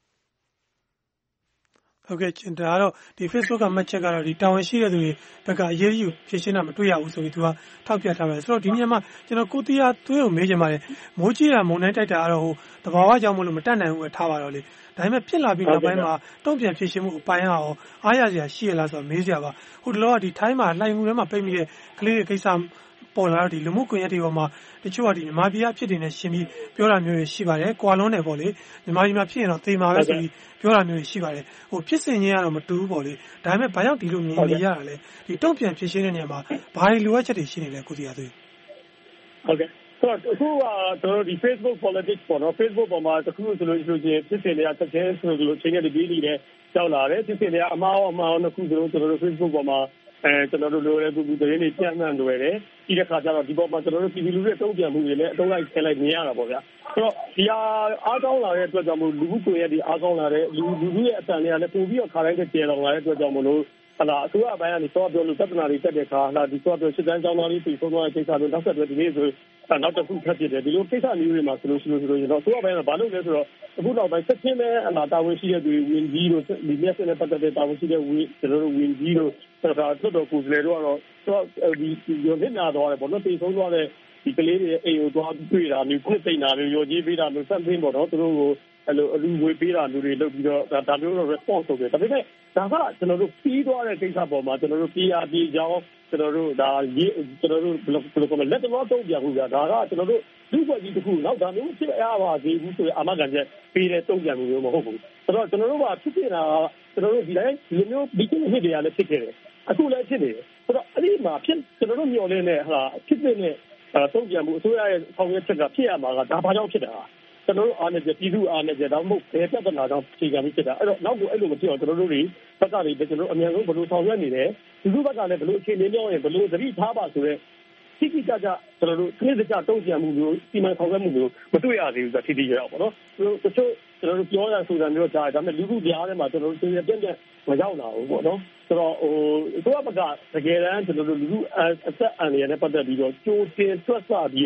ဟုတ်ကဲ့ဒါကတော့ဒီ Facebook ကမှတ်ချက်ကတော့ဒီတာဝန်ရှိတဲ့သူတွေဘက်ကအရေးယူဖြည့်ရှင်းတာမတွေ့ရဘူးဆိုပြီးသူကထောက်ပြထားပါတယ်ဆိုတော့ဒီညမှာကျွန်တော်ကိုတရားသွေးကိုမေးချင်ပါတယ်မိုးကြီးတာမုန်တိုင်းတိုက်တာကတော့ဟိုသဘာဝကြောင့်မလို့မတတ်နိုင်ဘူးပဲထားပါတော့လေဒါပေမဲ့ဖြစ်လာပြီးနောက်ပိုင်းမှာတုံ့ပြန်ဖြည့်ရှင်းမှုအပိုင်းအောင်အားရစရာရှိရလားဆိုတော့မေးစရာပါဟိုတလောကဒီထိုင်းမှာလှိုင်မှုထဲမှာပိတ်မိတဲ့ကလေးတွေကိစ္စပေါ်လာတော့ဒီလူမှုကွန်ရက်တွေပေါ်မှာတချို့ကဒီမြန်မာပြည်အဖြစ်တွေနဲ့ရှင်းပြီးပြောတာမျိုးတွေရှိပါတယ်။ကွာလွန်းတယ်ပေါ့လေ။မြန်မာပြည်မှာဖြစ်ရင်တော့သေမှာပဲဆိုပြီးပြောတာမျိုးတွေရှိပါတယ်။ဟိုဖြစ်စဉ်ချင်းကတော့မတူဘူးပေါ့လေ။ဒါပေမဲ့ဘာကြောင့်ဒီလိုမြင်နေရတာလဲ။ဒီတုံ့ပြန်ဖြစ်ရှင်းတဲ့နေရာမှာဘာတွေလိုအပ်ချက်တွေရှိနေလဲကိုစီယာသွေး။ဟုတ်ကဲ့။ဆိုတော့အခုကတို့ဒီ Facebook politics ပေါ့နော် Facebook ပေါ်မှာတခုဆိုလို့ချင်းဖြစ်စဉ်တွေကတစ်ချက်ဆိုလို့ချင်းရဲ့ဒီပြီးနေကြောက်လာတယ်ဖြစ်စဉ်တွေကအမှားနှစ်ခုဆိုလို့ကျွန်တော်တို့ Facebook ပေါ်မှာကျွန်တော်တို့လိုရဲကူသတင်းတွေပြန့်နှံ့လွယ်တယ်ဒီတစ်ခါကျတော့ဒီပေါ်မှာကျွန်တော်တို့ပြည်သူလူထုရဲ့တုံ့ပြန်မှုတွေလည်းအတုံးလိုက်ဆဲလိုက်မြင်ရတာပေါ့ဗျာဆိုတော့ဒီအားကောင်းလာတဲ့အတွက်ကြောင့်မို့လူမှုကွန်ရက်တွေအားကောင်းလာတဲ့လူထုရဲ့အတန်တွေကလည်းပုံပြီးတော့ခါတိုင်းတဲ့ကျေလောင်လာတဲ့အတွက်ကြောင့်မို့လို့ဟလာအစိုးရဘိုင်းကနေစောပြောလို့ပြဿနာတွေတက်တဲ့ခါဟလာဒီစောပြောစစ်တမ်းကြောင်းသားလေးပြီးဆုံးသွားတဲ့ကိစ္စတွေနောက်ဆက်တွဲဒီနေ့ဆိုနောက်တစ်ခုထပ်ဖြစ်တယ်ဒီလိုကိစ္စမျိုးတွေမှာဆိုလို့ရှိရင်တော့အစိုးရဘိုင်းကဘာလုပ်လဲဆိုတော့အခုနောက်ပိုင်းဆက်ချင်းပဲဟလာတာဝန်ရှိတဲ့သူဝင်ကြီးတို့ဒီမျက်စိနဲ့ပတ်သက်တဲ့တာဝန်ရှိတဲ့ကျွန်တော်တို့ဝင်ကြီးတို့ဆိုတာတော်တော်ကိုယ်စားလှယ်တို့ကတော့ဒီရုံးနေတာတော့ပေါ့နော်တေဆုံးသွားတဲ့ဒီကလေးတွေအိမ်ကိုသွားတွေ့တာမျိုးခုသိနေတာမျိုးရောကြီးပေးတာမျိုးစသဖြင့်ပေါ့နော်သူတို့ကိုအဲ့လိုအလူဝေးပေးတာမျိုးတွေလုပ်ပြီးတော့ဒါမျိုးတော့ response လုပ်တယ်ဒါပေမဲ့ဒါကကျွန်တော်တို့ပြီးသွားတဲ့ကိစ္စပေါ်မှာကျွန်တော်တို့ပြည်ကြောင်းကျွန်တော်တို့ဒါကျွန်တော်တို့ဘယ်လိုကောလက်တော်တော့ပြဘူးကဒါကကျွန်တော်တို့လူ့ဘဝကြီးတစ်ခုနောက်ဒါမျိုးဖြစ်ရပါသေးဘူးဆိုရင်အာမခံချက်ပေးတဲ့တုံ့ပြန်မှုမျိုးမဟုတ်ဘူးဆိုတော့ကျွန်တော်တို့ကဖြစ်နေတာကျွန်တော်တို့ဒီတိုင်းဒီမျိုးဒီကိစ္စတွေလည်းဖြစ်ခဲ့တယ်အခုလည်းဖြစ်နေတယ်ဆိုတော့အဲ့ဒီမှာဖြစ်ကျွန်တော်တို့မျှော်လင့်နေဟာဖြစ်နေတဲ့တုံ့ပြန်မှုအစိုးရရဲ့ဆောင်ရွက်ချက်ကဖြစ်ရမှာကဒါဘာကြောင့်ဖြစ်တာကျွန်တော်တို့အားနဲ့ပြည်သူအားနဲ့ဒါမှမဟုတ်ဘယ်ပြဿနာကြောင့်ခြေခံပြီးဖြစ်တာအဲ့တော့နောက်ကိုအဲ့လိုမဖြစ်အောင်ကျွန်တော်တို့တွေဘက်ကလည်းကျွန်တော်တို့အများဆုံးဘယ်လိုဆောင်ရွက်နေလဲဒီလိုဘက်ကလည်းဘယ်လိုအခြေအနေမျိုးရင်ဘယ်လိုသတိထားပါဆိုတော့တိတိကျကျကျွန်တော်တို့ခင်းစကြတုံ့ပြန်မှုမျိုးစီမံဆောင်ရွက်မှုမျိုးမတွေ့ရသေးဘူးဆိုတော့တိတိကျကျပေါ့နော်တချို့ကျွန်တော်တို့ပြောရဆိုတာမျိုးကြားဒါပေမဲ့လူထုကြားထဲမှာကျွန်တော်တို့ပြည့်မရောက်လာဘူးပေါ့နော်ဆိုတော့ဟိုအစိုးရဘက်ကတကယ်တမ်းကျွန်တော်တို့လူထုအသက်အန္တရာယ်နဲ့ပတ်သက်ပြီးတော့ကြိုတင်တွက်ဆပြီးတော့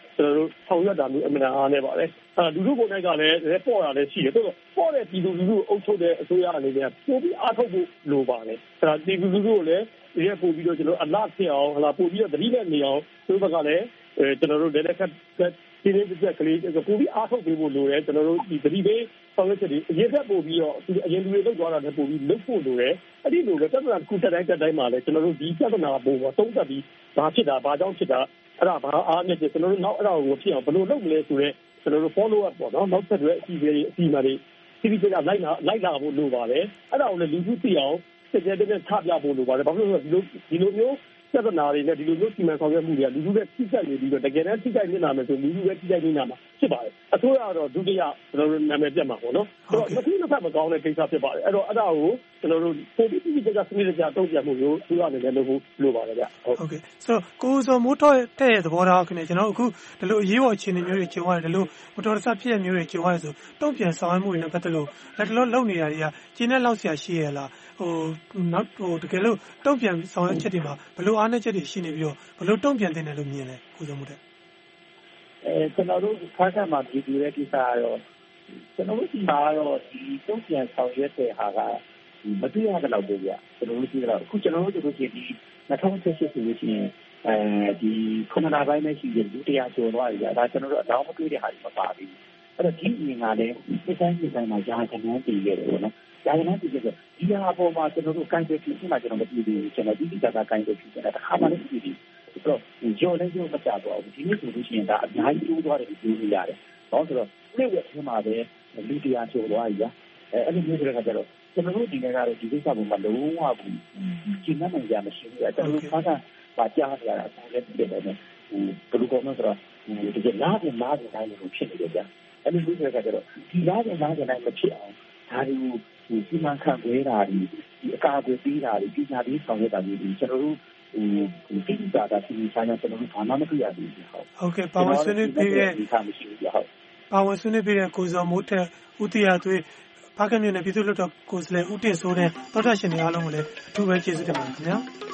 ကျွန်တော်တို့ဆောင်ရွက်တာမျိုးအမှန်အားနဲ့ပါတယ်လူတို့ကိုယ်တိုင်ကလည်းပေါ်တာလည်းရှိတယ်ဆိုတော့ပေါ်တဲ့ပြည်သူလူထုအုပ်ချုပ်တဲ့အစိုးရအနေနဲ့ပိုပြီးအားထုတ်ဖို့လိုပါတယ်ပြည်သူလူထုကိုလည်းဒီရက်ပို့ပြီးတော့ကျွန်တော်အလားဖြစ်အောင်ပို့ပြီးတော့သတိနဲ့နေအောင်သူတို့ဘက်ကလည်းကျွန်တော်တို့လည်းခက်ဒီနေ့တစ်ချက်ကလေးပို့ပြီးအားထုတ်ပေးဖို့လိုတယ်ကျွန်တော်တို့ဒီသတိပေးဆောင်ရွက်ချက်တွေအရင်ကပို့ပြီးတော့အရင်လူတွေလောက်သွားတာလည်းပို့ပြီးလုပ်ဖို့လိုတယ်အဲ့ဒီလိုပဲပြဿနာတစ်ခုတက်တိုင်းမှာလည်းကျွန်တော်တို့ဒီပြဿနာပုံပေါ်သုံးသပ်ပြီးဘာဖြစ်တာဘာကြောင့်ဖြစ်တာအဲ့ဒါဘာအားနဲ့ကျွန်တော်တို့နောက်အဲ့ဒါကိုဖြစ်အောင်ဘယ်လိုလုပ်မလဲဆိုတော့ကျွန်တော်တို့ follow up ပေါ့နော်နောက်ဆက်တွဲအစီအစဉ်တွေအစီအမံတွေစီးပြီးကြလိုက်လာဖို့လိုပါတယ်အဲ့ဒါကိုလည်းလူထုသိအောင်စကြတဲ့နဲ့ချပြဖို့လိုပါတယ်ဘာလို့လဲဆိုတော့ဒီလိုမျိုးပြဿနာတွေနဲ့ဒီလိုမျိုးစီမံဆောင်ရွက်မှုတွေကလူထုနဲ့ထိခိုက်နေပြီးတော့တကယ်တမ်းထိခိုက်နေတာမယ်ဆိုလူထုပဲထိခိုက်နေတာမှာဖြစ်ပါတယ်အစိုးရကတော့ဒုတိယကျွန်တော်တို့နာမည်ပြတ်မှာပေါ့နော်အဲ့တော့တစ်ခုတစ်ဖက်မကောင်းတဲ့ကိစ္စဖြစ်ပါတယ်အဲ့တော့အဲ့ဒါကိုကျွန်တော်တို့ပိုပြီးတိကျစနစ်တကျတုံ့ပြန်မှုမျိုးသူရအနေနဲ့လုပ်ဖို့လိုပါတယ်ဗျဟုတ်ကဲ့ဆိုတော့ကိုစောမိုးထောတဲ့သဘောထားခင်ဗျကျွန်တော်အခုဒီလိုအရေးပေါ်အခြေအနေမျိုးတွေကြုံရတယ်ဒီလိုမတော်တဆဖြစ်ရမျိုးတွေကြုံရတယ်ဆိုတုံ့ပြန်ဆောင်ရွက်မှုတွေနဲ့ပတ်သက်လို့လက်တလုံးလုပ်နေတာတွေကကျင်းနဲ့လောက်ဆရာရှိရလားတကယ်လို့တုံ့ပြန်ဆောင်ရွက်ချက်တွေမှာဘယ်လိုအားနည်းချက်တွေရှိနေပြီးတော့ဘယ်လိုတုံ့ပြန်သင့်တယ်လို့မြင်လဲကိုစောမိုးတဲ့ကျွန်တော်တို့ခါခါမှာပြည်သူရဲ့ကိစ္စကတော့ကျွန်တော်တို့ဒီမှာတော့ဒီတုံ့ပြန်ဆောင်ရွက်တဲ့ဟာကမတွေ့ရတဲ့လောက်ပဲဗျကျွန်တော်တို့ကြည့်တော့အခုကျွန်တော်တို့တို့ဒီ2018ဆိုလို့ရှိရင်ဒီခဏနာပိုင်းနဲ့ရှိတဲ့လူတရားကျော်သွားပြီဒါကျွန်တော်တို့အတော့မတွေ့တဲ့ဟာတွေမပါဘူးအဲ့တော့ဒီအရင်ကလည်းဒီတိုင်းမှာကြာခဏတည်ရတယ်ပေါ့နော်ကြာခဏတည်ရဆိုဒီဟာပေါ်မှာကျွန်တော်တို့ကိုင်တယ်ဖြစ်မှကျွန်တော်မပြည်ဘူးကျွန်တော်ဒီကကိုင်တယ်ဖြစ်တယ်ဒါခါမှလည်းပြည်ပြီဆိုတော့ကျော်လည်းကျော်မကြတော့ဘူးဒီနေ့ဆိုလို့ရှိရင်ဒါအများကြီးတိုးသွားတယ်ပြောလို့ရတယ်။ဘာလို့ဆိုတော့နေ့ဝက်ထဲမှာပဲလူတရားကျော်သွားပြီအဲ့လိုမျိုးတွေကကြတော့ကျွန်တော်တို့ဒီနေ့ကတော့ဒီကိစ္စပေါ်မှာလုံးဝဘူးကျင်းနိုင်ကြမရှိဘူးကျွန်တော်တို့ခါကပါကြားရတာဆိုလည်းပြည်တယ်ဘယ်လိုကောမဆိုတော့ဒီကလားတိုင်းလို့ဖြစ်နေတယ်ဗျ။အဲ့လိုမျိုးတွေကကြတော့ဒီလားတိုင်းမဖြစ်အောင်ဒါတွေကိုစီမံခန့်ခွဲတာဒီအကာအကွယ်ပေးတာဒီပညာပေးဆောင်ရွက်တာဒီကျွန်တော်တို့ဒီတာတာစီဆိုင်ရာကျွန်တော်တို့ဘာမှမတွေ့ရဘူးဟုတ်ကဲ့ပါဝင်ဆွေးနွေးပေးတဲ့ပါဝင်ဆွေးနွေးပေးတဲ့ကိုစောမိုးထက်ဦးတရားသွေးဖခင်မြို့နယ်ပြည်သူ့လွှတ်တော်ကိုယ်စားလှယ်ဦးတင်စိုးတဲ့သောတာရှင်တွေအားလုံးကိုလည်းအထူးပဲကျေးဇူးတင်ပါတယ်ခင်ဗျာ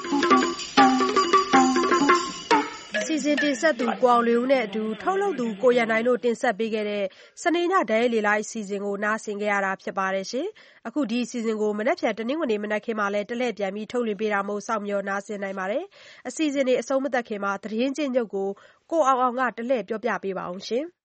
စီစဉ်တင်ဆက်သူကိုအောင်လေးဦးနဲ့အတူထုတ်လုပ်သူကိုရန်နိုင်တို့တင်ဆက်ပေးခဲ့တဲ့စနေညဒဲလေလိုက်အစီအစဉ်ကိုနားဆင်ကြရတာဖြစ်ပါတယ်ရှင်။အခုဒီအစီအစဉ်ကိုမနက်ဖြန်တနင်္ဂနွေမနက်ခင်းမှာလည်းတလှည့်ပြန်ပြီးထုတ်လွှင့်ပေးတာမို့စောင့်မျှော်နားဆင်နိုင်ပါတယ်။အစီအစဉ်တွေအဆုံးမသတ်ခင်မှာသတင်းချင်းချုပ်ကိုအောင်ကတလှည့်ပြောပြပေးပါအောင်ရှင်။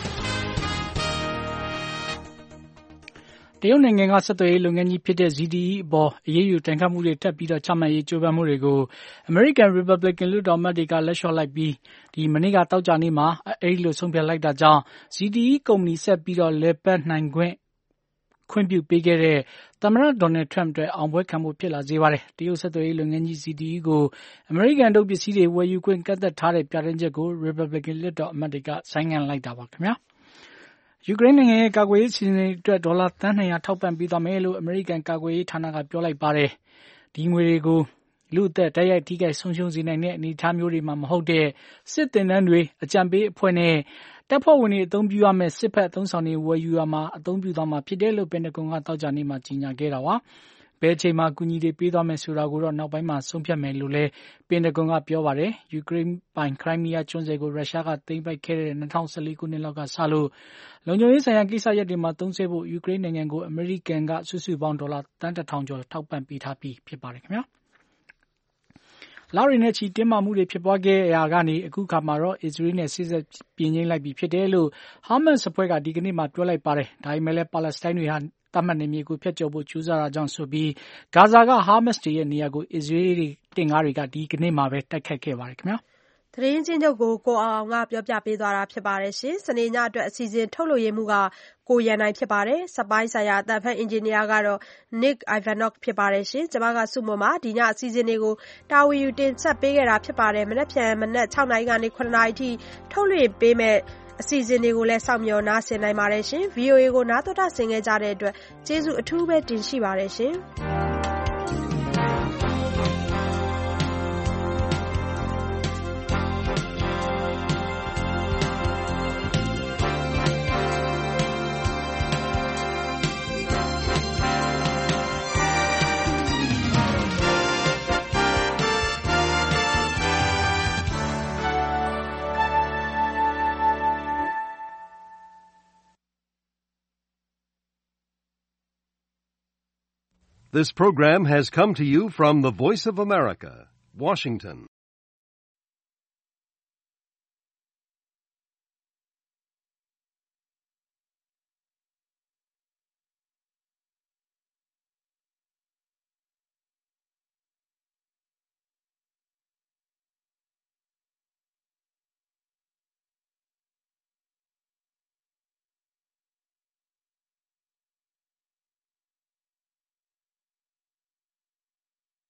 တရုတ်နိုင်ငံကဆက်သွယ်ရေးလုပ်ငန်းကြီးဖြစ်တဲ့ ZTE အပေါ်အရေးယူတိုင်ခတ်မှုတွေထပ်ပြီးတော့ချမှတ်ရေးကြိုးပမ်းမှုတွေကို American Republican လွှတ်တော်အမတ်တွေကလက်လျှော့လိုက်ပြီးဒီမနေ့ကတောက်ကြနေ့မှာအဲဒီလိုဆုံးဖြတ်လိုက်တာကြောင့် ZTE ကုမ္ပဏီဆက်ပြီးတော့လည်ပတ်နိုင်ခွင့်ပြုပေးခဲ့တဲ့သမ္မတဒေါ်နယ်ထရမ့်အတွက်အောင်ပွဲခံဖို့ဖြစ်လာစေပါတယ်။တရုတ်ဆက်သွယ်ရေးလုပ်ငန်းကြီး ZTE ကိုအမေရိကန်တို့ပစ္စည်းတွေဝယ်ယူခွင့်ကန့်သတ်ထားတဲ့ပြဋ္ဌာန်းချက်ကို Republican လွှတ်တော်အမတ်တွေကဆိုင်းငံ့လိုက်တာပါခင်ဗျာ။ယူကရိန်းနိုင်ငံရဲ့ကာကွယ်ရေးစီစဉ်အတွက်ဒေါ်လာသန်း200ထောက်ပံ့ပေးသွားမယ်လို့အမေရိကန်ကာကွယ်ရေးဌာနကပြောလိုက်ပါတယ်။ဒီငွေတွေကိုလူအသက်တိုက်ရိုက်ထိခိုက်ဆုံးရှုံးစေနိုင်တဲ့အနေအထားမျိုးတွေမှာမဟုတ်တဲ့စစ်သင်တန်းတွေအကြံပေးအဖွဲ့နဲ့တပ်ဖွဲ့ဝင်တွေအသုံးပြုရမယ့်စစ်ဖက်အသုံးဆောင်တွေဝယ်ယူရမှာအသုံးပြုသွားမှာဖြစ်တယ်လို့ပင်တဂွန်ကတောက်ကြနေ့မှာကြေညာခဲ့တာပါ။ဘယ်အချိန်မှာကူညီတွေပေးသွားမယ်ဆိုတာကိုတော့နောက်ပိုင်းမှာဆုံးဖြတ်မယ်လို့လည်းပင်တဂွန်ကပြောပါတယ်။ယူကရိန်းပိုင်ခရိုင်းမီးယားကျွန်းဆွယ်ကိုရုရှားကသိမ်းပိုက်ခဲ့တဲ့2014ခုနှစ်လောက်ကစလို့လုံခြုံရေးဆိုင်ရာကိစ္စရပ်တွေမှာသုံးစွဲဖို့ယူကရိန်းနိုင်ငံကိုအမေရိကန်ကစုစုပေါင်းဒေါ်လာသန်း1000ကျော်ထောက်ပံ့ပေးထားပြီးဖြစ်ပါတယ်ခင်ဗျာ။လာရီနဲ့ချီတင်းမာမှုတွေဖြစ်ပွားခဲ့ရာကနေအခုခါမှာတော့အစ္စရေးနဲ့စစ်ဆက်ပြင်းကျင်းလိုက်ပြီဖြစ်တယ်လို့ဟာမတ်စ်အဖွဲ့ကဒီကနေ့မှပြောလိုက်ပါတယ်။ဒါပေမဲ့လည်းပါလက်စတိုင်းတွေဟာတတ်မှတ်နေမြေကိုဖျက်ကျော်ဖို့ကြိုးစားတာကြောင့်ဆိုပြီးဂါဇာကဟာမတ်စ်တွေရဲ့နေရာကိုအစ္စရေးတင်ကားတွေကဒီကနေ့မှပဲတိုက်ခတ်ခဲ့ပါတယ်ခင်ဗျာ။သတင်းချင်းချုပ်ကိုအောင်ကပြောပြပေးသွားတာဖြစ်ပါတယ်ရှင်။စနေညအတွက်အစီအစဉ်ထုတ်လို့ရမှုကကိုရန်နိုင်ဖြစ်ပါတယ်။စပိုင်းဆိုင်ရာအသံဖတ်အင်ဂျင်နီယာကတော့ Nick Ivanov ဖြစ်ပါတယ်ရှင်။ကျွန်မကစုမွန်ပါဒီညအစီအစဉ်တွေကိုတာဝန်ယူတင်ဆက်ပေးခဲ့တာဖြစ်ပါတယ်။မနက်ဖြန်မနက်6နာရီကနေ9နာရီထိထုတ်လွှင့်ပေးမယ်အစီအစဉ်တွေကိုလည်းစောင့်မျှော်နားဆင်နိုင်ပါတယ်ရှင်။ VOA ကိုနားတော်တာဆင်ခဲ့ကြတဲ့အတွက်ကျေးဇူးအထူးပဲတင်ရှိပါတယ်ရှင်။ This program has come to you from the Voice of America, Washington.